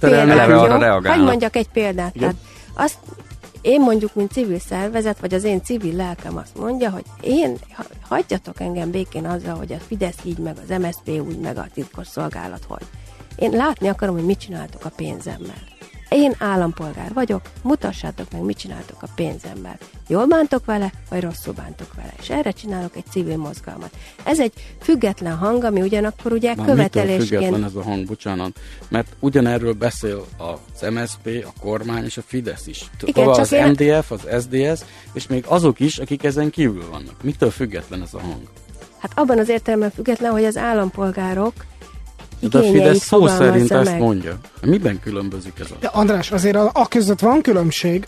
mondjak egy példát. Tehát én mondjuk, mint civil szervezet, vagy az én civil lelkem azt mondja, hogy hagyjatok engem békén azzal, hogy a Fidesz így, meg az MSZP úgy, meg a titkosszolgálat hogy. Én látni akarom, hogy mit csináltok a pénzemmel. Én állampolgár vagyok, mutassátok meg, mit csináltok a pénzemmel. Jól bántok vele, vagy rosszul bántok vele. És erre csinálok egy civil mozgalmat. Ez egy független hang, ami ugyanakkor ugye követelésként... Mitől független ez a hang, bocsánat? Mert ugyanerről beszél az MSZP, a kormány és a Fidesz is. Igen, az MDF, az SDS, és még azok is, akik ezen kívül vannak. Mitől független ez a hang? Hát abban az értelemben független, hogy az állambolgárok de a Fidesz szó szerint ezt mondja. Miben különbözik ez? De András, azért a között van különbség,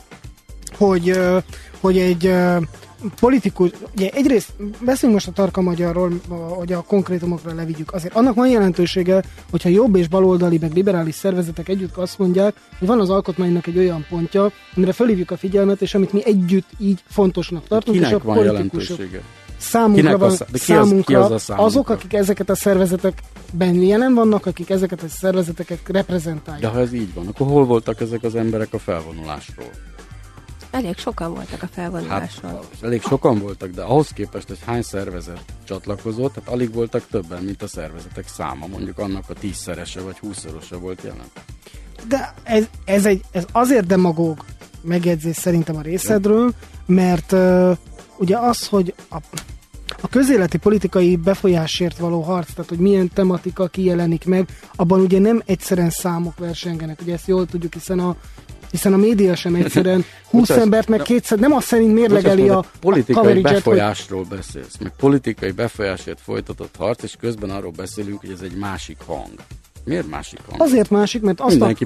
hogy egy politikus, ugye egyrészt beszéljünk most a tarka magyarról, hogy a konkrétumokra levigyük. Azért annak van jelentősége, hogyha jobb és baloldali, meg liberális szervezetek együtt azt mondják, hogy van az alkotmánynak egy olyan pontja, amire felhívjuk a figyelmet, és amit mi együtt így fontosnak tartunk. Kinek és a van jelentősége? Számunkra azok, akik ezeket a szervezetekben jelen vannak, akik ezeket a szervezeteket reprezentálják. De ha ez így van, akkor hol voltak ezek az emberek a felvonulásról? Elég sokan voltak a felvonulásról. Hát, elég sokan voltak, de ahhoz képest, hogy hány szervezet csatlakozott, hát alig voltak többen, mint a szervezetek száma. Mondjuk annak a 10-szerese vagy 20-szorosa volt jelen. De ez azért demagóg megjegyzés szerintem a részedről, mert ugye az, hogy a közéleti politikai befolyásért való harc, tehát hogy milyen tematika kijelenik meg, abban ugye nem egyszerűen számok versengenek, ugye ezt jól tudjuk, hiszen a média sem egyszerűen 20 embert meg 200, nem azt szerint mérlegeli a politikai befolyásról beszélsz, meg politikai befolyásért folytatott harc, és közben arról beszélünk, hogy ez egy másik hang. Miért másik hang? Azért másik, mert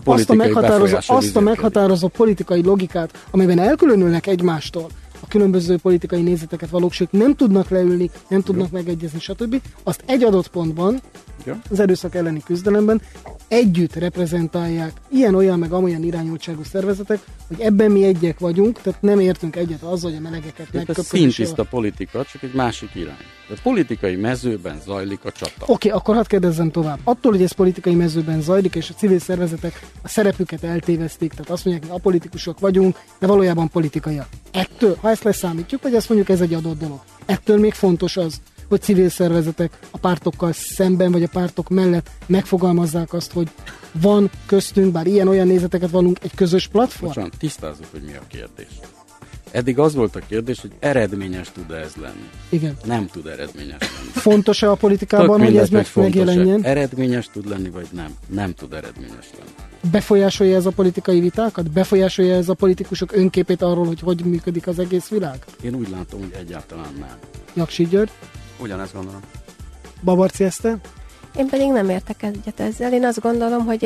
azt a meghatározó politikai logikát, amiben elkülönülnek egymástól a különböző politikai nézeteket valósítók, nem tudnak leülni, nem tudnak megegyezni, stb. Azt egy adott pontban, az erőszak elleni küzdelemben együtt reprezentálják ilyen-olyan meg amolyan irányultságú szervezetek, hogy ebben mi egyek vagyunk, tehát nem értünk egyet azzal, hogy a melegeket megköpödik. Ez színtiszta politika, csak egy másik irány. A politikai mezőben zajlik a csata. Oké, akkor hadd kérdezzem tovább. Attól, hogy ez politikai mezőben zajlik, és a civil szervezetek a szerepüket eltévesztik, tehát azt mondják, hogy apolitikusok vagyunk, de valójában politikaiak. Ettől, ha ezt leszámítjuk, vagy azt mondjuk, ez egy adott dolog. Ettől még fontos az, hogy civil szervezetek a pártokkal szemben, vagy a pártok mellett megfogalmazzák azt, hogy van köztünk, bár ilyen-olyan nézeteket vallunk, egy közös platform. Bocsánat, tisztázzuk, hogy mi a kérdés. Eddig az volt a kérdés, hogy eredményes tud-e ez lenni? Igen. Nem tud eredményes lenni. Fontos-e a politikában, hogy ez megjelenjen? Eredményes tud lenni, vagy nem? Nem tud eredményes lenni. Befolyásolja ez a politikai vitákat? Befolyásolja ez a politikusok önképét arról, hogy működik az egész világ? Én úgy látom, hogy egyáltalán nem. Jaksi György? Ugyanezt gondolom. Babarci Eszter? Én pedig nem értek egyet ezzel. Én azt gondolom, hogy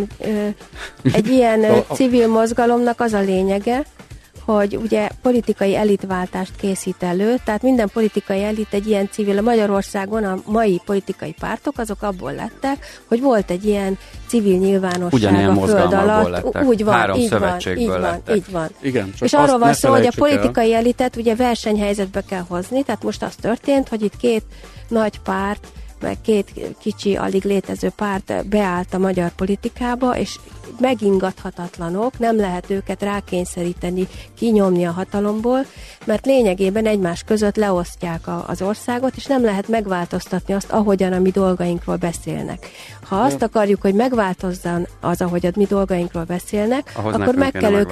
egy ilyen civil mozgalomnak az a lényege, hogy ugye politikai elitváltást készít elő, tehát minden politikai elit egy ilyen civil, Magyarországon a mai politikai pártok azok abból lettek, hogy volt egy ilyen civil nyilvánosság a föld alatt. Lettek. Úgy van, 3 így szövetségből van, így van. Igen, és arról van szó, hogy a politikai elitet ugye versenyhelyzetbe kell hozni, tehát most az történt, hogy itt 2 nagy párt, meg 2 kicsi, alig létező párt beállt a magyar politikába, és megingathatatlanok, nem lehet őket rákényszeríteni, kinyomni a hatalomból, mert lényegében egymás között leosztják az országot, és nem lehet megváltoztatni azt, ahogyan a mi dolgainkról beszélnek. Ha azt akarjuk, hogy megváltozzon az, ahogy a mi dolgainkról beszélnek, akkor meg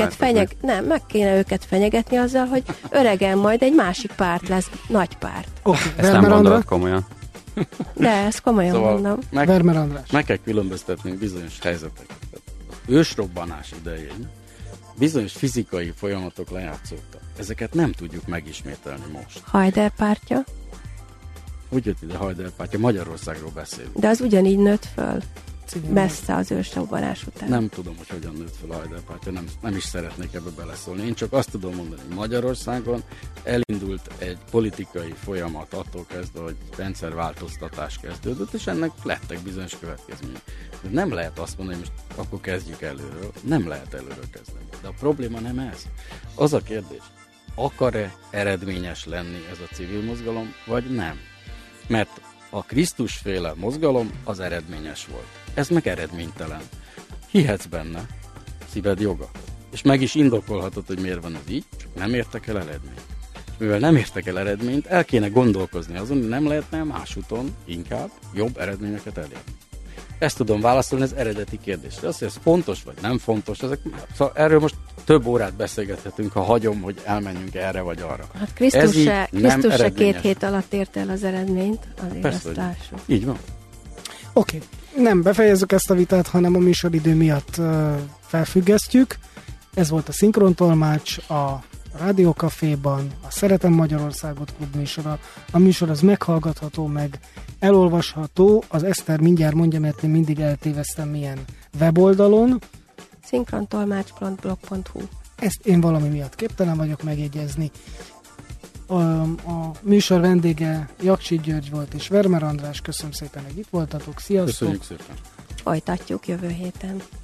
kéne őket fenyegetni azzal, hogy öregen majd egy másik párt lesz, nagy párt. Ezt nem gondolod komolyan. De ezt komolyan mondom. Meg kell különböztetnünk bizonyos helyzeteket. Ősrobbanás idején bizonyos fizikai folyamatok lejátszódtak. Ezeket nem tudjuk megismételni most. Hajder pártja? Úgy jött ide Hajder pártja, Magyarországról beszélünk. De az ugyanígy nőtt föl. Messze az ősrobbanás után. Nem tudom, hogy hogyan nőtt fel a Hajder pártja, nem is szeretnék ebbe beleszólni. Én csak azt tudom mondani, hogy Magyarországon elindult egy politikai folyamat attól kezdve, hogy rendszerváltoztatás kezdődött, és ennek lettek bizonyos következmények. Nem lehet azt mondani, hogy most akkor kezdjük előről. Nem lehet előről kezdeni. De a probléma nem ez. Az a kérdés, akar-e eredményes lenni ez a civil mozgalom, vagy nem? Mert a Krisztusféle mozgalom az eredményes volt. Ez meg eredménytelen. Hihetsz benne, szíved joga. És meg is indokolhatod, hogy miért van ez így, csak nem értek el eredményt. És mivel nem értek el eredményt, el kéne gondolkozni azon, hogy nem lehetne más úton inkább jobb eredményeket elérni. Ezt tudom válaszolni az eredeti kérdésre. Az, hogy ez fontos vagy nem fontos, szóval erről most több órát beszélgethetünk, ha hagyom, hogy elmenjünk erre vagy arra. Hát Krisztus se 2 hét alatt ért el az eredményt, azért azt lássuk. Így van. Oké. Nem befejezzük ezt a vitát, hanem a műsoridő miatt felfüggesztjük. Ez volt a Szinkrontolmács, a Rádiókaféban, a Szeretem Magyarországot klub műsora. A műsor az meghallgatható, meg elolvasható. Az Eszter mindjárt mondja, mert én mindig eltéveztem milyen weboldalon. Szinkrontolmács.blog.hu. Ezt én valami miatt képtelen vagyok megjegyezni. A műsor vendége Jaksi György volt és Vermer András. Köszönöm szépen, hogy itt voltatok. Sziasztok! Köszönjük szépen! Folytatjuk jövő héten.